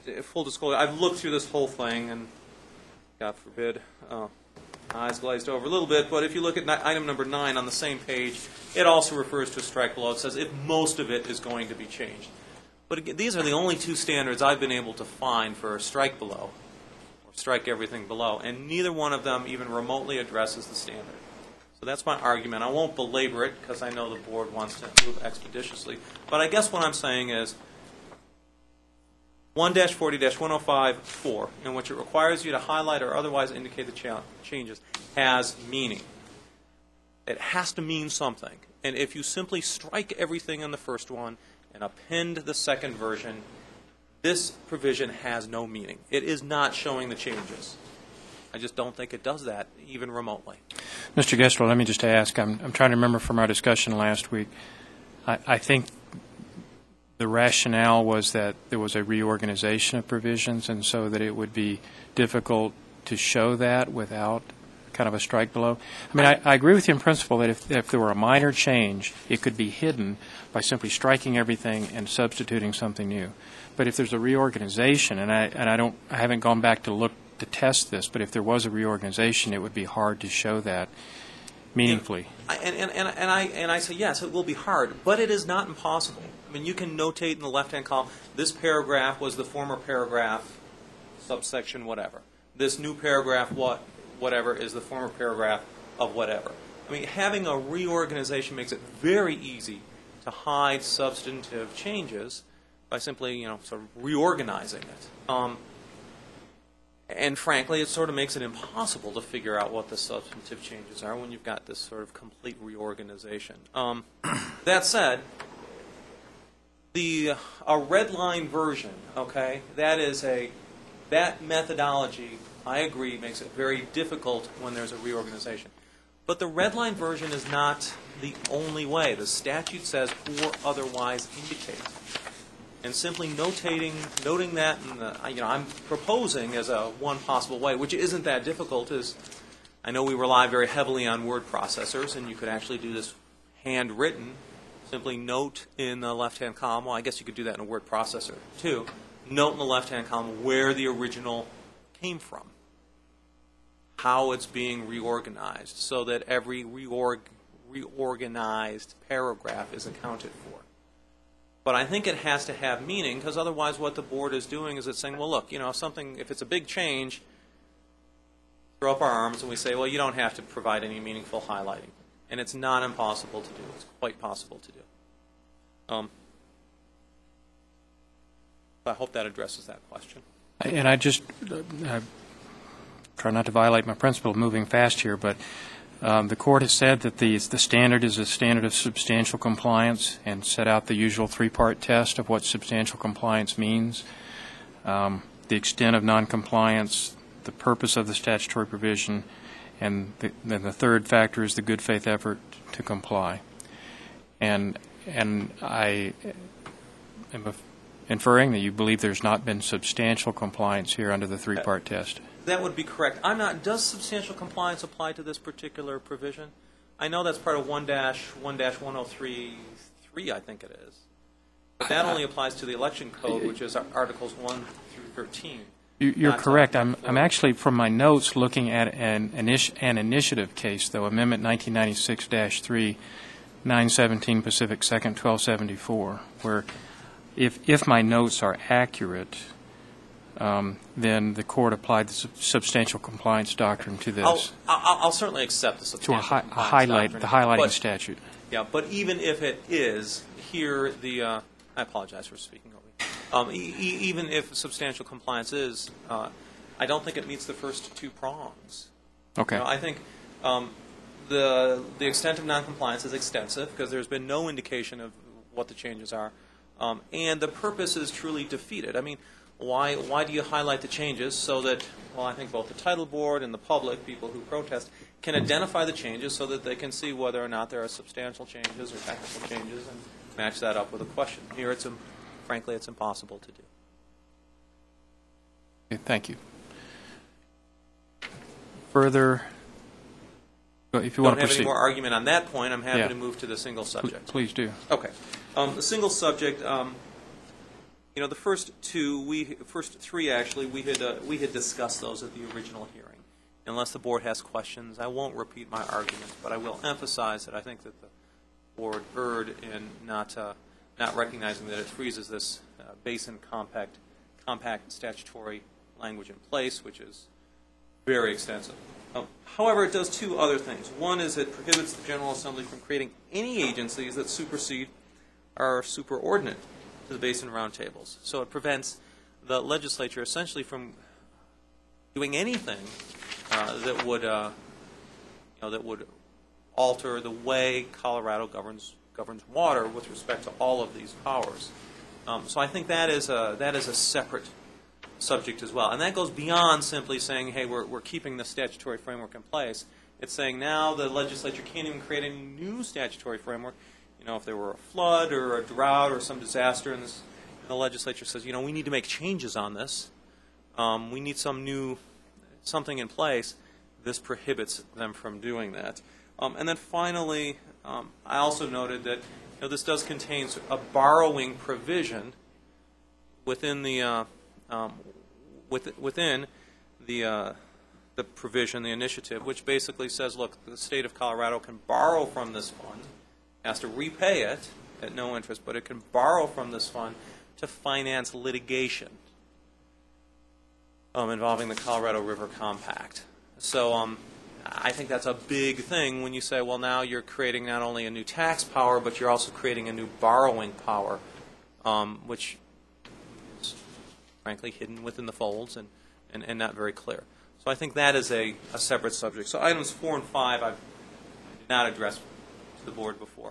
uh, full disclosure, I've looked through this whole thing, and God forbid, uh, eyes glazed over a little bit, but if you look at ni- item number nine on the same page, it also refers to a strike below. It says if most of it is going to be changed. But again, these are the only two standards I've been able to find for strike below, or strike everything below, and neither one of them even remotely addresses the standard. So that's my argument. I won't belabor it because I know the board wants to move expeditiously. But I guess what I'm saying is one forty one oh five four, in which it requires you to highlight or otherwise indicate the cha- changes, has meaning. It has to mean something. And if you simply strike everything in the first one and append the second version, this provision has no meaning. It is not showing the changes. I just don't think it does that, even remotely. Mister Gessler, let me just ask, I'm, I'm trying to remember from our discussion last week, I, I think the rationale was that there was a reorganization of provisions, and so that it would be difficult to show that without kind of a strike below. I mean, I, I agree with you in principle that if, if there were a minor change, it could be hidden by simply striking everything and substituting something new. But if there's a reorganization, and I, and I don't, I haven't gone back to look to test this, but if there was a reorganization, it would be hard to show that meaningfully. I, and, and, and, and, I, and I say, yes, it will be hard, but it is not impossible. I mean, you can notate in the left-hand column, this paragraph was the former paragraph, subsection whatever. This new paragraph, what, whatever, is the former paragraph of whatever. I mean, having a reorganization makes it very easy to hide substantive changes by simply, you know, sort of reorganizing it. Um, And frankly, it sort of makes it impossible to figure out what the substantive changes are when you've got this sort of complete reorganization. Um, that said, the a red line version, okay, that is a that methodology, I agree, makes it very difficult when there's a reorganization. But the red line version is not the only way. The statute says or otherwise indicate. And simply notating, noting that, in the, you know, I'm proposing as a one possible way, which isn't that difficult, is I know we rely very heavily on word processors, and you could actually do this handwritten. Simply note in the left-hand column. Well, I guess you could do that in a word processor too. Note in the left-hand column where the original came from, how it's being reorganized, so that every reorg, reorganized paragraph is accounted for. But I think it has to have meaning, because otherwise what the board is doing is it's saying, well, look, you know, if something, if it's a big change, throw up our arms and we say, well, you don't have to provide any meaningful highlighting. And it's not impossible to do. It's quite possible to do. Um, I hope that addresses that question. And I just uh, I try not to violate my principle of moving fast here, but Um, the court has said that the, the standard is a standard of substantial compliance and set out the usual three-part test of what substantial compliance means, um, the extent of noncompliance, the purpose of the statutory provision, and the, then the third factor is the good faith effort to comply. And, and I am inferring that you believe there's not been substantial compliance here under the three-part test. That would be correct. I'm not. Does substantial compliance apply to this particular provision? I know that's part of one dash one dash one oh three three. I think it is. But that only applies to the election code, which is Articles one through thirteen. You're correct. I'm, I'm actually, from my notes, looking at an, initi- an initiative case, though, Amendment nineteen ninety-six dash three, nine seventeen Pacific second, twelve seventy-four, where if if my notes are accurate, Um, then the court applied the sub- substantial compliance doctrine to this. I'll, I'll, I'll certainly accept the To a, substantial hi- a compliance highlight, doctrine, the highlighting but, statute. Yeah, but even if it is, here the, uh, I apologize for speaking over you. Um, e- e- even if substantial compliance is, uh, I don't think it meets the first two prongs. Okay. You know, I think um, the the extent of noncompliance is extensive because there's been no indication of what the changes are, um, and the purpose is truly defeated. I mean, Why why do you highlight the changes so that, well, I think both the title board and the public, people who protest, can identify the changes so that they can see whether or not there are substantial changes or technical changes and match that up with a question. Here, it's um, frankly, it's impossible to do. Okay, thank you. Further, if you Don't want to have proceed. any more argument on that point. I'm happy Yeah. to move to the single subject. Please do. Okay. Um, the single subject, um, you know, the first two, we first three actually, we had uh, we had discussed those at the original hearing. Unless the board has questions, I won't repeat my arguments, but I will emphasize that I think that the board erred in not uh, not recognizing that it freezes this uh, basin compact compact statutory language in place, which is very extensive. Um, however, it does two other things. One is it prohibits the General Assembly from creating any agencies that supersede or are superordinate to the Basin Roundtables. So it prevents the legislature essentially from doing anything uh, that would, uh, you know, that would alter the way Colorado governs governs water with respect to all of these powers. Um, so I think that is a that is a separate subject as well, and that goes beyond simply saying, "Hey, we're we're keeping the statutory framework in place." It's saying now the legislature can't even create any new statutory framework. You know, if there were a flood or a drought or some disaster, and, this, and the legislature says, "You know, we need to make changes on this. Um, we need some new something in place." This prohibits them from doing that. Um, and then finally, um, I also noted that you know, this does contain a borrowing provision within the uh, um, with, within the uh, the provision, the initiative, which basically says, look, the state of Colorado can borrow from this fund, has to repay it at no interest, but it can borrow from this fund to finance litigation um, involving the Colorado River Compact. So um, I think that's a big thing when you say, well, now you're creating not only a new tax power, but you're also creating a new borrowing power, um, which is frankly hidden within the folds and, and, and not very clear. So I think that is a, a separate subject. So items four and five I did not address to the board before.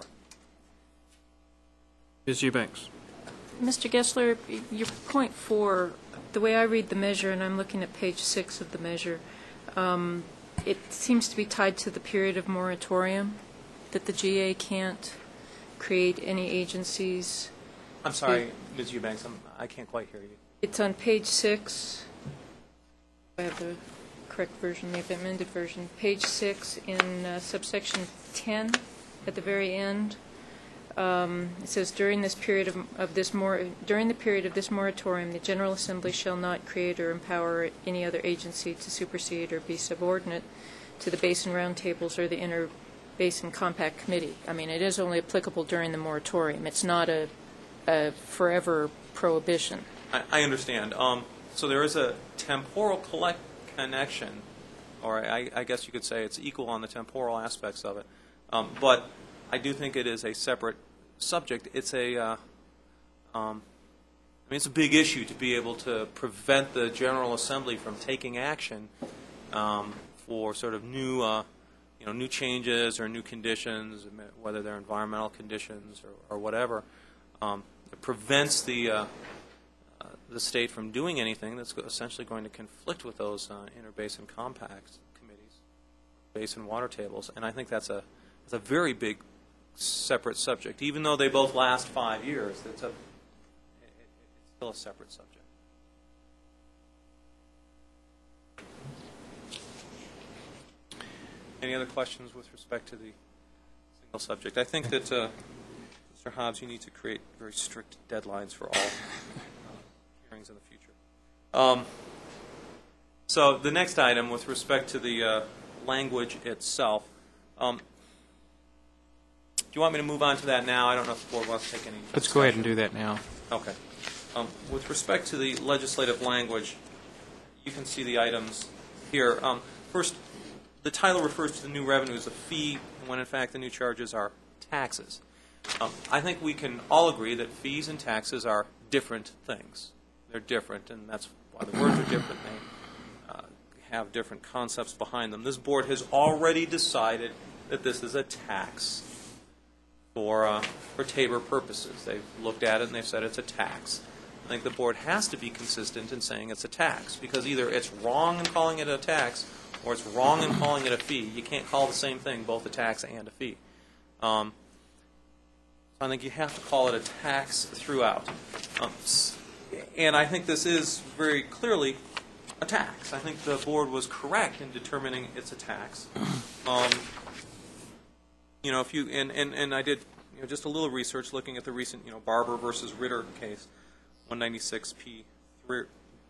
Miz Eubanks. Mister Gessler, your point four, the way I read the measure, and I'm looking at page six of the measure, um, it seems to be tied to the period of moratorium, that the G A can't create any agencies. I'm sorry, Miz Eubanks, I'm, I can't quite hear you. It's on page six. I have the correct version, the amended version. Page six in uh, subsection ten at the very end. Um, it says during this period of, of this mor during the period of this moratorium, the General Assembly shall not create or empower any other agency to supersede or be subordinate to the Basin Roundtables or the Inter-Basin Compact Committee. I mean, it is only applicable during the moratorium. It's not a, a forever prohibition. I, I understand. Um, so there is a temporal collect connection, or I, I guess you could say it's equal on the temporal aspects of it. Um, but I do think it is a separate subject. It's a, uh, um, I mean, it's a big issue to be able to prevent the General Assembly from taking action um, for sort of new, uh, you know, new changes or new conditions, whether they're environmental conditions or, or whatever. Um, it prevents the uh, uh, the state from doing anything that's essentially going to conflict with those uh, interbasin compacts committees, basin water tables, and I think that's a it's a very big separate subject. Even though they both last five years, it's a it's still a separate subject. Any other questions with respect to the single subject? I think that, uh, Mister Hobbs, you need to create very strict deadlines for all uh, hearings in the future. Um, so the next item with respect to the uh, language itself, um, do you want me to move on to that now? I don't know if the board wants to take any Let's go ahead and do that now. Okay. Um, with respect to the legislative language, you can see the items here. Um, first, the title refers to the new revenue as a fee, when in fact the new charges are taxes. Um, I think we can all agree that fees and taxes are different things. They're different, and that's why the words are different. They uh, have different concepts behind them. This board has already decided that this is a tax for uh, for Tabor purposes. They've looked at it and they've said it's a tax. I think the board has to be consistent in saying it's a tax, because either it's wrong in calling it a tax or it's wrong in calling it a fee. You can't call the same thing both a tax and a fee. Um, I think you have to call it a tax throughout. Um, and I think this is very clearly a tax. I think the board was correct in determining it's a tax. Um, you know, if you and, and, and I did you know, just a little research looking at the recent you know Barber versus Ritter case. one ninety-six P third,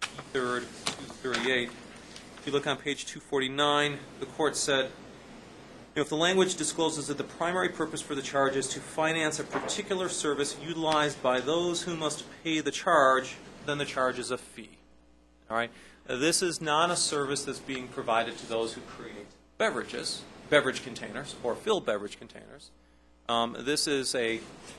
two thirty-eight. If you look on page two forty-nine, the court said, you know, if the language discloses that the primary purpose for the charge is to finance a particular service utilized by those who must pay the charge, then the charge is a fee. All right? Now, this is not a service that's being provided to those who create beverages, beverage containers, or fill beverage containers. Um, this is a, a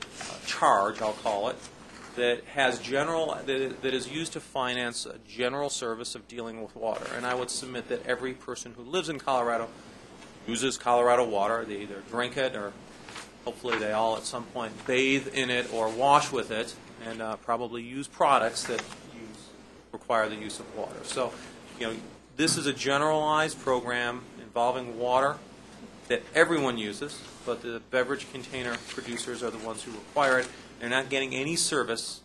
charge, I'll call it, that has general that, that is used to finance a general service of dealing with water. And I would submit that every person who lives in Colorado uses Colorado water. They either drink it or hopefully they all at some point bathe in it or wash with it, and uh, probably use products that use, require the use of water. So, you know, this is a generalized program involving water that everyone uses, but the beverage container producers are the ones who require it. They're not getting any service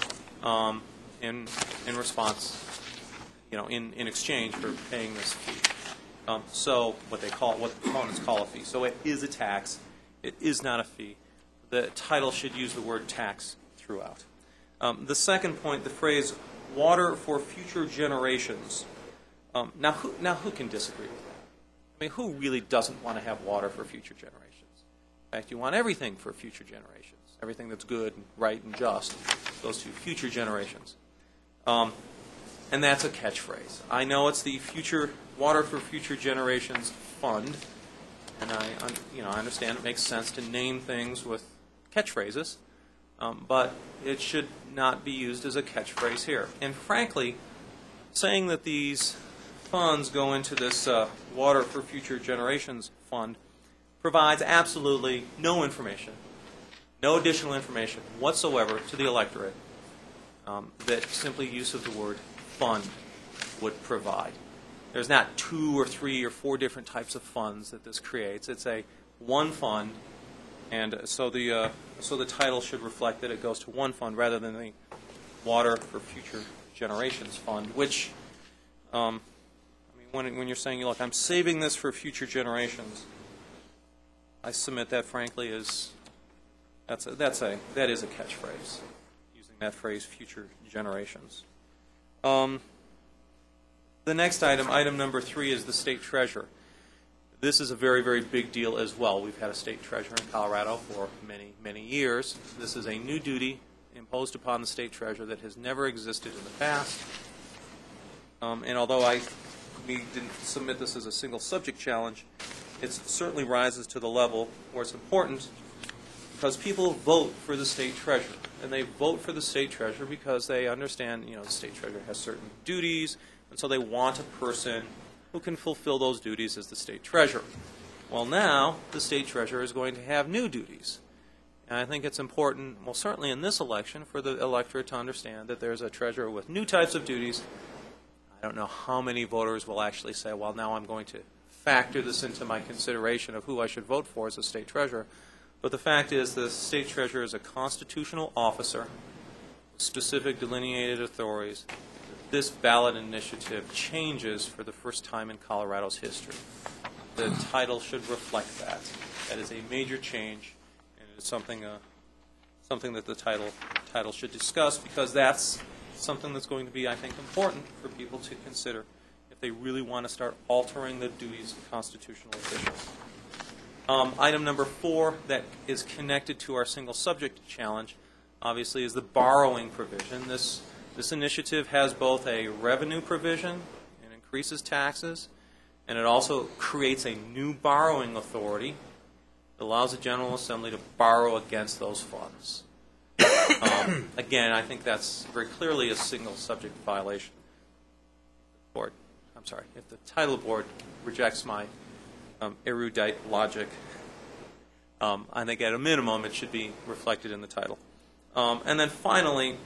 um, in in response, you know, in, in exchange for paying this fee. Um, so what they call what the proponents call a fee. So it is a tax. It is not a fee. The title should use the word tax throughout. Um, the second point, the phrase "water for future generations." Um, now, who, now who can disagree with that? I mean, who really doesn't want to have water for future generations? In fact, you want everything for future generations. Everything that's good and right and just goes to future generations. Um, and that's a catchphrase. I know it's the Future Water for Future Generations Fund, and I, you know, I understand it makes sense to name things with catchphrases, um, but it should not be used as a catchphrase here. And frankly, saying that these funds go into this uh, Water for Future Generations Fund provides absolutely no information, no additional information whatsoever to the electorate um, that simply use of the word fund would provide. There's not two or three or four different types of funds that this creates. It's a one fund, and so the uh, so the title should reflect that it goes to one fund rather than the Water for Future Generations Fund, which, um, I mean, when, when you're saying, look, I'm saving this for future generations, I submit that, frankly, is that's a, that's a that is a catchphrase, using that phrase, future generations. Um, the next item, item number three, is the state treasurer. This is a very, very big deal as well. We've had a state treasurer in Colorado for many, many years. This is a new duty imposed upon the state treasurer that has never existed in the past. Um, and although I we didn't submit this as a single subject challenge, it certainly rises to the level where it's important because people vote for the state treasurer. And they vote for the state treasurer because they understand, you know, the state treasurer has certain duties, and so they want a person who can fulfill those duties as the state treasurer. Well, now the state treasurer is going to have new duties. And I think it's important, well, certainly in this election, for the electorate to understand that there's a treasurer with new types of duties. I don't know how many voters will actually say, well, now I'm going to factor this into my consideration of who I should vote for as a state treasurer. But the fact is the state treasurer is a constitutional officer with specific delineated authorities. This ballot initiative changes for the first time in Colorado's history. The title should reflect that. That is a major change, and it's something uh, something that the title title should discuss because that's something that's going to be, I think, important for people to consider if they really want to start altering the duties of constitutional officials. Um, item number four that is connected to our single subject challenge, obviously, is the borrowing provision. This this initiative has both a revenue provision, it increases taxes, and it also creates a new borrowing authority that allows the General Assembly to borrow against those funds. Um, again, I think that's very clearly a single subject violation. Board, I'm sorry, if the title board rejects my Um, erudite logic. Um, I think at a minimum it should be reflected in the title. Um, and then finally,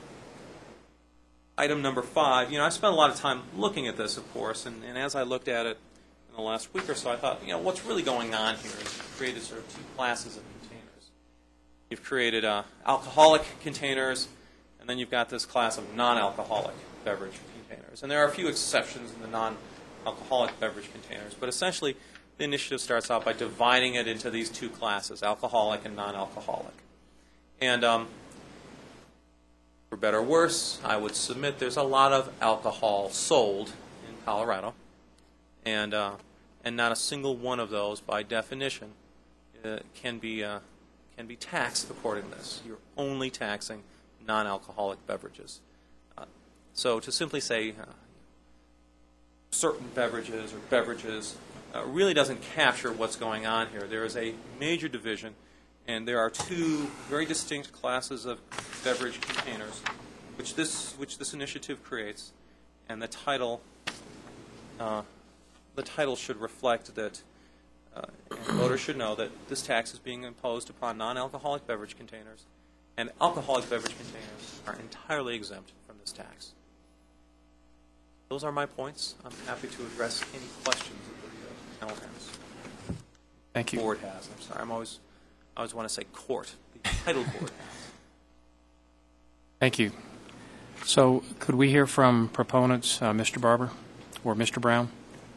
item number five, you know, I spent a lot of time looking at this, of course, and, and as I looked at it in the last week or so, I thought, you know, what's really going on here is you've created sort of two classes of containers. You've created uh, alcoholic containers, and then you've got this class of non-alcoholic beverage containers. And there are a few exceptions in the non-alcoholic beverage containers, but essentially the initiative starts out by dividing it into these two classes, alcoholic and non-alcoholic. And um, For better or worse, I would submit there's a lot of alcohol sold in Colorado, and uh, and not a single one of those, by definition, uh, can be uh, can be taxed according to this. You're only taxing non-alcoholic beverages. Uh, so to simply say uh, certain beverages or beverages uh, really doesn't capture what's going on here. There is a major division, and there are two very distinct classes of beverage containers, which this which this initiative creates, and the title uh, the title should reflect that. Uh, and voters should know that this tax is being imposed upon non-alcoholic beverage containers, and alcoholic beverage containers are entirely exempt from this tax. Those are my points. I'm happy to address any questions that the uh, panel has. Thank you. Board has. I'm sorry. I'm always I always want to say court. The title board has. Thank you. So could we hear from proponents, uh, Mister Barber or Mister Brown?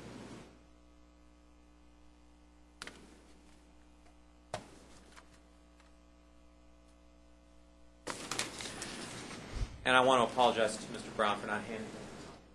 And I want to apologize to Mister Brown for not handing them.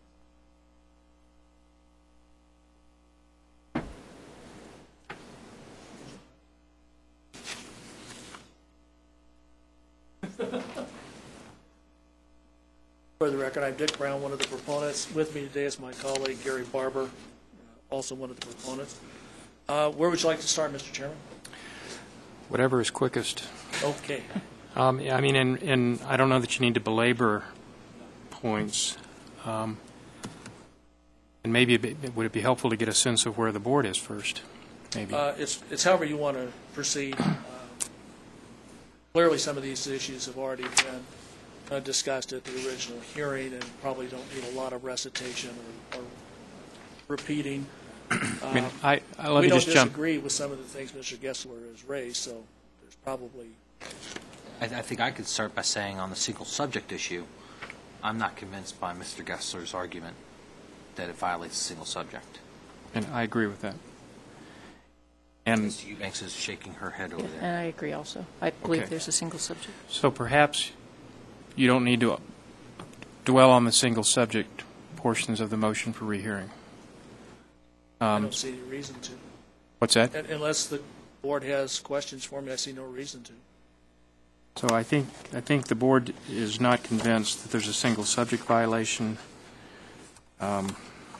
For the record, I'm Dick Brown, one of the proponents. With me today is my colleague Gary Barber, uh, also one of the proponents. Uh, where would you like to start, Mister Chairman? Whatever is quickest. Okay. Um, yeah, I mean, and, and I don't know that you need to belabor points. Um, and maybe it be, would it be helpful to get a sense of where the board is first? Maybe. Uh, it's, it's however you want to proceed. Uh, clearly, some of these issues have already been uh, discussed at the original hearing and probably don't need a lot of recitation or, or repeating. I mean, Um, I, I let we me don't just jump. disagree with some of the things Mister Gessler has raised, so there's probably. I, I think I could start by saying on the single subject issue, I'm not convinced by Mister Gessler's argument that it violates the single subject. And I agree with that. And Miz Eubanks is shaking her head over there. And I agree also. I believe Okay. there's a single subject. so perhaps you don't need to dwell on the single subject portions of the motion for rehearing. I Um, don't see any reason to. what's that? Un- Unless the board has questions for me, I see no reason to. So I think, I think the board is not convinced that there's a single subject violation. Um,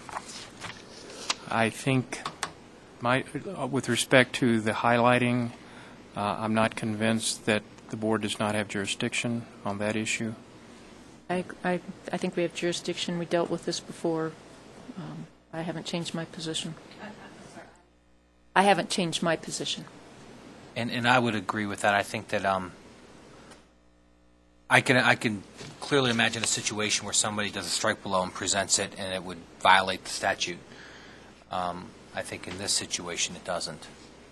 I think, my, uh, with respect to the highlighting, uh, I'm not convinced that the board does not have jurisdiction on that issue. I, I, I think we have jurisdiction. We dealt with this before. Um, I haven't changed my position. I haven't changed my position. And, and I would agree with that. I think that um, I can I can clearly imagine a situation where somebody does a strike below and presents it, and it would violate the statute. Um, I think in this situation it doesn't.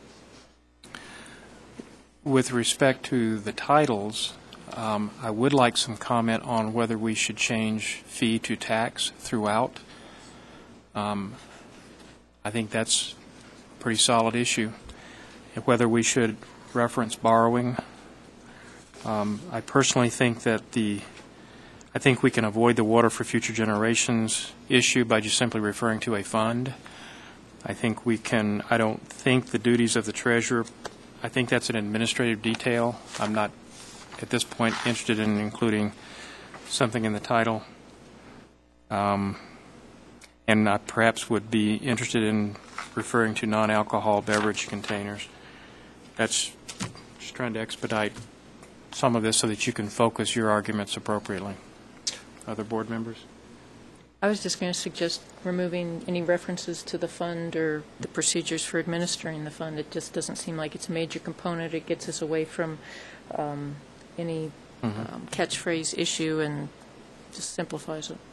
With respect to the titles, um, I would like some comment on whether we should change fee to tax throughout. Um, I think that's a pretty solid issue. And whether we should reference borrowing. Um, I personally think that the, I think we can avoid the water for future generations issue by just simply referring to a fund. I think we can, I don't think the duties of the treasurer, I think that's an administrative detail. I'm not, at this point, interested in including something in the title. Um, and I perhaps would be interested in referring to non-alcohol beverage containers. That's just trying to expedite some of this so that you can focus your arguments appropriately. Other board members? I was just going to suggest removing any references to the fund or the procedures for administering the fund. It just doesn't seem like it's a major component. It gets us away from um, any Mhm. um, catchphrase issue and just simplifies it.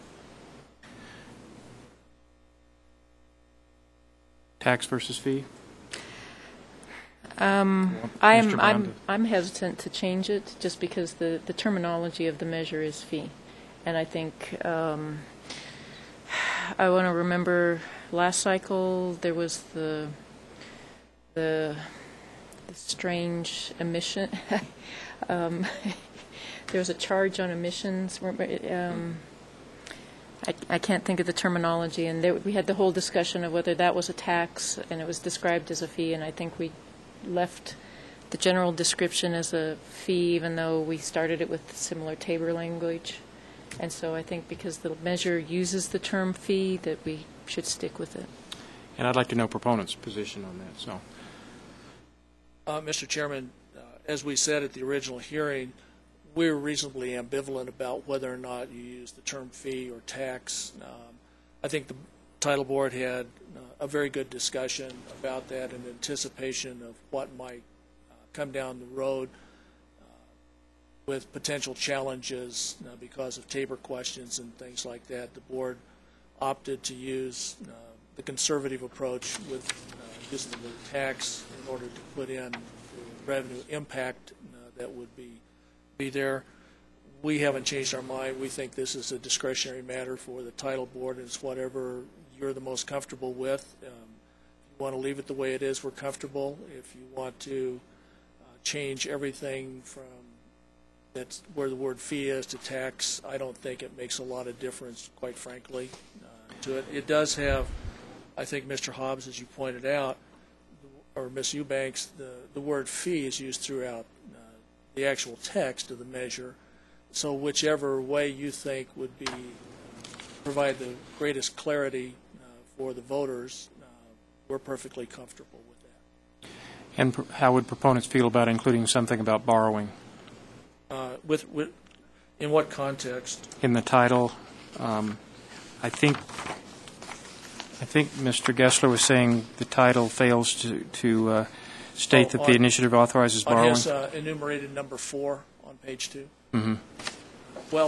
Tax versus fee? Um, Mister I'm, Brown I'm, did. I'm hesitant to change it just because the, the terminology of the measure is fee. And I think, um, I want to remember last cycle, there was the, the, the strange emission, um, there was a charge on emissions. Um, I, I can't think of the terminology, and there, we had the whole discussion of whether that was a tax, and it was described as a fee, and I think we left the general description as a fee, even though we started it with similar Tabor language. And so I think because the measure uses the term fee, that we should stick with it. And I'd like to know proponents' position on that, so. Uh, Mister Chairman, uh, as we said at the original hearing, we're reasonably ambivalent about whether or not you use the term fee or tax. Um, I think the title board had uh, a very good discussion about that in anticipation of what might uh, come down the road uh, with potential challenges uh, because of Tabor questions and things like that. The board opted to use uh, the conservative approach with uh, using the word tax in order to put in the revenue impact uh, that would be be there. We haven't changed our mind. We think this is a discretionary matter for the title board, and it's whatever you're the most comfortable with. Um, if you want to leave it the way it is, we're comfortable. If you want to uh, change everything from that's where the word fee is to tax, I don't think it makes a lot of difference, quite frankly, uh, to it. It does have, I think, Mister Hobbs, as you pointed out, or Miz Eubanks, the, the word fee is used throughout uh, the actual text of the measure. So whichever way you think would be provide the greatest clarity uh, for the voters, uh, we're perfectly comfortable with that. And pr- how would proponents feel about including something about borrowing Uh, with, with, in what context? in the title? Um, I think I think Mister Gessler was saying the title fails to, to uh, state Oh, that the on- initiative authorizes On borrowing. his uh, enumerated number four on page two. Mm-hmm. Well,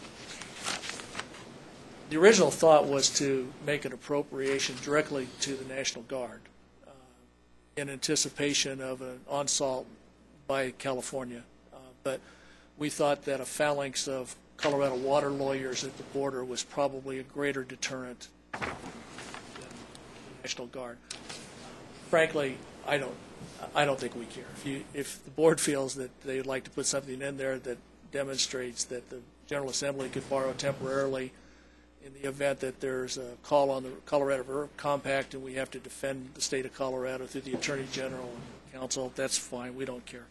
the original thought was to make an appropriation directly to the National Guard uh, in anticipation of an onslaught by California. Uh, but we thought that a phalanx of Colorado water lawyers at the border was probably a greater deterrent than the National Guard. Frankly, I don't, I don't think we care. If you, if the board feels that they'd like to put something in there that demonstrates that the General Assembly could borrow temporarily in the event that there's a call on the Colorado River Compact and we have to defend the state of Colorado through the Attorney General and Council, that's fine. We don't care.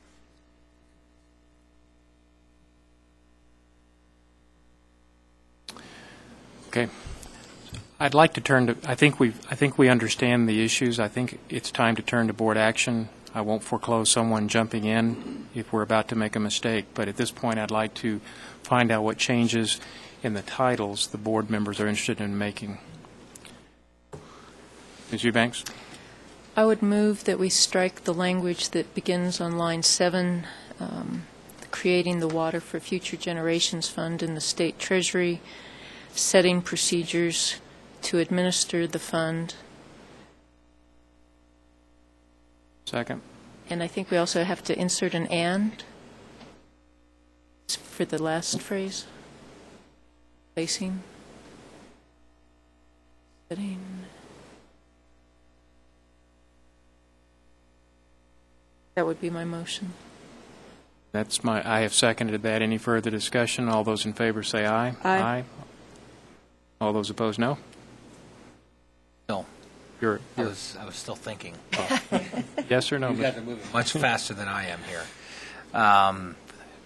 Okay. I'd like to turn to, I think we I think we understand the issues. I think it's time to turn to board action. I won't foreclose someone jumping in if we're about to make a mistake, but at this point I'd like to find out what changes in the titles the board members are interested in making. Miz Eubanks? I would move that we strike the language that begins on line seven, um, creating the Water for Future Generations Fund in the State Treasury, setting procedures to administer the fund. Second. And I think we also have to insert an and for the last phrase. Placing. Setting. That would be my motion. That's my, I have seconded that. Any further discussion? All those in favor say aye. Aye. All those opposed, no? No, You're, I you're was, I was still thinking. yes or no? You guys are moving much faster than I am here. Um,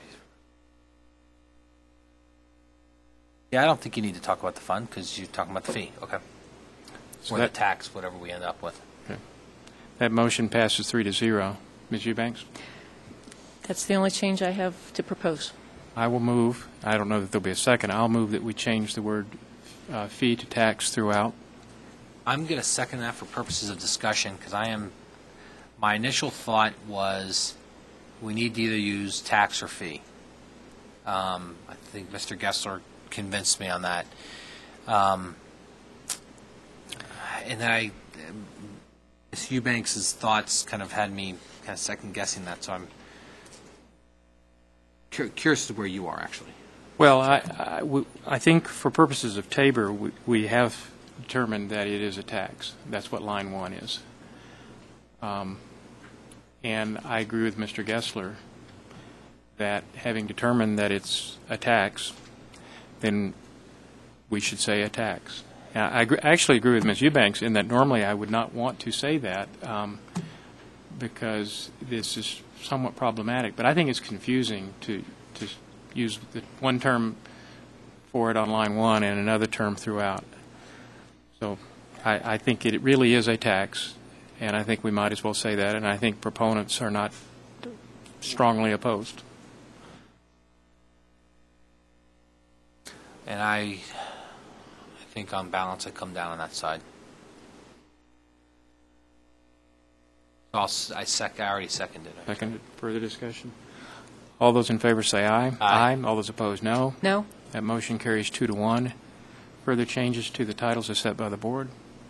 Yeah, I don't think you need to talk about the fund because you're talking about the fee. Okay. So Or that- the tax, whatever we end up with. That motion passes three to zero. Miz Eubanks? That's the only change I have to propose. I will move, I don't know that there'll be a second, I'll move that we change the word uh, fee to tax throughout. I'm going to second that for purposes of discussion because I am, my initial thought was we need to either use tax or fee. Um, I think Mister Gessler convinced me on that. Um, and then I, Miz Eubanks' thoughts kind of had me kind of second guessing that, so I'm cur- curious to where you are actually. Well, I, I, we- I think for purposes of Tabor, we, we have determined that it is a tax. That's what line one is. Um, and I agree with Mister Gessler that having determined that it's a tax, then we should say a tax. Now, I agree, actually agree with Miz Eubanks in that normally I would not want to say that um, because this is somewhat problematic, but I think it's confusing to, to use the one term for it on line one and another term throughout. So I, I think it really is a tax, and I think we might as well say that, and I think proponents are not strongly opposed. And I, I think on balance, I come down on that side. I'll, s- I sec, I already seconded it. Second, further discussion? All those in favor say aye. Aye. All those opposed, no. No? That motion carries two to one. Further changes to the titles as set by the board?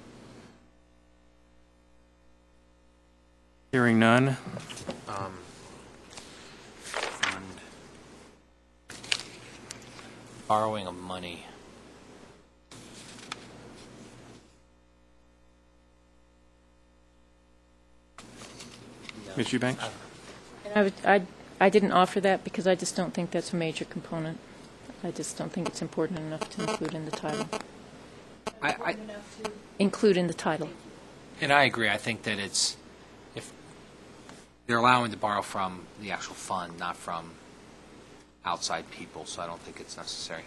Hearing none. Um, fund. Borrowing of money. Miz Eubanks? And I, would, I, I didn't offer that because I just don't think that's a major component. I just don't think it's important enough to include in the title. I, I, Include in the title. and I agree. I think that it's, if they're allowing to borrow from the actual fund, not from outside people, so I don't think it's necessary.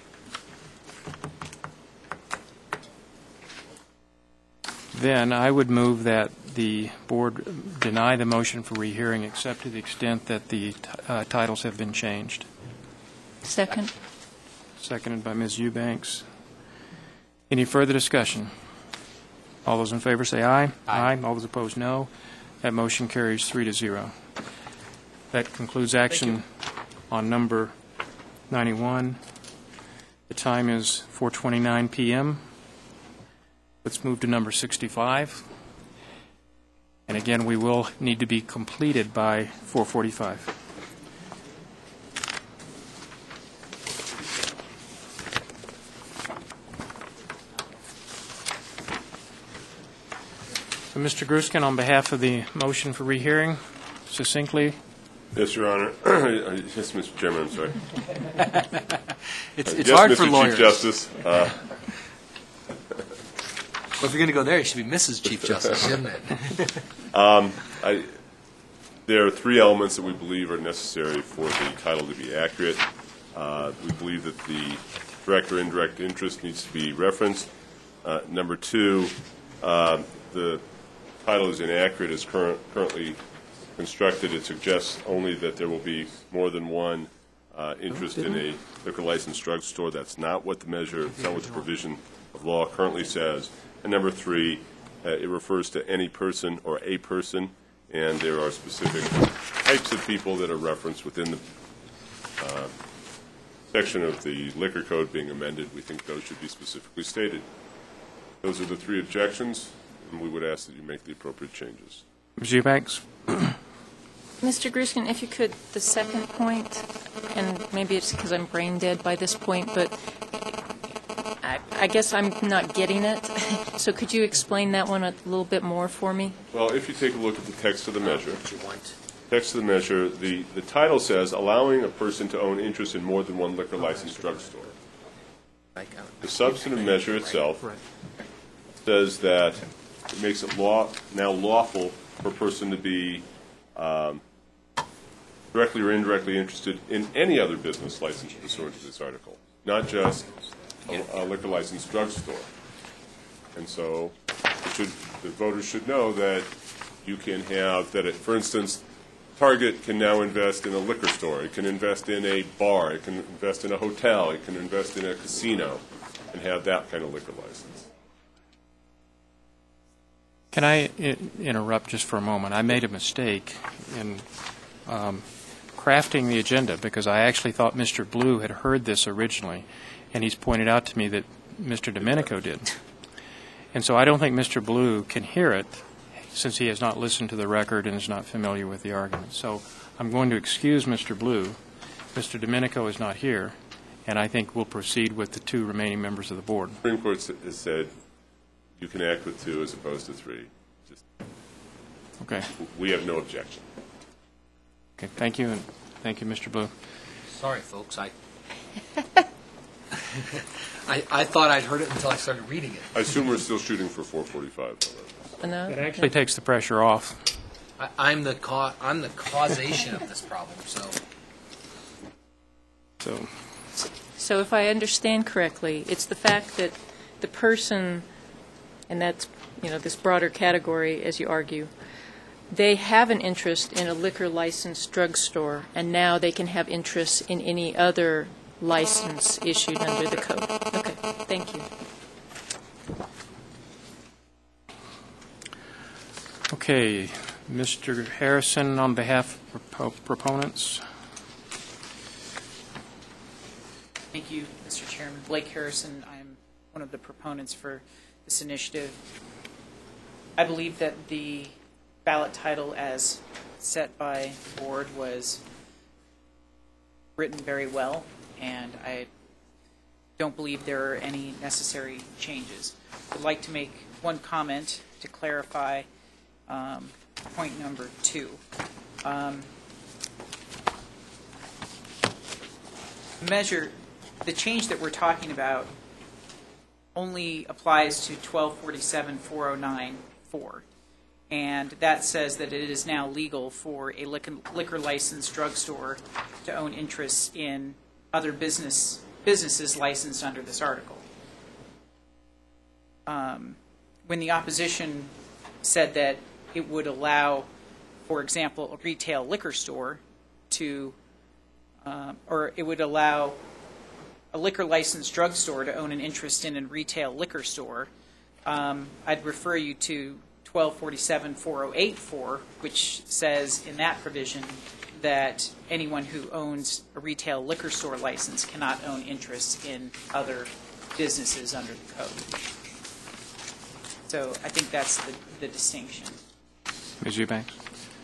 Then I would move that the board deny the motion for rehearing except to the extent that the uh, titles have been changed. Second? Seconded by Miz Eubanks. Any further discussion? All those in favor say aye. Aye. All those opposed, no. That motion carries three to zero. That concludes action on number ninety-one. The time is four twenty-nine p.m. Let's move to number sixty-five. And again, we will need to be completed by four forty-five. So, Mister Gruskin, on behalf of the motion for rehearing, succinctly. Yes, Your Honor. Yes, Mister Chairman, I'm sorry. It's, Uh, it's yes, hard Mister for lawyers. Chief Justice. Uh, Well, if you're going to go there, you should be Missus Chief Justice, shouldn't it? I, there are three elements that we believe are necessary for the title to be accurate. Uh, we believe that the direct or indirect interest needs to be referenced. Uh, number two, uh, the title is inaccurate as current, currently constructed. It suggests only that there will be more than one uh, interest in a liquor licensed drugstore. That's not what the measure, it's not what the provision of law currently says. And number three, uh, it refers to any person or a person, and there are specific types of people that are referenced within the uh, section of the liquor code being amended. We think those should be specifically stated. Those are the three objections, and we would ask that you make the appropriate changes. Miz Eubanks? Mister Gruskin, if you could, the second point, and maybe it's because I'm brain dead by this point, but I, I guess I'm not getting it. So could you explain that one a little bit more for me? Well, if you take a look at the text of the measure, text of the measure, the, the title says, allowing a person to own interest in more than one liquor licensed drugstore. The substantive measure itself says that it makes it law, now lawful for a person to be um, directly or indirectly interested in any other business license pursuant to this article, not just a, a liquor licensed drugstore. And so it should, the voters should know that you can have, that it, for instance, Target can now invest in a liquor store. It can invest in a bar. It can invest in a hotel. It can invest in a casino and have that kind of liquor license. Can I i- interrupt just for a moment? I made a mistake in um, crafting the agenda because I actually thought Mister Blue had heard this originally, and he's pointed out to me that Mister Domenico did. And so I don't think Mister Blue can hear it since he has not listened to the record and is not familiar with the argument. So I'm going to excuse Mister Blue. Mister Domenico is not here, and I think we'll proceed with the two remaining members of the board. The Supreme Court has said you can act with two as opposed to three. Just, Okay. we have no objection. Okay. Thank you. And Thank you, Mister Blue. Sorry, folks, I, I, I thought I'd heard it until I started reading it. I assume we're still shooting for four forty-five. No? It actually takes the pressure off. I, I'm the ca- I'm the causation of this problem, so. So, So if I understand correctly, it's the fact that the person, and that's, you know, this broader category, as you argue, they have an interest in a liquor licensed drugstore, and now they can have interests in any other license issued under the code. Okay, thank you. okay, Mister Harrison, on behalf of propo- proponents. Thank you, Mister Chairman. Blake Harrison. I'm one of the proponents for this initiative. I believe that the ballot title as set by the board was written very well, and I don't believe there are any necessary changes. I'd like to make one comment to clarify um, point number two. Um, measure, the change that we're talking about only applies to twelve forty-seven four oh nine four. And that says that it is now legal for a liquor, liquor licensed drugstore to own interests in other business businesses licensed under this article. Um, when the opposition said that it would allow, for example, a retail liquor store to, uh, or it would allow a liquor licensed drugstore to own an interest in a retail liquor store, um, I'd refer you to twelve forty-seven four oh eight four, which says in that provision that anyone who owns a retail liquor store license cannot own interests in other businesses under the code. So I think that's the, the distinction. Miz Eubanks?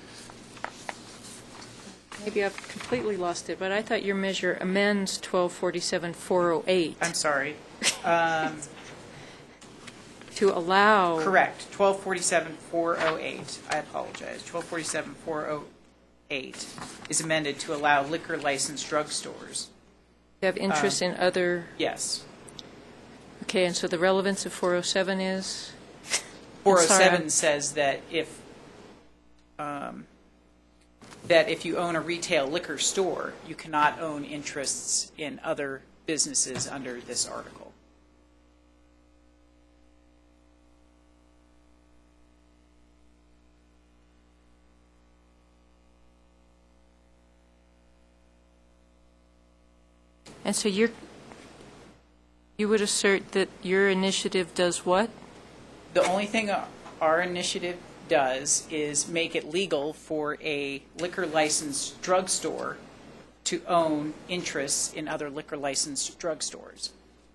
Maybe I've completely lost it, but I thought your measure amends twelve forty-seven four oh eight. I'm sorry. Um, to allow. Correct. twelve forty-seven four oh eight. I apologize. twelve forty-seven four oh eight is amended to allow liquor licensed drugstores. You have interest Um, in other. Yes. Okay, and so the relevance of four oh seven is? four oh I'm sorry, seven I'm- says that if um, that if you own a retail liquor store, you cannot own interests in other businesses under this article. And so you're, you would assert that your initiative does what? The only thing our initiative does is make it legal for a liquor licensed drugstore to own interests in other liquor licensed drugstores.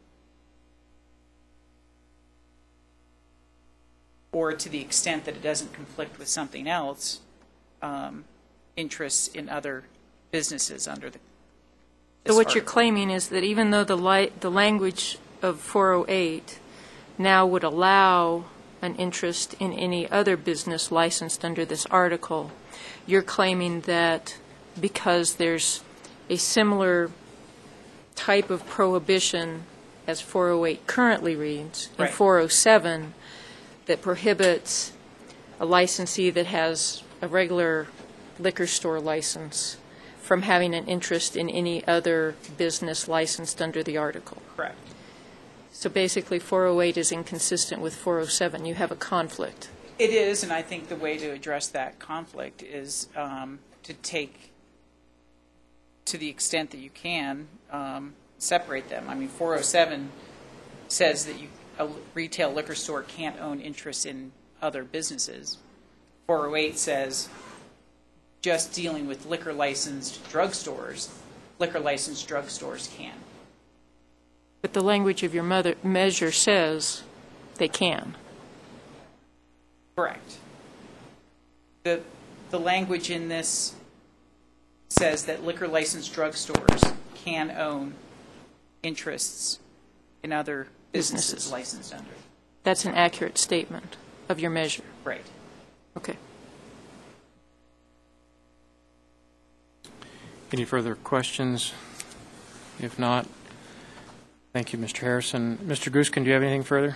Or to the extent that it doesn't conflict with something else, um, interests in other businesses under the. So what you're claiming is that even though the li- the language of four oh eight now would allow an interest in any other business licensed under this article, you're claiming that because there's a similar type of prohibition as four oh eight currently reads, in Right. four oh seven, that prohibits a licensee that has a regular liquor store license from having an interest in any other business licensed under the article. Correct. So basically, four oh eight is inconsistent with four oh seven. You have a conflict. It is, and I think the way to address that conflict is um, to take, to the extent that you can, um, separate them. I mean, four oh seven says that you, a retail liquor store can't own interests in other businesses. four oh eight says just dealing with liquor licensed drugstores, liquor licensed drugstores can. But the language of your mother measure says they can. Correct. The, the language in this says that liquor licensed drugstores can own interests in other businesses, Businesses. licensed under. That's an accurate statement of your measure. Right. Okay. Any further questions? If not, thank you, Mister Harrison. Mister Gruskin, do you have anything further?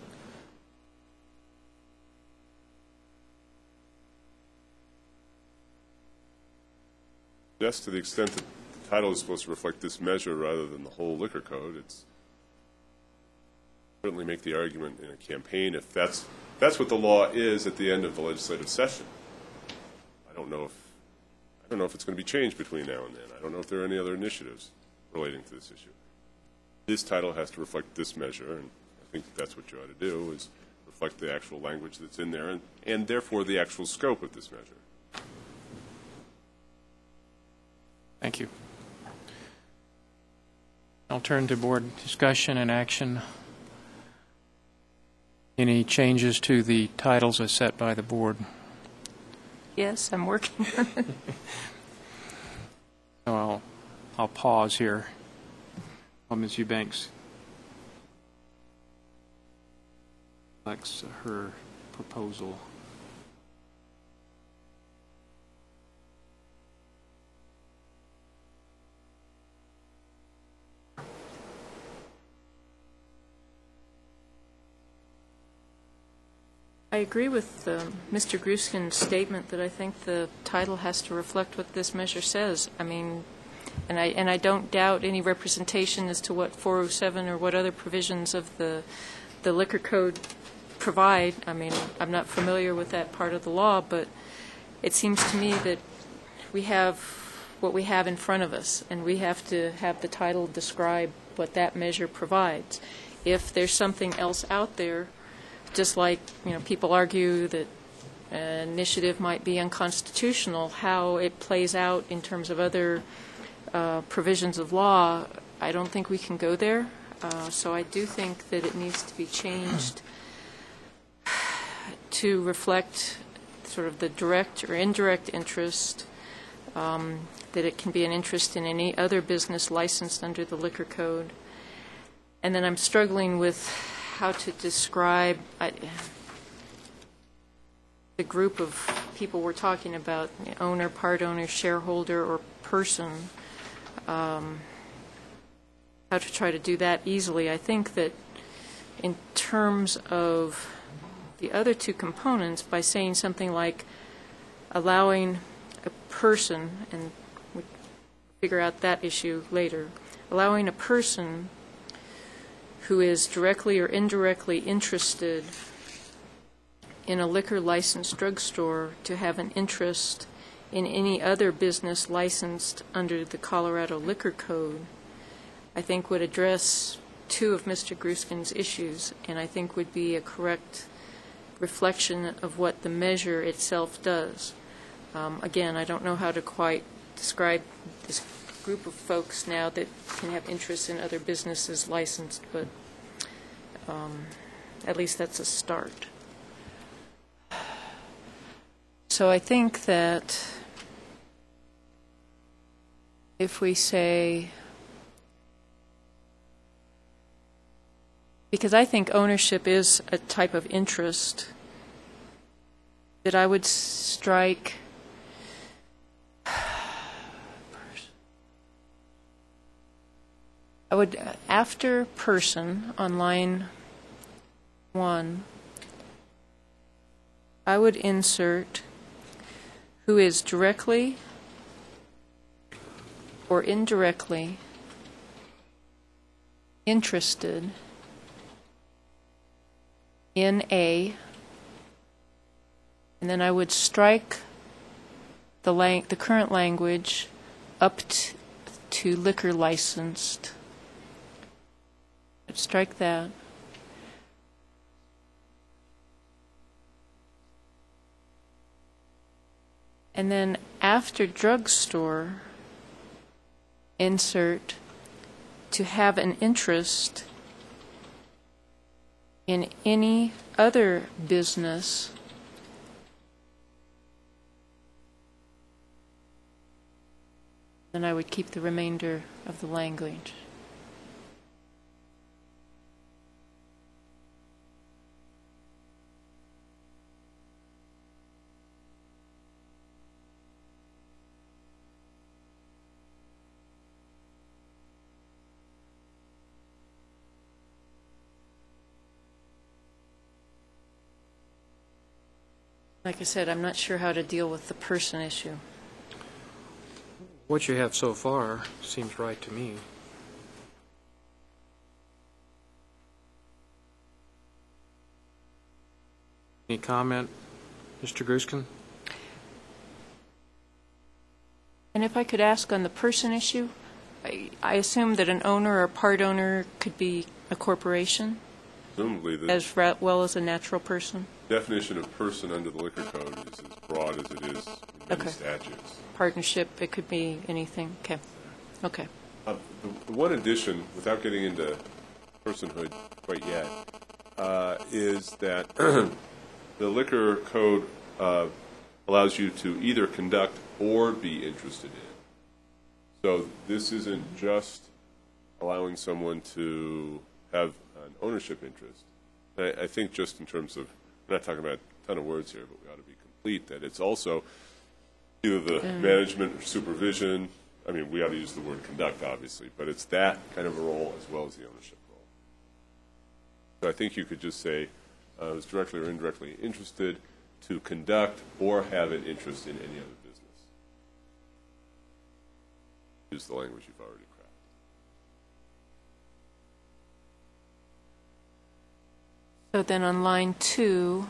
Yes, to the extent that the title is supposed to reflect this measure rather than the whole liquor code, it's certainly make the argument in a campaign if that's that's what the law is at the end of the legislative session. I don't know if I don't know if it's going to be changed between now and then. I don't know if there are any other initiatives relating to this issue. This title has to reflect this measure, and I think that's what you ought to do, is reflect the actual language that's in there, and, and therefore the actual scope of this measure. Thank you. I'll turn to board discussion and action. Any changes to the titles as set by the board? Yes, I'm working on it. So I'll, I'll pause here while Miz Eubanks selects her proposal. I agree with um, Mister Gruskin's statement that I think the title has to reflect what this measure says. I mean, and I and I don't doubt any representation as to what four oh seven or what other provisions of the the liquor code provide. I mean, I'm not familiar with that part of the law, but it seems to me that we have what we have in front of us, and we have to have the title describe what that measure provides. If there's something else out there, just like, you know, people argue that an initiative might be unconstitutional, how it plays out in terms of other uh, provisions of law, I don't think we can go there. Uh, so I do think that it needs to be changed to reflect sort of the direct or indirect interest, um, that it can be an interest in any other business licensed under the liquor code. And then I'm struggling with how to describe I, the group of people we're talking about, owner, part owner, shareholder, or person, um, how to try to do that easily. I think that in terms of the other two components, by saying something like allowing a person, and we figure out that issue later, allowing a person who is directly or indirectly interested in a liquor licensed drugstore to have an interest in any other business licensed under the Colorado Liquor Code, I think would address two of Mister Gruskin's issues, and I think would be a correct reflection of what the measure itself does. Um, again, I don't know how to quite describe this group of folks now that can have interests in other businesses licensed, but um, at least that's a start. So I think that if we say, because I think ownership is a type of interest, that I would strike I would, after person on line one, I would insert who is directly or indirectly interested in a, and then I would strike the lang- the current language up t- to liquor licensed. I'd strike that. And then after drugstore, insert to have an interest in any other business then I would keep the remainder of the language. Like I said, I'm not sure how to deal with the person issue. What you have so far seems right to me. Any comment, Mister Gruskin? And if I could ask on the person issue, I, I assume that an owner or part owner could be a corporation Presumably, the as ra- well as a natural person? definition of person under the liquor code is as broad as it is in many Okay. statutes. Partnership, it could be anything. Okay. Okay. Uh, The the one addition, without getting into personhood quite yet, uh, is that the liquor code uh, allows you to either conduct or be interested in. So this isn't just allowing someone to have an ownership interest. I, I think just in terms of, we're not talking about a ton of words here, but we ought to be complete, that it's also either the management or supervision. I mean, we ought to use the word conduct, obviously, but it's that kind of a role as well as the ownership role. So I think you could just say, uh, is directly or indirectly interested to conduct or have an interest in any other business. Use the language you've already crafted. So then on line two,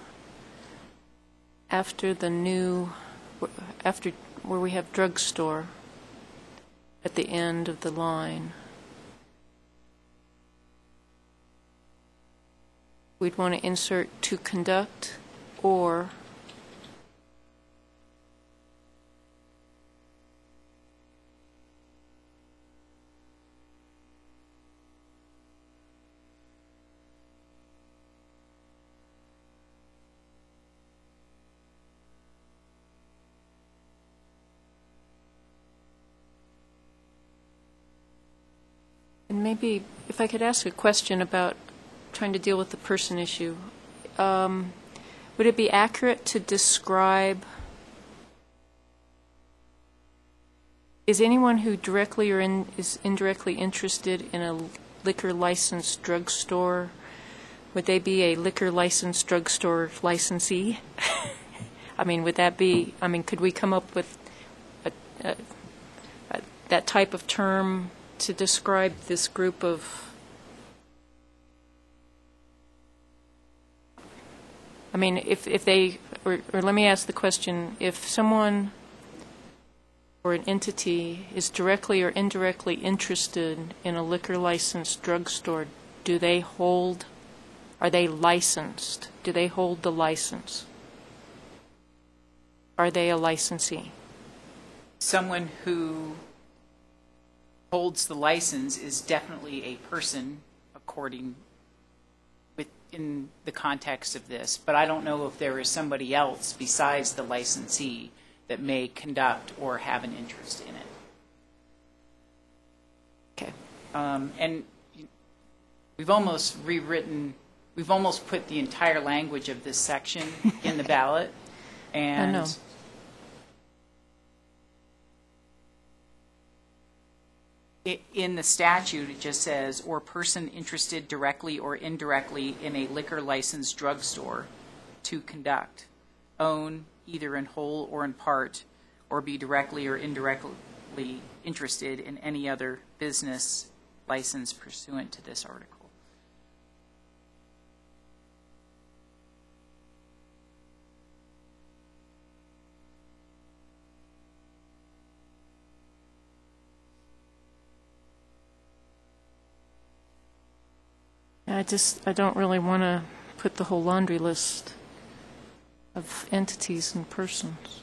after the new, after where we have drugstore at the end of the line, we'd want to insert to conduct or and maybe if I could ask a question about trying to deal with the person issue. Um, would it be accurate to describe, is anyone who directly or in, is indirectly interested in a liquor licensed drugstore, would they be a liquor licensed drugstore licensee? I mean, would that be, I mean, could we come up with a, a, a, that type of term to describe this group of, I mean, if, if they, or, or let me ask the question, if someone or an entity is directly or indirectly interested in a liquor licensed drugstore, do they hold, are they licensed? Do they hold the license? Are they a licensee? Someone who holds the license is definitely a person, according within the context of this, but I don't know if there is somebody else besides the licensee that may conduct or have an interest in it. Okay. Um, and we've almost rewritten, we've almost put the entire language of this section in the ballot, and I know. in the statute, it just says, or person interested directly or indirectly in a liquor licensed drugstore to conduct, own, either in whole or in part, or be directly or indirectly interested in any other business license pursuant to this article. I just, I don't really want to put the whole laundry list of entities and persons.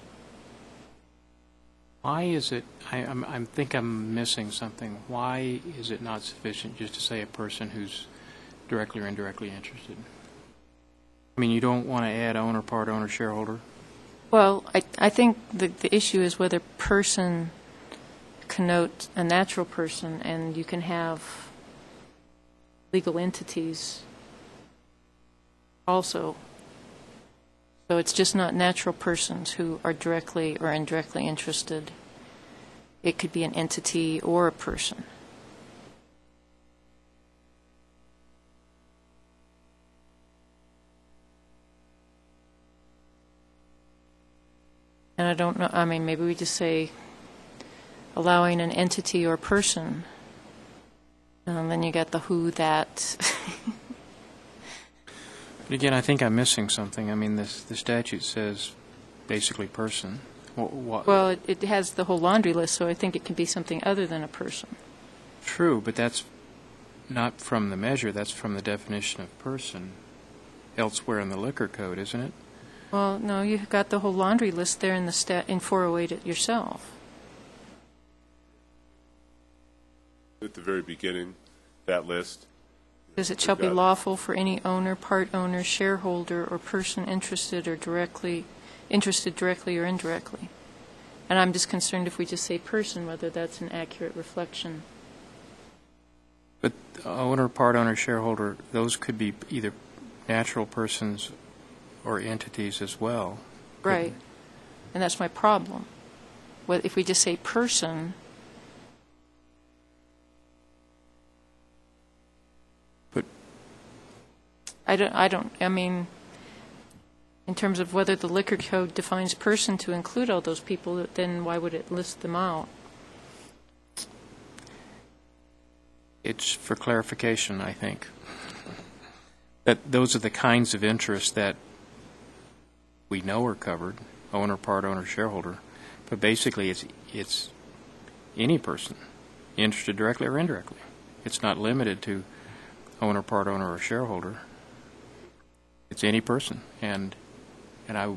Why is it, I I'm, I think I'm missing something. Why is it not sufficient just to say a person who's directly or indirectly interested? I mean, you don't want to add owner, part owner, shareholder? Well, I, I think the, the issue is whether person connotes a natural person, and you can have legal entities also. So it's just not natural persons who are directly or indirectly interested. It could be an entity or a person. And I don't know, I mean, maybe we just say allowing an entity or person. And then you got the who, that. But again, I think I'm missing something. I mean, this, the statute says basically person. What, what? Well, it, it has the whole laundry list, so I think it can be something other than a person. True, but that's not from the measure, that's from the definition of person elsewhere in the liquor code, isn't it? Well, no, you've got the whole laundry list there in the stat, in four oh eight it yourself. At the very beginning, that list. Says it shall be Got it. lawful for any owner, part owner, shareholder, or person interested or directly, interested directly or indirectly. And I'm just concerned if we just say person, whether that's an accurate reflection. But owner, part owner, shareholder, those could be either natural persons or entities as well. Right. And that's my problem. Well, if we just say person, But I don't, I don't, I mean, in terms of whether the liquor code defines person to include all those people, then why would it list them out? it's for clarification, I think. That those are the kinds of interests that we know are covered, owner, part owner, shareholder. But basically, it's it's any person, interested directly or indirectly. It's not limited to owner, part owner, or shareholder. It's any person, and and I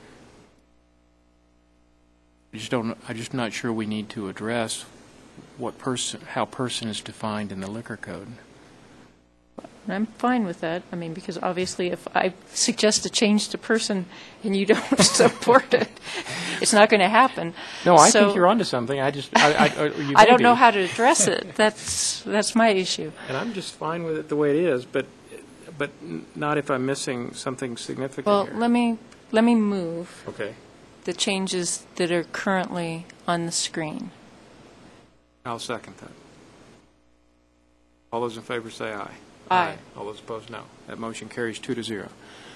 just don't. I'm just not sure we need to address what person, how person is defined in the liquor code. And I'm fine with that. I mean, because obviously if I suggest a change to person and you don't support it, it's not going to happen. No, I So- think you're onto something. I just, I, I, or you I may don't be. know how to address it. That's, that's my issue. And I'm just fine with it the way it is, but, but n- not if I'm missing something significant Well, here. let me, let me move Okay, the changes that are currently on the screen. I'll second that. All those in favor say aye. Aye. All those opposed, no. That motion carries two to zero.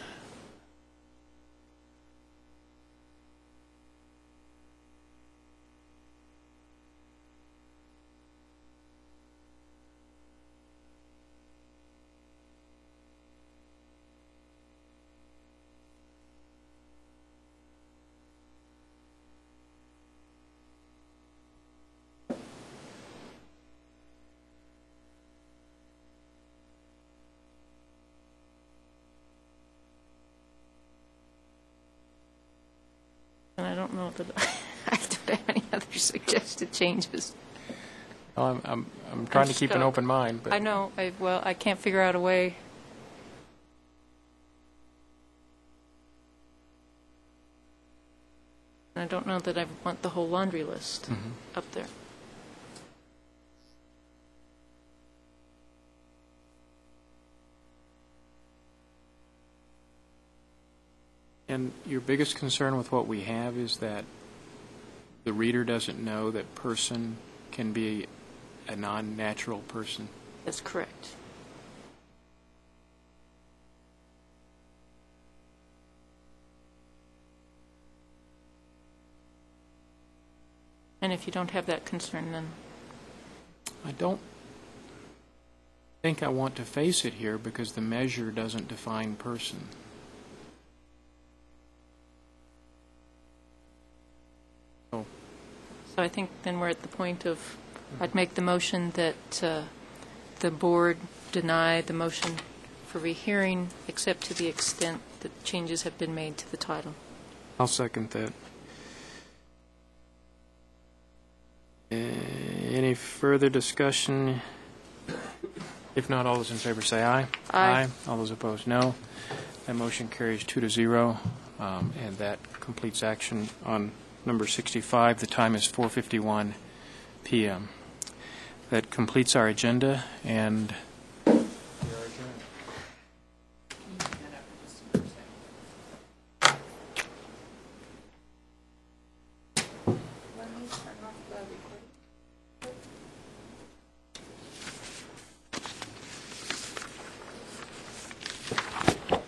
And I don't know that I don't have any other suggested changes. Well, I'm, I'm, I'm trying to just keep an go- open mind, but. I know, I, well, I can't figure out a way. And I don't know that I want the whole laundry list Mhm. up there. And your biggest concern with what we have is that the reader doesn't know that person can be a non-natural person. That's correct. And if you don't have that concern, then I don't think I want to face it here because the measure doesn't define person. So, So I think then we're at the point of, I'd make the motion that uh, the board deny the motion for rehearing, except to the extent that changes have been made to the title. I'll second that. Uh, Any further discussion? If not, all those in favor say aye. Aye. All those opposed, no. That motion carries two to zero, um, and that completes action on number sixty-five. The time is four fifty-one p m That completes our agenda, and